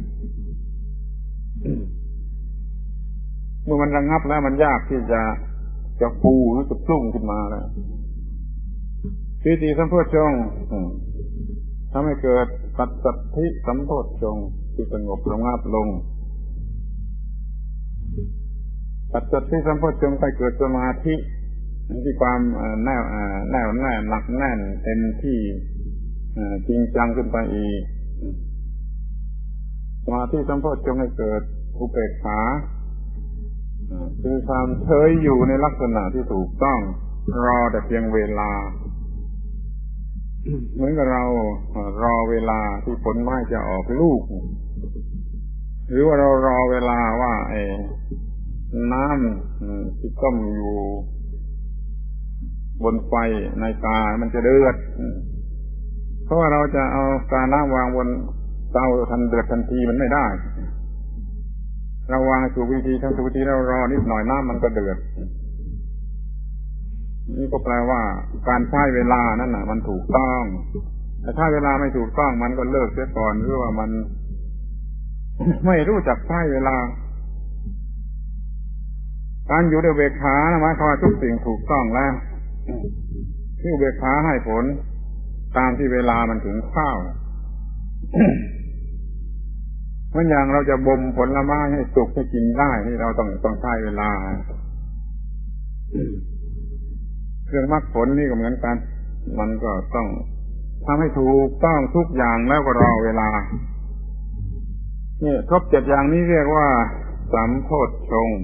เมื่อมันระงับแล้วมันยากที่จะจะฟูหรือจะพุ่งขึ้นมาแล้วปีติสัมโพชฌงค์ทำให้เกิดปัสสัทธิสัมโพชฌงค์ที่สงบระงับลงปัสสัทธิสัมโพชฌงค์ไปเกิดสมาธิที่ความแน่วแน่วแน่หนักแน่นเต็มที่จริงจังขึ้นไปอีกสมาธิสัมโพชฌงค์ให้เกิดอุเบกขาคือความเฉยอยู่ในลักษณะที่ถูกต้องรอแต่เพียงเวลาเหมือนกับเรารอเวลาที่ผลไม้จะออกลูกหรือว่าเรารอเวลาว่าไอ้น้ำที่ต้มอยู่บนไฟในกามันจะเดือดเพราะว่าเราจะเอากาน้ำวางบนเตาทันเดือดทันทีมันไม่ได้เราวางถูกวิธีทำถูกวิธีเรารอนิดหน่อยน้ำมันก็เดือดนี่ก็แปลว่าการใช้เวลานั่นน่ะมันถูกต้องแต่ถ้าเวลาไม่ถูกต้องมันก็เลิกเสียก่อนหรือว่ามัน ไม่รู้จักใช้เวลาการอยู่ในอุเบกขาหมายความว่าทุกสิ่งถูกต้องแล้วที่อุเบกขาให้ผลตามที่เวลามันถึงข้าว เหมือนอย่างเราจะบ่มผลไม้ให้สุกให้กินได้นี่เราต้องต้องใช้เวลาเรื่องมรรคผลนี่ก็เหมือนกันมันก็ต้องทำให้ถูกต้องทุกอย่างแล้วก็รอเวลานี่ครบเจ็ดอย่างนี้เรียกว่าสัมโพชฌงค์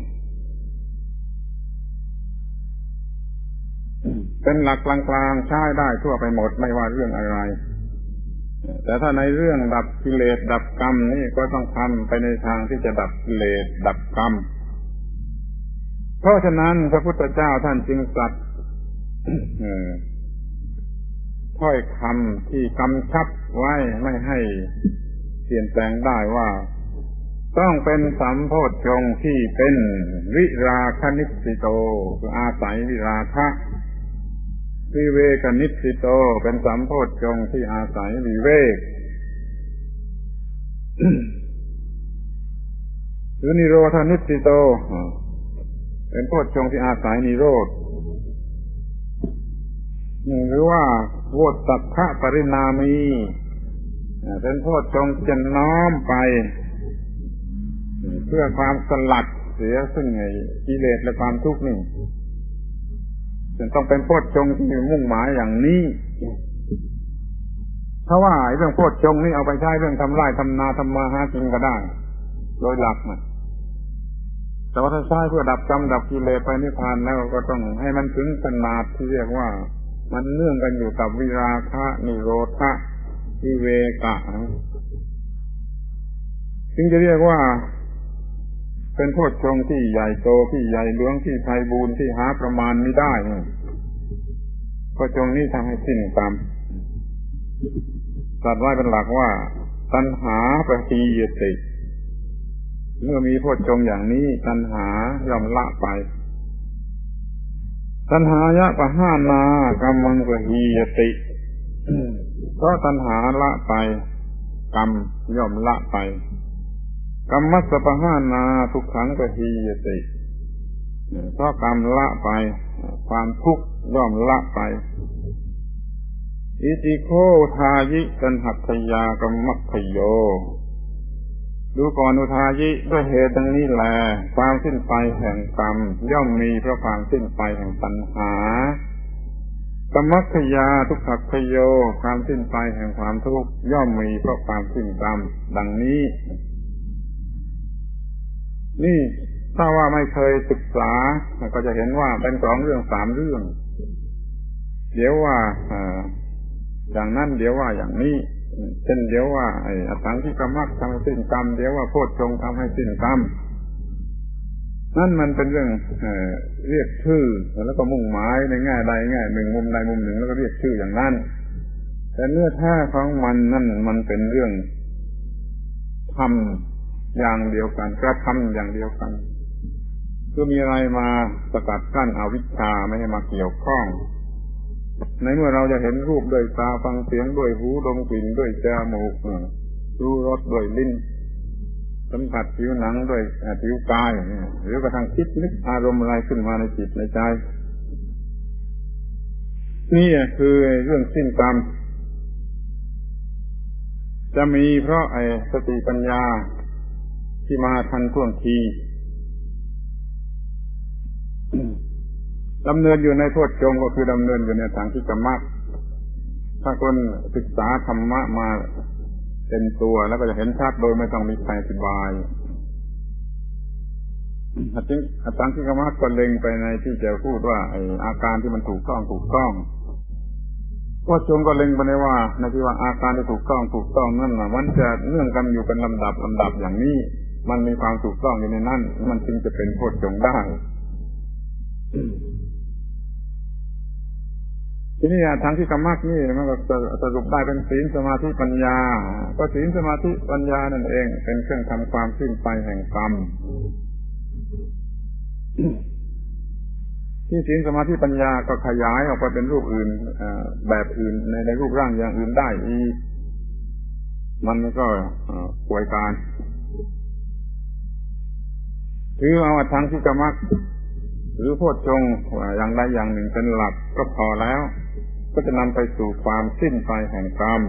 เป็นหลักกลางๆใช้ได้ทั่วไปหมดไม่ว่าเรื่องอะไรแต่ถ้าในเรื่องดับกิเลสดับกรรมนี่ก็ต้องทำไปในทางที่จะดับกิเลสดับกรรมเพราะฉะนั้นพระพุทธเจ้าท่านจึงตรัสถ้อยคำที่กำชับไว้ไม่ให้เปลี่ยนแปลงได้ว่าต้องเป็นสัมโพชฌงค์ที่เป็นวิราคนิสสิโตคืออาศัยวิราคะวิเวกนิสสิโตเป็นสัมโพชฌงค์ที่อาศัยวิเวก หรือนิโรธนิสสิโตเป็นโพชฌงค์ที่อาศัยนิโรธหรือว่าโวสัทธปริณามีเป็นโพชฌงค์จะน้อมไปเพื่อความสลัดเสียซึ่งกิเลสและความทุกข์นี่จึงต้องเป็นโพชฌงค์ที่มุ่งหมายอย่างนี้เพราะว่าเรื่องโพชฌงค์นี่เอาไปใช้เรื่องทำไร่ทำนาทำมาหากินก็ได้โดยหลักนะแต่ว่าถ้าใช้เพื่อดับกรรมดับกิเลสไปนิพพานแล้วก็ต้องให้มันถึงขนาดที่เรียกว่ามันเนื่องกันอยู่กับวิราคะนิโรธะวิเวกะจึงจะเรียกว่าเป็นโพชฌงค์ที่ใหญ่โตที่ใหญ่หลวงที่ไพบูลย์ที่หาประมาณไม่ได้โพชฌงค์นี้ทำให้สิ้นกรรมตรัสไว้เป็นหลักว่าตัณหาปฏิยติเมื่อมีโพชฌงค์อย่างนี้ตัณหาย่อมละไปตัณหายะปะห้านากรรมังปฏิยติเพราะตัณหาละไปกรรมย่อมละไปกรรมัสสะปะห้านาทุกขังปฏิยติเพราะกรรมละไปความทุกข์ย่อมละไปอิติโคทายิกันหัตถยากรรมัคคโยดูก่อนอุทายิด้วยเหตุดังนี้แลความสิ้นไปแห่งกรรมย่อมมีเพราะความสิ้นไปแห่งตัณหากรรมัคคยาทุกขคโยความสิ้นไปแห่งความทุกข์ย่อมมีเพราะความสิ้นกรรมดังนี้นี่ถ้าว่าไม่เคยศึกษาก็จะเห็นว่าเป็นสองเรื่องสามเรื่องเดี๋ยวว่าอย่างนั้นเดี๋ยวว่าอย่างนี้เช่นเดี๋ยวว่าไอ้อสังขิกมรรคทำให้สิ้นกรรมเดี๋ยวว่าโพชฌงค์ทำให้สิ้นกรรมนั่นมันเป็นเรื่องเอ่อเรียกชื่อแล้วก็มุ่งหมายในแง่ใดแง่หนึ่งมุมใดมุมหนึ่งแล้วก็เรียกชื่ออย่างนั้นแต่เนื้อแท้ของมันนั่นมันเป็นเรื่องทำอย่างเดียวกันกระทำอย่างเดียวกันคือมีอะไรมาสกัดกั้นอวิชชาไม่ให้มาเกี่ยวข้องในเมื่อเราจะเห็นรูปด้วยตาฟังเสียงด้วยหูดมกลิ่นด้วยจมูกรู้รสด้วยลิ้นสัมผัสผิวหนังด้วยผิวกายหรือกระทั่งคิดนึกอารมณ์อะไรขึ้นมาในจิตในใจนี่คือเรื่องสิ้นกรรมจะมีเพราะไอ้สติปัญญาที่มาทันท่วงทีดำเนินอยู่ในโพชฌงค์ก็คือดำเนินอยู่ในทางที่กรรมะถ้าคนศึกษาธรรมะมาเป็นตัวแล้วก็จะเห็นชัดโดยไม่ต้องมีใครอธิบายอาจารย์อาจารย์ที่กรรมะก็เล็งไปในที่จะพูดว่าไอ้อาการที่มันถูกต้องถูกต้องโพชฌงค์ก็เล็งไปในว่าในที่ว่าอาการที่ถูกต้องถูกต้องนั่นน่ะมันจะเนื่องกันอยู่เป็นลำดับลำดับอย่างนี้มันมีความถูกต้องอยู่ในนั้นมันจึงจะเป็นโพชฌงค์ได้ทีนี้ทางที่กรรมะนี่มันก็สรุปได้เป็นศีลสมาธิปัญญาก็ศีลสมาธิปัญญานั่นเองเป็นเครื่องทำความสิ้นไปแห่งกรรมที่ศีลสมาธิปัญญาก็ขยายออกไปเป็นรูปอื่นแบบอื่นในในรูปร่างอย่างอื่นได้อีกมันก็ป่วยการถือเอาทางที่กรรมหรือโพชฌงค์อย่างใดอย่างหนึ่งเป็นหลักก็พอแล้วก็จะนำไปสู่ความสิ้นไปแห่งกรรม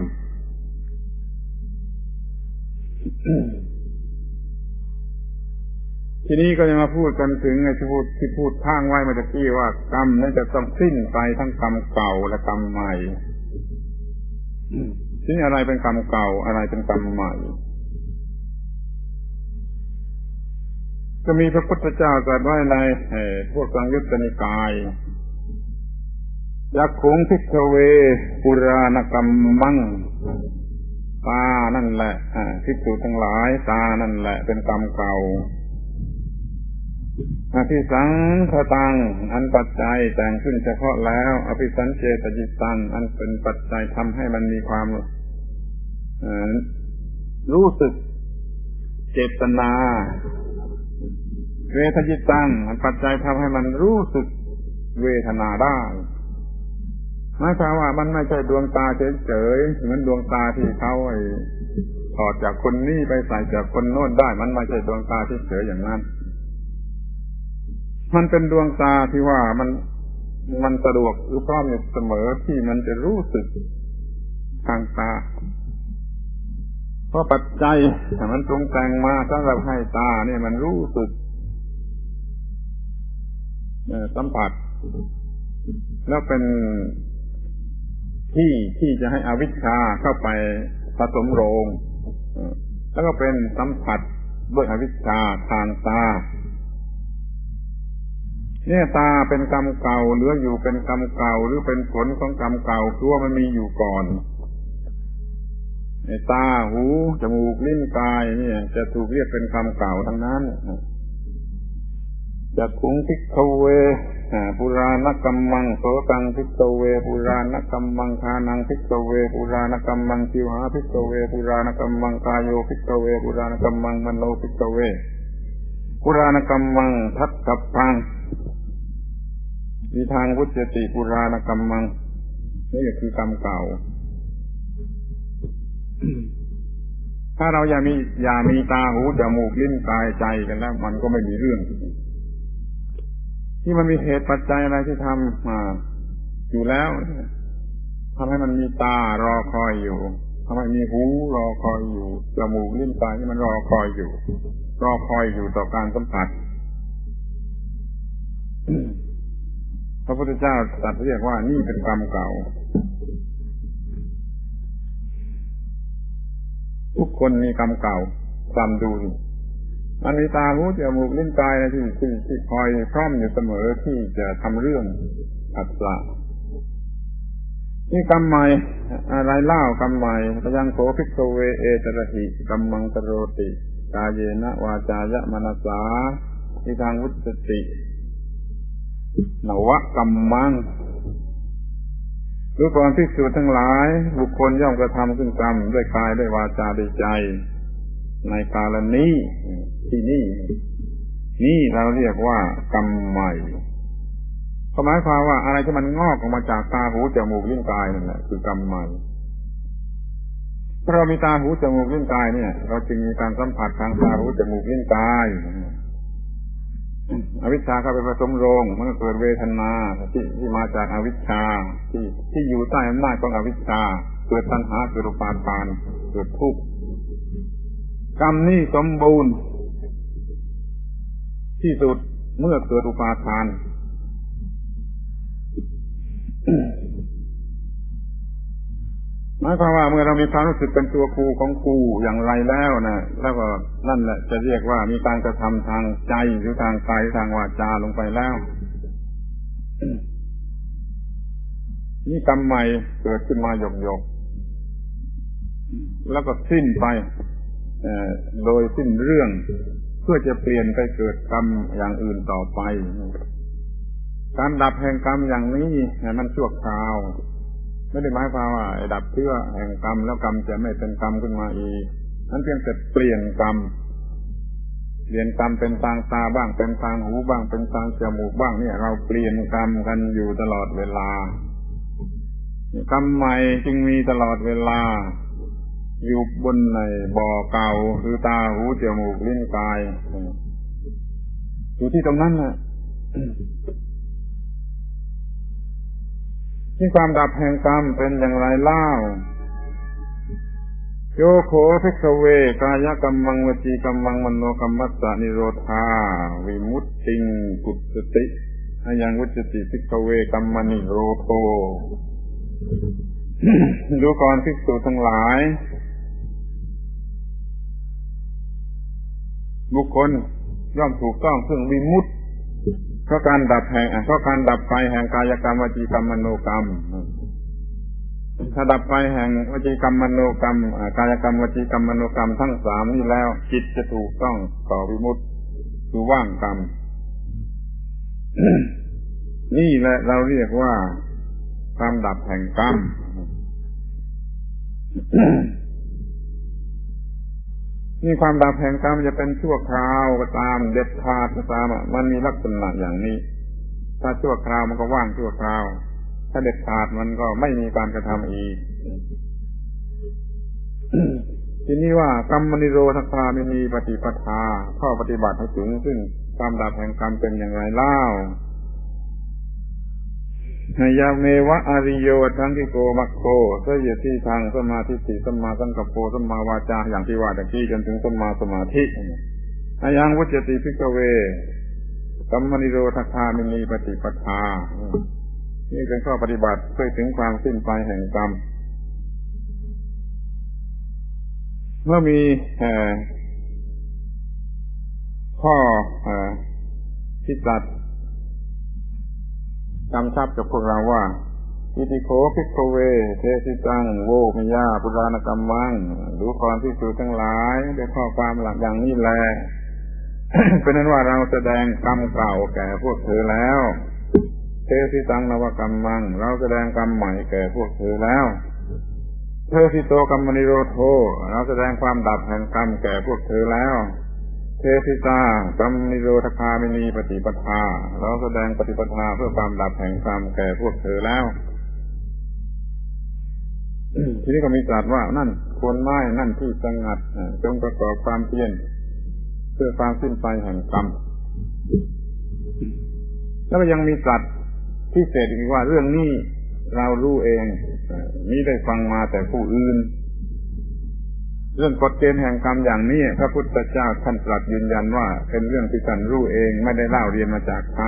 ทีนี้ก็จะมาพูดกันถึงไอ้ที่พูดที่พูดข้างไว้เมื่อกี้ว่ากรรมนั้นจะต้องสิ้นไปทั้งกรรมเก่าและกรรมใหม่ทีนี้อะไรเป็นกรรมเก่าอะไรเป็นกรรมใหม่ก็มีพระพุทธเจ้าตรัสไว้ในพวกสังยุตตนิกายยักขุงภิกขเวปุราณกรรมังตานั่นแหละภิกษุทั้งหลายตานั่นแหละเป็นกรรมเก่าอภิสังขตังอันปัจจัยแต่งขึ้นเฉพาะแล้วอภิสัญเจตจิตตังอันเป็นปัจจัยทำให้มันมีความรู้สึกเจตนาเวทจิตตังอันปัจจัยทำให้มันรู้สึกเวทนาได้หมายความว่ามันไม่ใช่ดวงตาเฉยๆเหมือนดวงตาที่เขาไอ้ถอดจากคนนี้ไปใส่จากคนโน้นได้มันไม่ใช่ดวงตาเฉยๆอย่างนั้นมันเป็นดวงตาที่ว่ามันมันสะดวกหรือพร้อมอยู่เสมอที่มันจะรู้สึกทางตาเพราะปัจจัยมันปรุงแต่งมาสำหรับให้ตาเนี่ยมันรู้สึกสัมผัสแล้วเป็นที่ที่จะให้อวิชชาเข้าไปผสมโรงแล้วก็เป็นสัมผัสด้วยอวิชชาทางตาเนี่ยตาเป็นกรรมเก่าเหลืออยู่เป็นกรรมเก่าหรือเป็นผลของกรรมเก่าคือว่ามันมีอยู่ก่อนตาหูจมูกลิ้นกายเนี่ยจะถูกเรียกเป็นกรรมเก่าทั้งนั้นจักขุงภิกขเวปุราณกัมมังโสตังภิกขเวปุราณกัมมังคานังภิกขเวปุราณกัมมังชิวหาภิกขเวปุราณกัมมังกายโยภิกขเวปุราณกัมมังมโนภิกขเวปุราณกัมมังทัตกัปปังมีทางวุจติปุราณกัมมังนี่คือกรรมเก่าถ้าเราอย่ามีอย่ามีตาหูจมูกลิ้นกายใจกันแล้วมันก็ไม่มีเรื่องที่มันมีเหตุปัจจัยอะไรที่ทำมาอยู่แล้วทำให้มันมีตารอคอยอยู่ทำให้มีหูรอคอยอยู่จมูกลิ้นกายที่มันรอคอยอยู่รอคอยอยู่ต่อการสัมผัสพระพุทธเจ้าตรัสเรียกว่านี่เป็นกรรมเก่าทุกคนมีกรรมเก่าจำดูมันมีตาหูจมูกลิ้นกายนะที่ที่ที่คอยพร้อมอยู่เสมอที่จะทำเรื่องอัศระนี่กรรมใหม่อะไรเล่ากรรมใหม่พยังโสภิกขเวเอตระหิกัมมังกโรติกายเยนะวาจายะมนัสสาที่ทางวุจตินวกัมมังรู้ก่อนภิกษุทั้งหลายบุคคลย่อมกระทำซึ่งกรรมด้วยกายด้วยวาจาด้วยใจในกาลนี้ที่นี่นี่เราเรียกว่ากรรมใหม่หมายความว่าอะไรที่มันงอกออกมาจากตาหูจมูกลิ้นกายนั่นแหละคือกรรมใหม่ถ้าเรามีตาหูจมูกลิ้นกายเนี่ยเราจึงมีการสัมผัสทางตาหูจมูกลิ้นกายอวิชชาเข้าไปผสมโรงมันก็เกิดเวทนาที่ที่มาจากอวิชชาที่ที่อยู่ใต้อำนาจของอวิชชาเกิดตัณหาเกิดอุปาทานเกิดทุกข์กรรมนี้สมบูรณ์ที่สุดเมื่อเกิดอุปาทานหมายความว่าเมื่อเรามีความรู้สึกเป็นตัวกูของกูอย่างไรแล้วนะแล้วก็นั่นแหละจะเรียกว่ามีการกระทำทางใจหรือทางกายทางวาจาลงไปแล้วนี่กรรมใหม่เกิดขึ้นมาหยกๆแล้วก็สิ้นไปโดยสิ้นเรื่องเพื่อจะเปลี่ยนไปเกิดกรรมอย่างอื่นต่อไปการดับแห่งกรรมอย่างนี้มันชั่วคราวไม่ได้หมายความว่าดับเชื้อแห่งกรรมแล้วกรรมจะไม่เป็นกรรมขึ้นมาอีกนั้นเพียงแต่เปลี่ยนกรรมเปลี่ยนกรรมเป็นทางตาบ้างเป็นทางหูบ้างเป็นทางจมูกบ้างเนี่ยเราเปลี่ยนกรรมกันอยู่ตลอดเวลากรรมใหม่จึงมีตลอดเวลาอยู่บนในบ่อเก่าคือตาหูจมูกลิ้นกายอยู่ที่ตรงนั้นน่ะที่ความดับแห่งกรรมเป็นอย่างไรเล่าโยโขภิกขเวกายกรรมังวจีกรรมังมโนกรรมัสสะนิโรธาวิมุตติงกุสติอายังวุจติภิกขเวกัมมนิโรโธ ดูก่อนภิกษุทั้งหลายบุคคลย่อมถูกต้องซึ่งวิมุตติเพราะการดับแห่งเพราะการดับไปแห่งกายกรรมวจีกรรมมโนกรรมถ้าดับไปแห่งวจีกรรมมโนกรรมกายกรรมวจีกรรมมโนกรรมทั้งสามนี้แล้วจิตจะถูกต้องต่อวิมุตติคือว่างกรรม นี่แหละเราเรียกว่าความดับแห่งกรรม นี่ความดับแห่งกรรมจะเป็นชั่วคราวก็ตามเด็ดขาดก็ตามมันมีลักษณะอย่างนี้ถ้าชั่วคราวมันก็ว่างชั่วคราวถ้าเด็ดขาดมันก็ไม่มีการกระทำอีก ทีนี้ว่ากรรมนิโรธคามินีปฏิปทาข้อปฏิบัติให้ถึงซึ่งความดับแห่งกรรมเป็นอย่างไรเล่าหายาเมวะอริโยทันติโกมัคโคเสยที่ทางสมาธิสิสัมมาสังกัปโปสัมมาวาจาอย่างที่ว่าตะกี้จนถึงสัมมาสมาธิอายังวุจติภิกขเวกัมมนิโรธคามินีปฏิปทานี่เป็นข้อปฏิบัติเพื่อถึงความสิ้นไปแห่งกรรมเมื่อมีข้อที่ตรัสกำชับกับพวกเราว่าอิติโขภิกขเวเทสิตังโวมยาปุราณกรรมังดูก่อนภิกษุทั้งหลายด้วยข้อความหลักอย่างนี้แล เป็นนั้นว่าเราแสดงกรรมเก่าแก่พวกเธอแล้วเทสิตังนวกรรมังเราแสดงกรรมใหม่แก่พวกเธอแล้วเทสิโตกรรมนิโรโธเราแสดงความดับแห่งกรรมแก่พวกเธอแล้วเทสิตากรรมนิโรธคามินีปฏิปทาเราแสดงปฏิปทาเพื่อความดับแห่งกรรมแก่พวกเธอแล้ว ทีนี้ก็มีตรัสว่านั่นโคนไม้นั่นที่สงัดจงประกอบความเพียรเพื่อความสิ้นไปแห่งกรรมแล้วก็ยังมีตรัสพิเศษอีกว่าเรื่องนี้เรารู้เองมิได้ฟังมาแต่ผู้อื่นเรื่องกฎเกณฑ์แห่งกรรมอย่างนี้พระพุทธเจ้าท่านตรัสยืนยันว่าเป็นเรื่องที่ท่านรู้เองไม่ได้เล่าเรียนมาจากใคร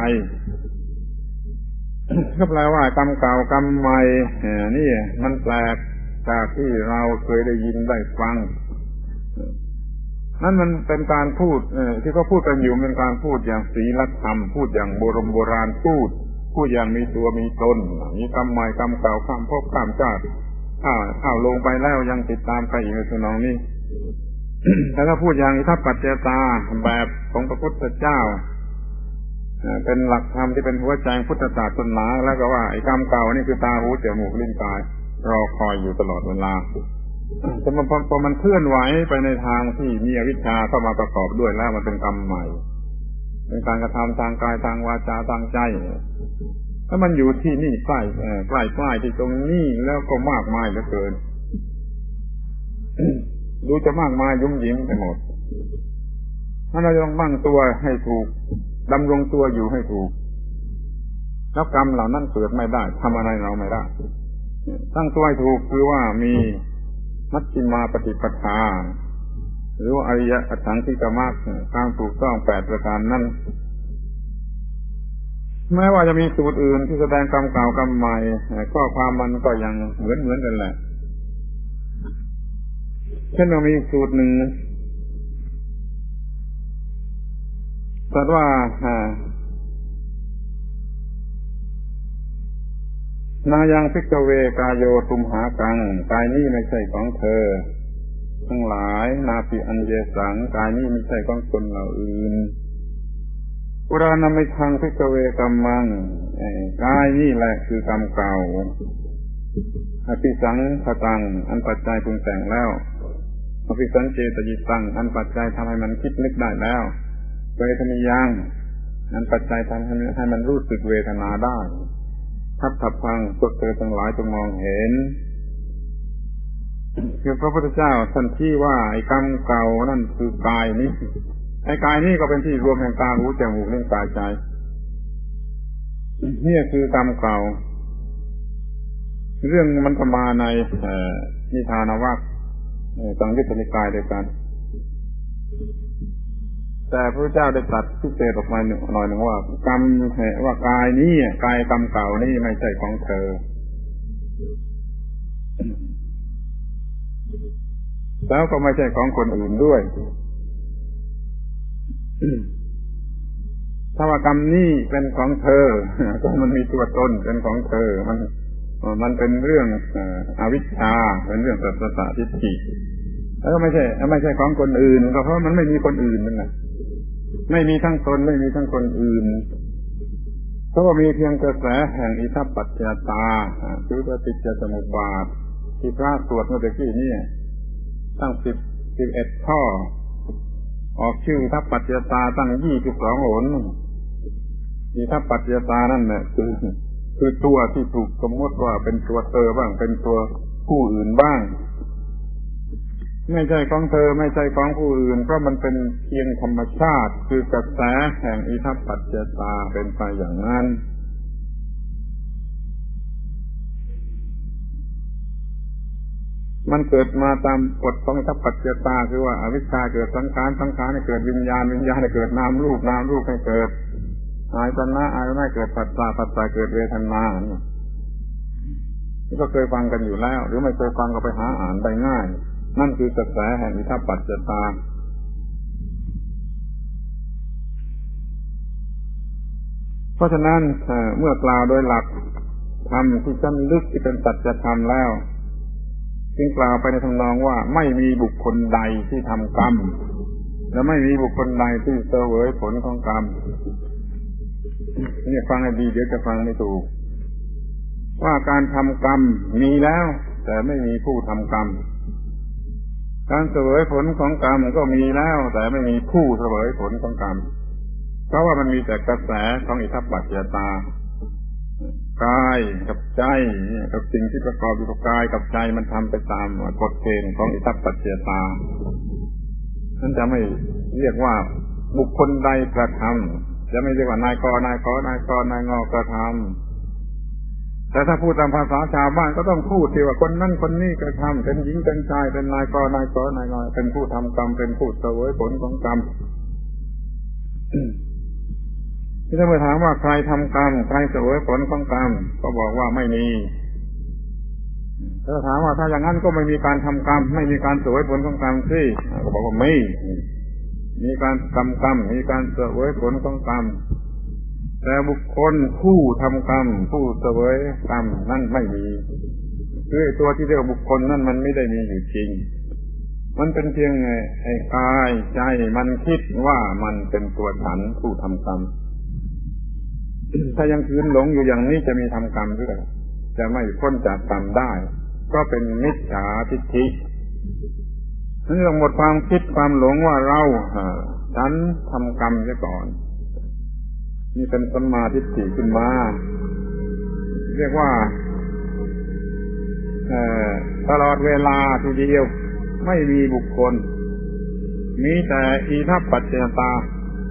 ก็แปลว่ากรรมเก่ากรรมใหม่นี่มันแปลกจากที่เราเคยได้ยินได้ฟังนั่นมันเป็นการพูดที่เขาพูดกันอยู่เป็นการพูดอย่างศีลธรรมพูดอย่างโบราณโบราณพูดพูดอย่างมีตัวมีตนมีกรรมใหม่กรรมเก่าข้ามภพข้ามชาติถ้าเข้าลงไปแล้วยังติดตามไปอีกในสนองนี้ แต่ถ้าพูดอย่างอิทัปปัจเจตาแบบของพระพุทธเจ้าเป็นหลักธรรมที่เป็นหัวใจพุทธศาสนาแล้วก็ว่าไอ้กรรมเก่านี่คือตาหูจมูกลิ้นกายรอคอยอยู่ตลอดเวลาแต่พอพอมันเคลื่อนไหวไปในทางที่มีอวิชชาเข้ามาประกอบด้วยแล้วมันเป็นกรรมใหม่เป็นการกระทำทางกายทางวาจาทางใจถ้ามันอยู่ที่นี่ใกล้ใกล้ใกล้ที่ตรงนี้แล้วก็มากมายเหลือเกิน ดูจะมากมายยุ่มยิ้มไปหมดถ้าเราต้องตั้งตัวให้ถูกดำรงตัวอยู่ให้ถูกแล้วกรรมเหล่านั้นเกิดไม่ได้ทำอะไรเราไม่ได้ตั้งตัวให้ถูกคือว่ามีมัชฌิมาปฏิปทาหรือว่าอริยสังคิกมรรคการถูกต้องแปดประการนั้นแม้ว่าจะมีสูตรอื่นที่แสดงกรรมเก่ากรรมใหม่ข้อความมันก็ยังเหมือนเหมือนกันแหละเช่นเรามีสูตรหนึ่งตรัสว่านายังภิกขเวกายโยตุมหากังกายนี้ไม่ใช่ของเธอทั้งหลายนาปิอัญเยสังกายนี้ไม่ใช่ของคนเหล่าอื่นปุราณมิทังภิกขเวกัมมังกายนี้แหละคือกรรมเก่าอภิสังขตังอันปัจจัยปรุงแต่งแล้วอภิสังเจตยิตังอันปัจจัยทำให้มันคิดนึกได้แล้วเวทนิยังนั้นปัจจัยทำให้ให้มันรู้สึกเวทนาได้ทับทับพังพวกเธอทั้งหลายจงมองเห็นคือพระพุทธเจ้าท่านที่ว่าไอ้กรรมเก่านั่นคือกายนี้ไอ้กายนี้ก็เป็นที่รวมแห่งตาหูจมูกลิ้นกายใจนี่คือกรรมเก่าเรื่องมันก็มาในนิทานวรรคสังยุตตนิกายเดียวกันแต่พระเจ้าได้ตรัสพิเศษออกมาหน่อยหนึ่งว่ากรรมว่ากายนี้กายกรรมเก่านี่ไม่ใช่ของเธอแล้วก็ไม่ใช่ของคนอื่นด้วยถ้าว่ากรรมนี้เป็นของเธอก็มันมีตัวตนเป็นของเธอมันมันเป็นเรื่องอวิชชาเป็นเรื่องสัสสะทิฏฐิแล้วก็ไม่ใช่ไม่ใช่ของคนอื่นก็เพราะมันไม่มีคนอื่นนั่นแหละไม่มีทั้งตนไม่มีทั้งคนอื่นเพราะว่ามีเพียงกระแสแห่งอิทัปปัจจตาคือปฏิจจสมุปบาทที่พระสวดเมื่อกี้นี่ตั้งสิบสิบเอ็ดข้อออกชื่ออิทัปปัจจตาตั้งยี่สิบสองหนอิทัปปัจจตานั่นแหละคือคือตัวที่ถูกสมมติว่าเป็นตัวเธอบ้างเป็นตัวผู้อื่นบ้างไม่ใช่ของเธอไม่ใช่ของผู้อื่นเพราะมันเป็นเพียงธรรมชาติคือกระแสแห่งอิทัปปัจจตาเป็นไปอย่างนั้นมันเกิดมาตามกฎของอิทัปปัจจตาคือว่าอวิชชาเกิดสังขารสังขารให้เกิดวิญญาณวิญญาณให้เกิดนามรูปนามรูปให้เกิดอายตนะอายตนะเกิดปัสสะปัสสะเกิดเวทนานี่ก็เคยฟังกันอยู่แล้วหรือไม่เคยฟังก็ไปหาอ่านได้ง่ายนั่นคือกระแสแห่งอิทัปปัจจตาเพราะฉะนั้นเมื่อกล่าวโดยหลักธรรมที่ชั้นลึกที่เป็นสัจธรรมแล้วจึงกล่าวไปในทำนองว่าไม่มีบุคคลใดที่ทำกรรมและไม่มีบุคคลใดที่เสวยผลของกรรมนี่ฟังให้ดีเดี๋ยวจะฟังไม่ถูกว่าการทำกรรมมีแล้วแต่ไม่มีผู้ทำกรรมการเสวยผลของกรรมก็มีแล้วแต่ไม่มีผู้เสวยผลของกรรมเพราะว่ามันมีแต่กระแสของอิทัปปัจจตากายกับใจกับสิ่งที่ประกอบอยู่กับกายกับใจมันทำไปตามกฎเกณฑ์ของอิทัปปัจจตานั่นจะไม่เรียกว่าบุคคลใดกระทำจะไม่เรียกว่านายกนายขอนายกนายงอกระทำแต่ถ้าพูดตามภาษาชาวบ้านก็ต้องพูดที่ว่าคนนั้นคนนี้กระทำเป็นหญิงเป็นชายเป็นนายกนายขอนายงอเป็นผู้ทำกรรมเป็นผู้เสวยผลของกรรมที่ถ้าไปถามว่าใครทำกรรมใครเสวยผลของกรรมก็บอกว่าไม่มีถ้าถามว่าถ้าอย่างนั้นก็ไม่มีการทำกรรมไม่มีการเสวยผลของกรรมสิก็บอกว่าไม่มีการทำกรรมมีการเสวยผลของกรรมแต่บุคคลผู้ทำกรรมผู้เสวยกรรมนั่นไม่มีคือตัวที่เรียกบุคคลนั่นมันไม่ได้มีอยู่จริงมันเป็นเพียงไอ้กายใจมันคิดว่ามันเป็นตัวฉันผู้ทำกรรมถ้ายังคืนหลงอยู่อย่างนี้จะมีทำกรรมหรือเปล่าจะไม่พ้นจากกรรมได้ก็เป็นมิจฉาทิฏฐินั่นต้องหมดความคิดความหลงว่าเราฉันทำกรรมเสียก่อนนี่เป็นสัมมาทิฏฐิขึ้นมาเรียกว่าตลอดเวลาทีเดียวไม่มีบุคคลมีแต่อิทัปปัจจตา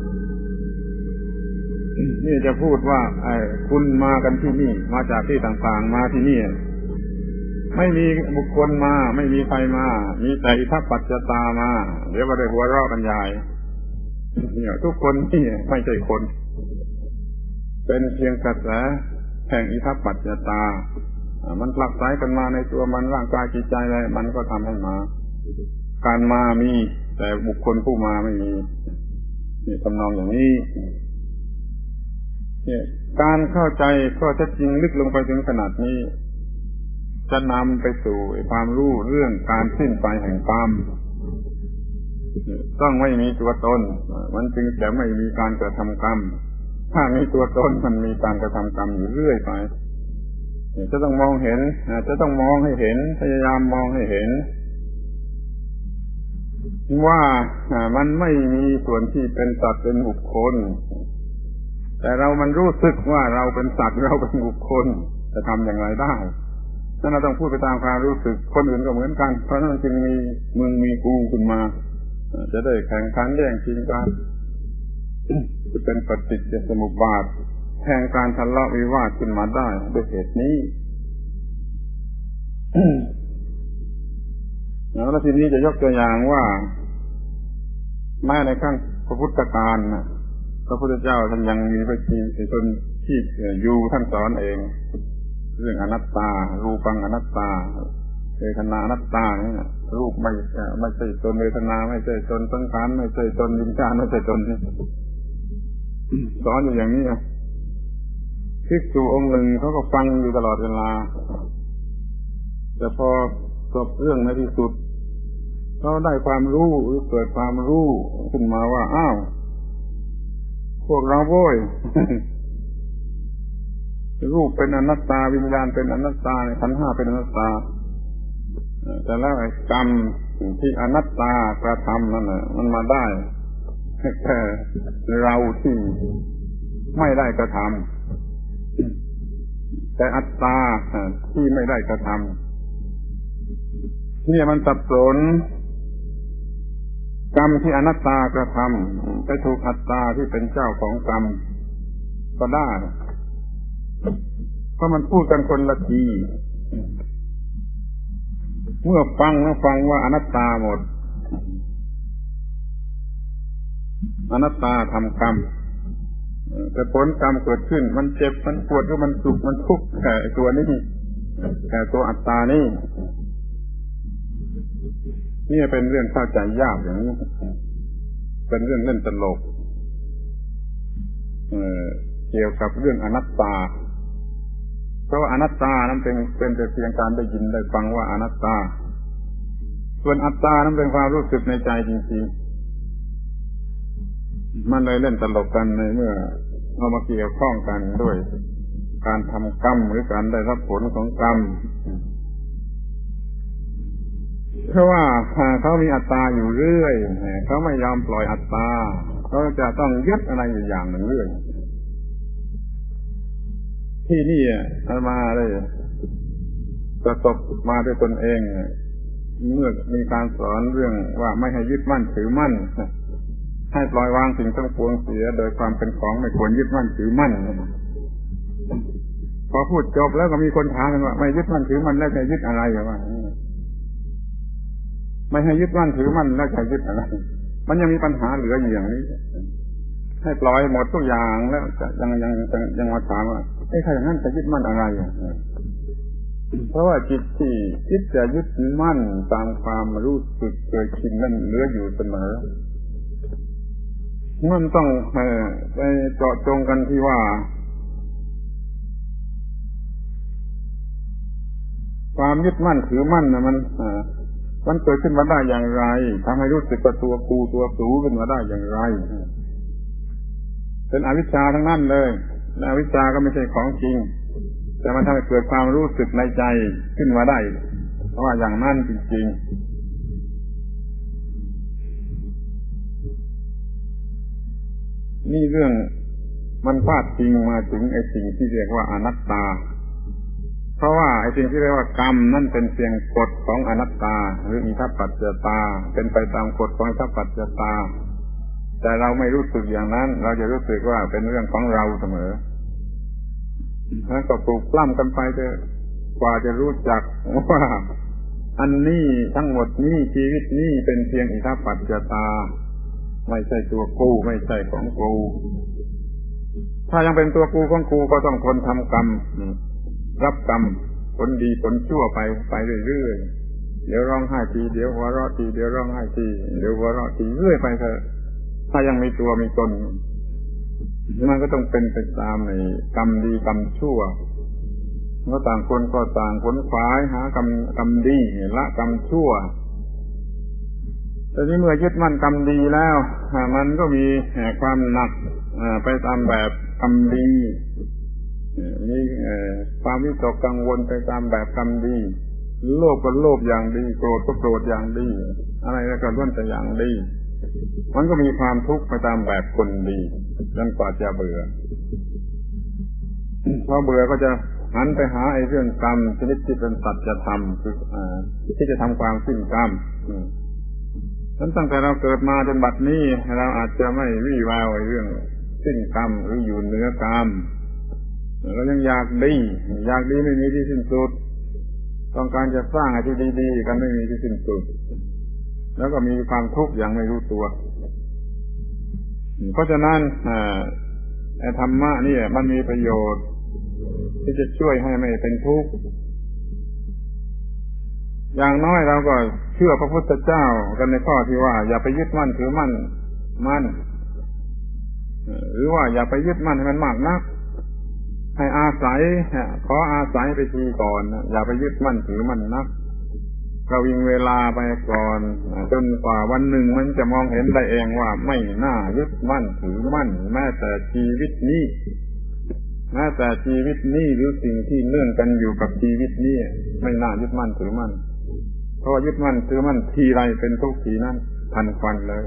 นี่จะพูดว่าไอ้คุณมากันที่นี่มาจากที่ต่างๆมาที่นี่ไม่มีบุคคลมาไม่มีใครมามีแต่อิทัปปัจจตามาเดี๋ยวก็ได้หัวเราะกันใหญ่เนี่ยทุกคนนี่ไม่ใช่คนเป็นเพียงกระแสแห่งอิทัปปัจจตามันผลักไสกันมาในตัวมันร่างกายจิตใจอะไรมันก็ทำให้มาการมามีแต่บุคคลผู้มาไม่มีนี่ทำนองอย่างนี้เนี่ยการเข้าใจข้อเท็จจริงลึกลงไปถึงขนาดนี้จะนำไปสู่ความรู้เรื่องการสิ้นไปแห่งกรรมต้องไม่มีตัวตนมันจึงจะไม่มีการกระทำกรรมถ้ามีตัวตนมันมีการกระทำกรรมอยู่เรื่อยไปจะต้องมองเห็นจะต้องมองให้เห็นพยายามมองให้เห็นว่ามันไม่มีส่วนที่เป็นสัตว์เป็นบุคคลแต่เรามันรู้สึกว่าเราเป็นสัตว์เราเป็นบุคคลจะทำอย่างไรได้นั่นเราต้องพูดไปตามความรู้สึกคนอื่นก็เหมือนกันเพราะนั้นจึงมีมึงมีกูขึ้นมาจะได้แข่งขันแย่งชิงกันจะเป็นปฏิจจสมุปบาทแห่งการทะเลาะวิวาทขึ้นมาได้ด้วยเหตุนี้ แล้วทีนี้จะยกตัวอย่างว่าแม้ในขั้งพระพุทธการนะพระพุทธเจ้าท่านยังมีพระชีตนที่อยู่ท่านสอนเองเรื่องอนัตตารูปังอนัตตาเวทนาอนัตตานี่นะรูปไม่ไม่ใช่ตนเวทนาไม่ใช่ตนสังขารไม่ใช่ตนวิญญาณไม่ใช่ตนนี่สอนอยู่อย่างนี้นะภิกษุองค์หนึ่งเขาก็ฟังอยู่ตลอดเวลาแต่พอจบเรื่องในที่สุดเขาได้ความรู้หรือเกิดความรู้ขึ้นมาว่าอ้าวพวกเราโว้ย รูปเป็นอนัตตาวิญญาณเป็นอนัตตาขันธ์ห้าเป็นอนัตตาแต่แล้วไอ้กรรมที่อนัตตากระทำนั่นน่ะมันมาได้แค่เราที่ไม่ได้กระทำแต่อัตตาที่ไม่ได้กระทำนี่มันสับสนกรรมที่อนัตตากระทำไปถูกอัตตาที่เป็นเจ้าของกรรมก็ได้เพราะมันพูดกันคนละทีเมื่อฟังแล้วฟังว่าอนัตตาหมดอนัตตาทำกรรมแต่ผลกรรมเกิดขึ้นมันเจ็บมันปวดหรือมันสุขมันทุกข์แค่ตัวนี้แค่ตัวอัตตานี่นี่เป็นเรื่องเข้าใจยากอย่างนี้เป็นเรื่องเล่นตลก เอ่อ เกี่ยวกับเรื่องอนัตตาเพราะว่าอนัตตานั้นเป็นเป็นแต่เพียงการได้ยินได้ฟังว่าอนัตตาส่วนอัตตานั้นเป็นความรู้สึกในใจจริงๆมันเลยเล่นตลกกันในเมื่อเอามาเกี่ยวข้องกันด้วยการทำกรรมหรือการได้รับผลของกรรมเพราะว่าเขามีอัตตาอยู่เรื่อยเขาไม่ยอมปล่อยอัตตาเขาจะต้องยึดอะไรอยู่อย่างหนึ่งเรื่อยที่นี่อาตมาได้ประสบมาด้วยตนเองเมื่อมีการสอนเรื่องว่าไม่ให้ยึดมั่นถือมั่นให้ปล่อยวางสิ่งทั้งปวงเสียโดยความเป็นของไม่ควรยึดมั่นถือมั่นพอพูดจบแล้วก็มีคนถามกันว่าไม่ยึดมั่นถือมั่นแล้วจะยึดอะไรวะไม่ให้ยึดมั่นถือมั่นแล้วจะยึดอะไรมันยังมีปัญหาเหลืออยู่อย่างนี้ให้ปล่อยหมดทุกอย่างแล้วจะยังยังยังยังมาถามว่าไอ้ถ้าอย่างนั้นจะยึดมั่นอะไรอ่ะเพราะว่าจิตที่คิดจะยึดมั่นตามความรู้สึกเคยชินนั่นเหลืออยู่เสมอมันต้องไปเจาะจงกันที่ว่าความยึดมั่นถือมั่นนะมันมันเกิดขึ้นมาได้อย่างไรทำให้รู้สึกว่าตัวกูตัวสูขึ้นมาได้อย่างไรเป็นอวิชชาทั้งนั้นเลยและอวิชชาก็ไม่ใช่ของจริงแต่มันทำให้เกิดความรู้สึกในใจขึ้นมาได้เพราะว่าอย่างนั้นจริงๆนี่เรื่องมันพาดพิงมาถึงไอ้สิ่งที่เรียกว่าอนัตตาเพราะว่าไอ้สิ่งที่เรียกว่ากรรมนั่นเป็นเพียงกฎของอนัตตาหรืออิทัปปัจจตาเป็นไปตามกฎของอิทัปปัจจตาแต่เราไม่รู้สึกอย่างนั้นเราจะรู้สึกว่าเป็นเรื่องของเราเสมอแล้วก็ปลูกปล้ำกันไปจนกว่าจะรู้จักว่าอันนี้ทั้งหมดนี้ชีวิตนี้เป็นเพียงอิทัปปัจจตาไม่ใช่ตัวกูไม่ใช่ของกูถ้ายังเป็นตัวกูของกูก็ต้องทนทำกรรมรับกรรมผลดีผลชั่วไปไปเรื่อยๆเดี๋ยวร้องไห้ทีเดี๋ยวหัวเราะทีเดี๋ยวร้องไห้ทีเดี๋ยวหัวเราะทีเรื่อยไปเถอะถ้ายังมีตัวมีตนมันก็ต้องเป็นไปตามในกรรมดีกรรมชั่วเมื่อต่างคนก็ต่างขนขวายหากรรมกรรมดีละกรรมชั่วแต่นี้เมื่อยึดมั่นกรรมดีแล้วมันก็มีความหนักไปตามแบบกรรมดีมีความวิตกกังวลไปตามแบบกรรมดีโลภก็โลภอย่างดีโกรธก็โกรธอย่างดีอะไรก็ล้วนแต่อย่างดีมันก็มีความทุกข์ไปตามแบบคนดีจนกว่าจะเบื่อพอเบื่อก็จะหันไปหาไอ้เรื่องกรรมชนิดที่เป็นสัจธรรมคืออ่าที่จะทำความสิ้นกรรมฉะนั้นตั้งแต่เราเกิดมาจนบัดนี้เราอาจจะไม่วี่แววไอ้เรื่องสิ้นกรรมหรืออยู่เหนือกรรมเรายังอยากดีอยากดีไม่มีที่สิ้นสุดต้องการจะสร้างไอ้ที่ดีๆกันไม่มีที่สิ้นสุดแล้วก็มีความทุกข์อย่างไม่รู้ตัวเพราะฉะนั้นไอ้ธรรมะนี่มันมีประโยชน์ที่จะช่วยให้ไม่เป็นทุกข์อย่างน้อยเราก็เชื่อพระพุทธเจ้ากันในข้อที่ว่าอย่าไปยึดมั่นถือมั่นมั่นหรือว่าอย่าไปยึดมั่นให้มันมากนักให้อาศัยขออาศัยไปทีก่อนอย่าไปยึดมั่นถือมั่นนักเรายิงเวลาไปก่อนจนกว่าวันหนึ่งมันจะมองเห็นได้เองว่าไม่น่ายึดมั่นถือมั่นแม้แต่ชีวิตนี้แม้แต่ชีวิตนี้หรือสิ่งที่เนื่องกันอยู่กับชีวิตนี้ไม่น่ายึดมั่นถือมั่นเพราะยึดมั่นถือมั่นทีไรเป็นทุกข์ทีนั้นทันควันเลย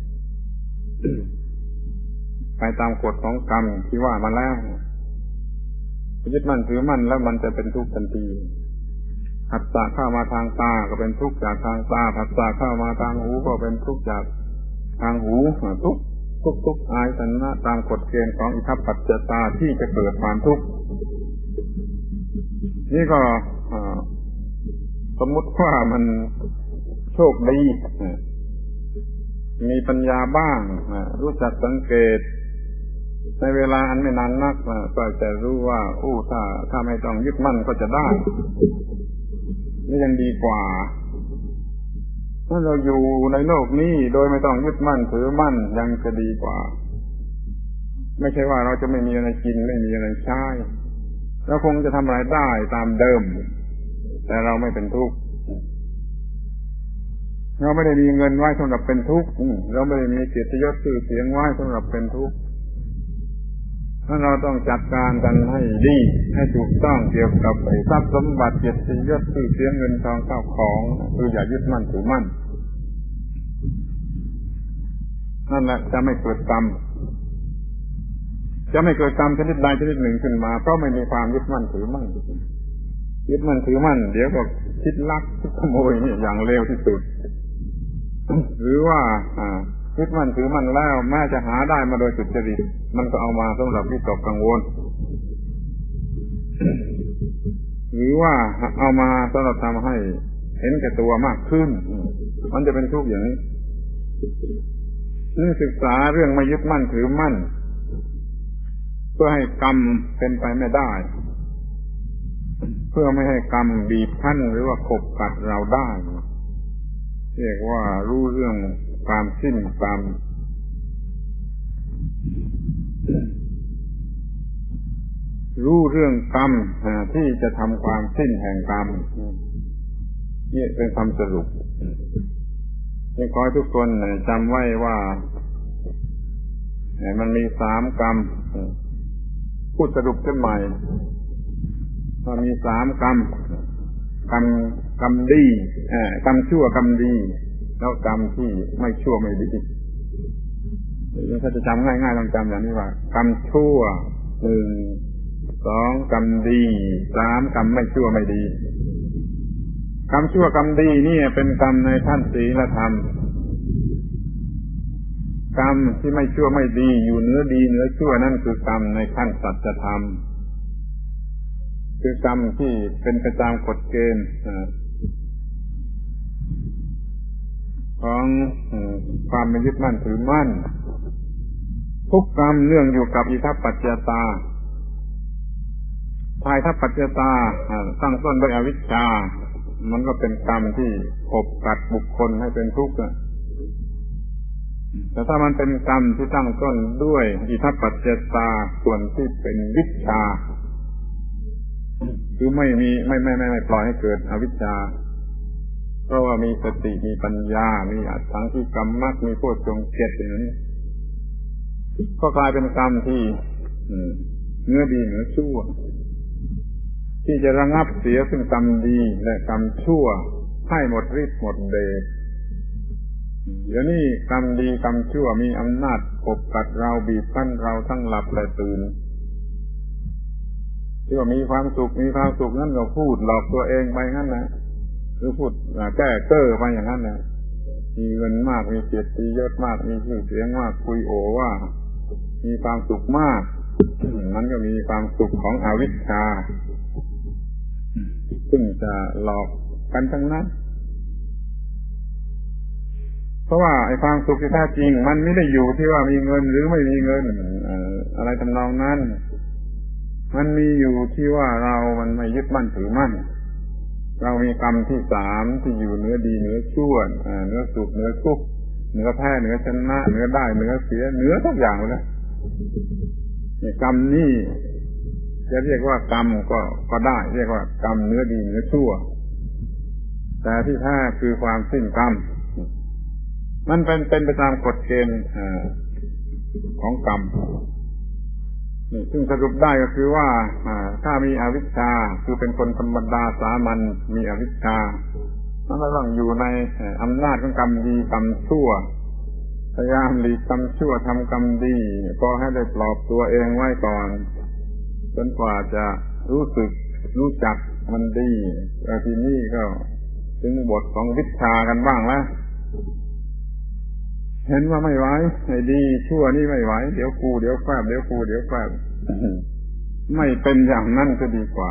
ไปตามกฎของกรรมที่ว่ามาแล้วยึดมั่นถือมั่นแล้วมันจะเป็นทุกข์ทันทีผัสสะเข้ามาทางตาก็เป็นทุกข์จากทางตาผัสสะเข้ามาทางหูก็เป็นทุกข์จากทางหูทุกข์ทุกข์ทุกข์อายตนะตามกฎเกณฑ์ของอิทัปปัจจตาที่จะเกิดความทุกข์นี่ก็สมมุติว่ามันโชคดีมีปัญญาบ้างรู้จักสังเกตในเวลาอันไม่นานนักก็จะรู้ว่าอู้ถ้าถ้าไม่ต้องยึดมั่นก็จะได้นี่ยังดีกว่าถ้าเราอยู่ในโลกนี้โดยไม่ต้องยึดมั่นถือมั่นยังจะดีกว่าไม่ใช่ว่าเราจะไม่มีอะไรกินไม่มีอะไรใช้เราคงจะทำอะไรได้ตามเดิมแต่เราไม่เป็นทุกข์เราไม่ได้มีเงินไว้สำหรับเป็นทุกข์เราไม่ได้มีเกียรติยศชื่อเสียงไว้สำหรับเป็นทุกข์ถ้าเราต้องจัดการกันให้ดีให้ถูกต้องเกี่ยวกับไอ้ทรัพย์สมบัติเกียรติยศชื่อเสียงเงินทองข้าวของคืออย่ายึดมั่นถือมั่นนั่นแหละจะไม่เกิดกรรมจะไม่เกิดกรรมชนิดใดชนิดหนึ่งขึ้นมาเพราะไม่มีความยึดมั่นถือมั่นยึดมั่นถือมั่นเดี๋ยวก็คิดลักคิดขโมยนี่อย่างเลวที่สุดหรือว่าอ่ายึดมั่นถือมั่นแล้วแม้จะหาได้มาโดยสุจริตมันก็เอามาสำหรับวิตกกังวลหรือว่าเอามาสำหรับทำให้เห็นแก่ตัวมากขึ้นมันจะเป็นทุกข์อย่างนี้นี่ศึกษาเรื่องไม่ยึดมั่นถือมั่นเพื่อให้กรรมเป็นไปไม่ได้เพื่อไม่ให้กรรมบีบคั้นหรือว่าขบกัดเราได้เรียกว่ารู้เรื่องความสิ้นกรรมรู้เรื่องกรรมที่จะทำความสิ้นแห่งกรรมนี่เป็นคำสรุปขอให้ทุกคนจำไว้ว่ามันมีสามกรรมพูดสรุปขึ้นใหม่ว่ามีสามกรรมกรรมกรรมดีกรรมชั่วกรรมดีแล้วกรรมที่ไม่ชั่วไม่ดีถ้าจะจำง่ายๆลองจำอย่างนี้ว่ากรรมชั่วหนึ่งสองกรรมดีสามกรรมไม่ชั่วไม่ดีกรรมชั่วกรรมดีนี่เป็นกรรมในขั้นศีลธรรมกรรมที่ไม่ชั่วไม่ดีอยู่เหนือดีเหนือชั่วนั่นคือกรรมในขั้นสัจธรรมคือกรรมที่เป็นไปตามกฎเกณฑ์ของความไม่ยึดมั่นถือมั่นทุกกรรมเนื่องอยู่กับอิทัปปัจจตาภายทัปปัจจตาตั้งต้นด้วยอวิชชามันก็เป็นกรรมที่ขบกัดบุคคลให้เป็นทุกข์แต่ถ้ามันเป็นกรรมที่ตั้งต้นด้วยอิทัปปัจจตาส่วนที่เป็นวิชชาคือไม่มีไม่ไม่ไม่ไม่ปล่อยให้เกิดอวิชชาเพราะว่ามีสติมีปัญญามีอัตถังที่กรรมมรรคมีโพชฌงค์เจ็ดอย่างนี้ก็กลายเป็นกรรมที่เนื้อดีเนื้อชั่วที่จะระงับเสียซึ่งกรรมดีและกรรมชั่วให้หมดฤทธิ์หมดเดชเดี๋ยวนี้กรรมดีกรรมชั่วมีอำนาจกดกัดเราบีบคั้นเราทั้งหลับและตื่นที่ว่ามีความสุขมีความสุขนั่นก็พูดหลอกตัวเองไปงั้นนะหรือพูดแก้เก้อไปอย่างนั้นนะมีเงินมากมีเกียรติยศมากมีชื่อเสียงมากคุยโอว่ามีความสุขมากนั้นก็มีความสุขของอวิชชาซึ่งจะหลอกกันทั้งนั้นเพราะว่าไอ้ความสุขที่แท้จริงมันไม่ได้อยู่ที่ว่ามีเงินหรือไม่มีเงินอะไรทำนองนั้นมันมีอยู่ที่ว่าเรามันไม่ยึดมั่นถือมั่นเรามีกรรมที่สามที่อยู่เหนือดีเหนือชั่วเหนือสุขเหนือทุกข์เหนือแพ้เหนือชนะเหนือได้เหนือเสียเหนือทุกอย่างเลยกรรมนี่จะเรียกว่ากรรมก็ก็ได้เรียกว่ากรรมเหนือดีเหนือชั่วแต่ที่แท้คือความสิ้นกรรมมันเป็นเป็นไปตามกฎเกณฑ์ของกรรมนี่ซึ่งสรุปได้ก็คือว่าถ้ามีอวิชชาคือเป็นคนธรรมดาสามัญมีอวิชชามันก็ต้องอยู่ในอำนาจของกรรมดีกรรมชั่วพยายามหลีกกรรมชั่วทำกรรมดีก็ให้ได้ปลอบตัวเองไว้ก่อนจนกว่าจะรู้สึกรู้จักมันดีแล้วทีนี้ก็ถึงบทของวิชากันบ้างแล้วเห็นว่าไม่ไหวไอ้ดีชั่วนี่ไม่ไหวเดี๋ยวกูเดี๋ยวแฝบเดี๋ยวกูเดี๋ยวแฝบไม่เป็นอย่างนั้นก็ดีกว่า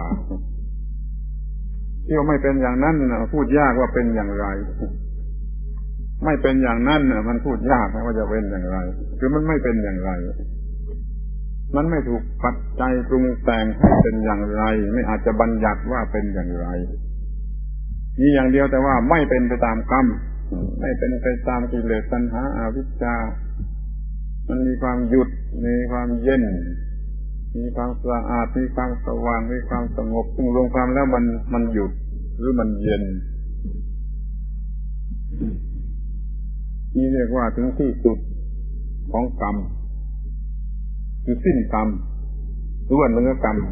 ที่ว่าไม่เป็นอย่างนั้นนะพูดยากว่าเป็นอย่างไรไม่เป็นอย่างนั้นน่ะมันพูดยากว่าจะเป็นอย่างไรคือมันไม่เป็นอย่างไรมันไม่ถูกปัจจัยปรุงแต่งให้เป็นอย่างไรไม่อาจจะบัญญัติว่าเป็นอย่างไรมีอย่างเดียวแต่ว่าไม่เป็นไปตามกรรมไม่เป็นไปตามกิเลสตัณหาอวิชชามันมีความหยุดมีความเย็นมีความสะอาดมีความสว่างมีความสงบซึ่งรวมความแล้วมันมันหยุดหรือมันเย็นนี่เรียกว่าถึงที่สุดของกรรมคือสิ้นกรรมหรือว่าเหนือกรรม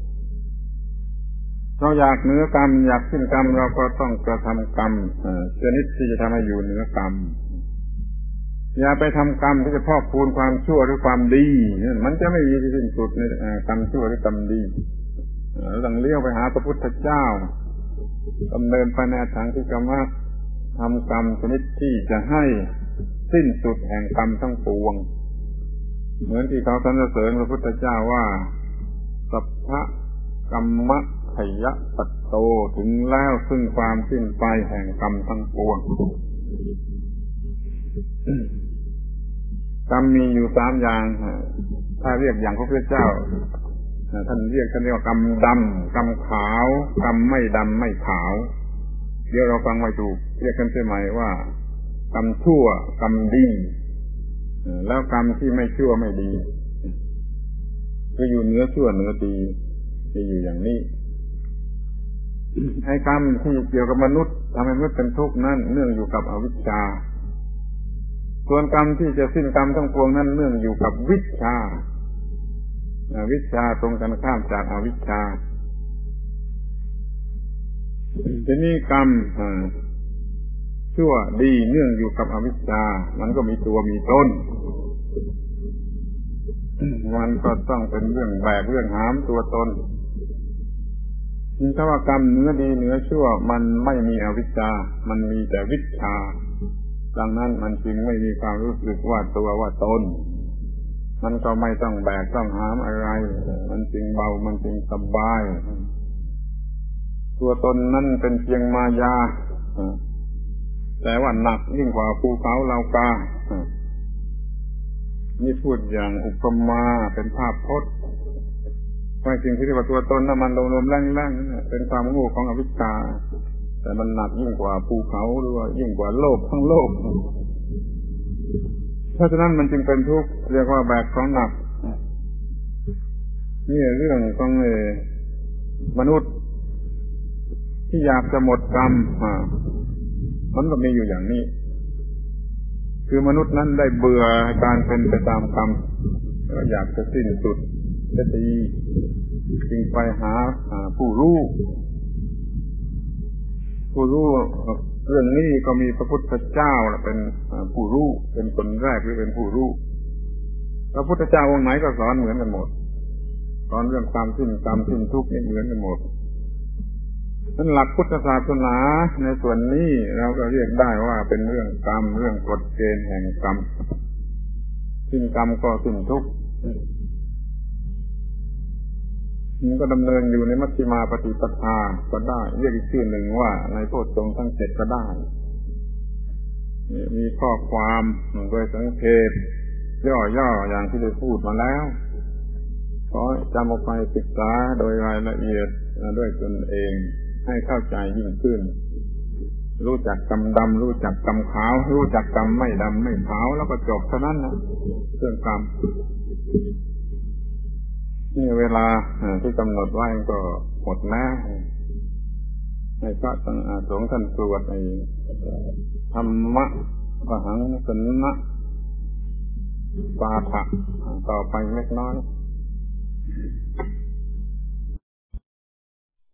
เราอยากเหนือกรรมอยากสิ้นกรรมเราก็ต้องกระทำกรรมชนิดที่จะทำให้อยู่เหนือกรรมอย่าไปทำกรรมที่จะพอกพูนความชั่วหรือความดีมันจะไม่มีที่สิ้นสุดในกรรมชั่วหรือกรรมดีหลังเลี้ยวไปหาพระพุทธเจ้าดำเนินไปในทางที่กรรมะทำกรรมชนิดที่จะให้สิ้นสุดแห่งกรรมทั้งปวงเหมือนที่เขาสรรเสริญพระพุทธเจ้าว่าสัพพะกรรมะขยะปัตโตถึงแล้วซึ่งความสิ้นไปแห่งกรรมทั้งปวงกรรมมีอยู่สามอย่างถ้าเรียกอย่างพระพุทธเจ้าท่านเรียกท่านเรียกว่ากรรมดำกรรมขาวกรรมไม่ดำไม่ขาวเดี๋ยวเราฟังไว้ถูกเรียกกันใช่ไหมว่ากรรมชั่วกรรมดีแล้วกรรมที่ไม่ชั่วไม่ดีคืออยู่เหนือชั่วเหนือดีจะอยู่อย่างนี้ให้กรรมที่เกี่ยวกับมนุษย์ทำให้มนุษย์เป็นทุกข์นั้นเนื่องอยู่กับอวิชชาส่วนกรรมที่จะสิ้นกรรมทั้งปวงนั้นเนื่องอยู่กับวิชชาอวิชชาตรงกันข้ามจากอวิชชาทีนี้กรรมชั่วดีเนื่องอยู่กับอวิชชามันก็มีตัวมีตนมันก็ต้องเป็นเรื่องแบกเรื่องหามตัวตนถ้าว่ากรรมเนื้อดีเนื้อชั่วมันไม่มีอวิชชามันมีแต่วิชชาดังนั้นมันจึงไม่มีความรู้สึกว่าตัวว่าตนมันก็ไม่ต้องแบกต้องหามอะไรมันจึงเบามันจึงสบายตัวตนนั่นเป็นเพียงมายาแต่ว่าหนักยิ่งกว่าภูเขาเหล่ากานี่พูดอย่างอุปมาเป็นภาพพจน์ไม่จริงที่เรียกว่าตัวตนนั้นมันรวมๆแร่งๆเป็นความโง่ของอวิชชาแต่มันหนักยิ่งกว่าภูเขาหรือว่ายิ่งกว่าโลกทั้งโลกเพราะฉะนั้นมันจึงเป็นทุกข์เรียกว่าแบกของหนักนี่เรื่องของมนุษย์ที่อยากจะหมดกรรมมันก็มีอยู่อย่างนี้คือมนุษย์นั้นได้เบื่อการเป็นไปตามกรรมแล้วอยากจะสิ้นสุดจะดีจึงไปหาผู้รู้ผู้รู้เรื่องนี้ก็มีพระพุทธเจ้าเป็นผู้รู้เป็นคนแรกที่เป็นผู้รู้พระพุทธเจ้าองค์ไหนก็สอนเหมือนกันหมดสอนเรื่องกรรมสิ้นกรรมสิ้นทุกข์นี่เหมือนกันหมดนั้นหลักพุทธศาสนาในส่วนนี้เราก็เรียกได้ว่าเป็นเรื่องกรรมเรื่องกฎเกณฑ์แห่งกรรมสิ้นกรรมก็สิ้นทุกข์มันก็ดำเนินอยู่ในมัชฌิมาปฏิปทาก็ได้เรียกอีกชื่อหนึ่งว่าในโพชฌงค์ทั้งเจ็ดก็ได้มีข้อความโดยสังเขปย่อๆอย่างที่ได้พูดมาแล้วขอจำเอาไปศึกษาโดยรายละเอียดด้วยตนเองให้เข้าใจยิ่งขึ้นรู้จักกรรมดำรู้จักกรรมขาวรู้จักกรรมไม่ดำไม่ขาวแล้วก็จบเท่านั้นนะเรื่องกรรมนี่เวลาที่กำหนดไว้ก็หมดแล้วในพระสงฆ์ท่านสวดในธรรมะปะหังสนะปาฐะต่อไปเล็กน้อย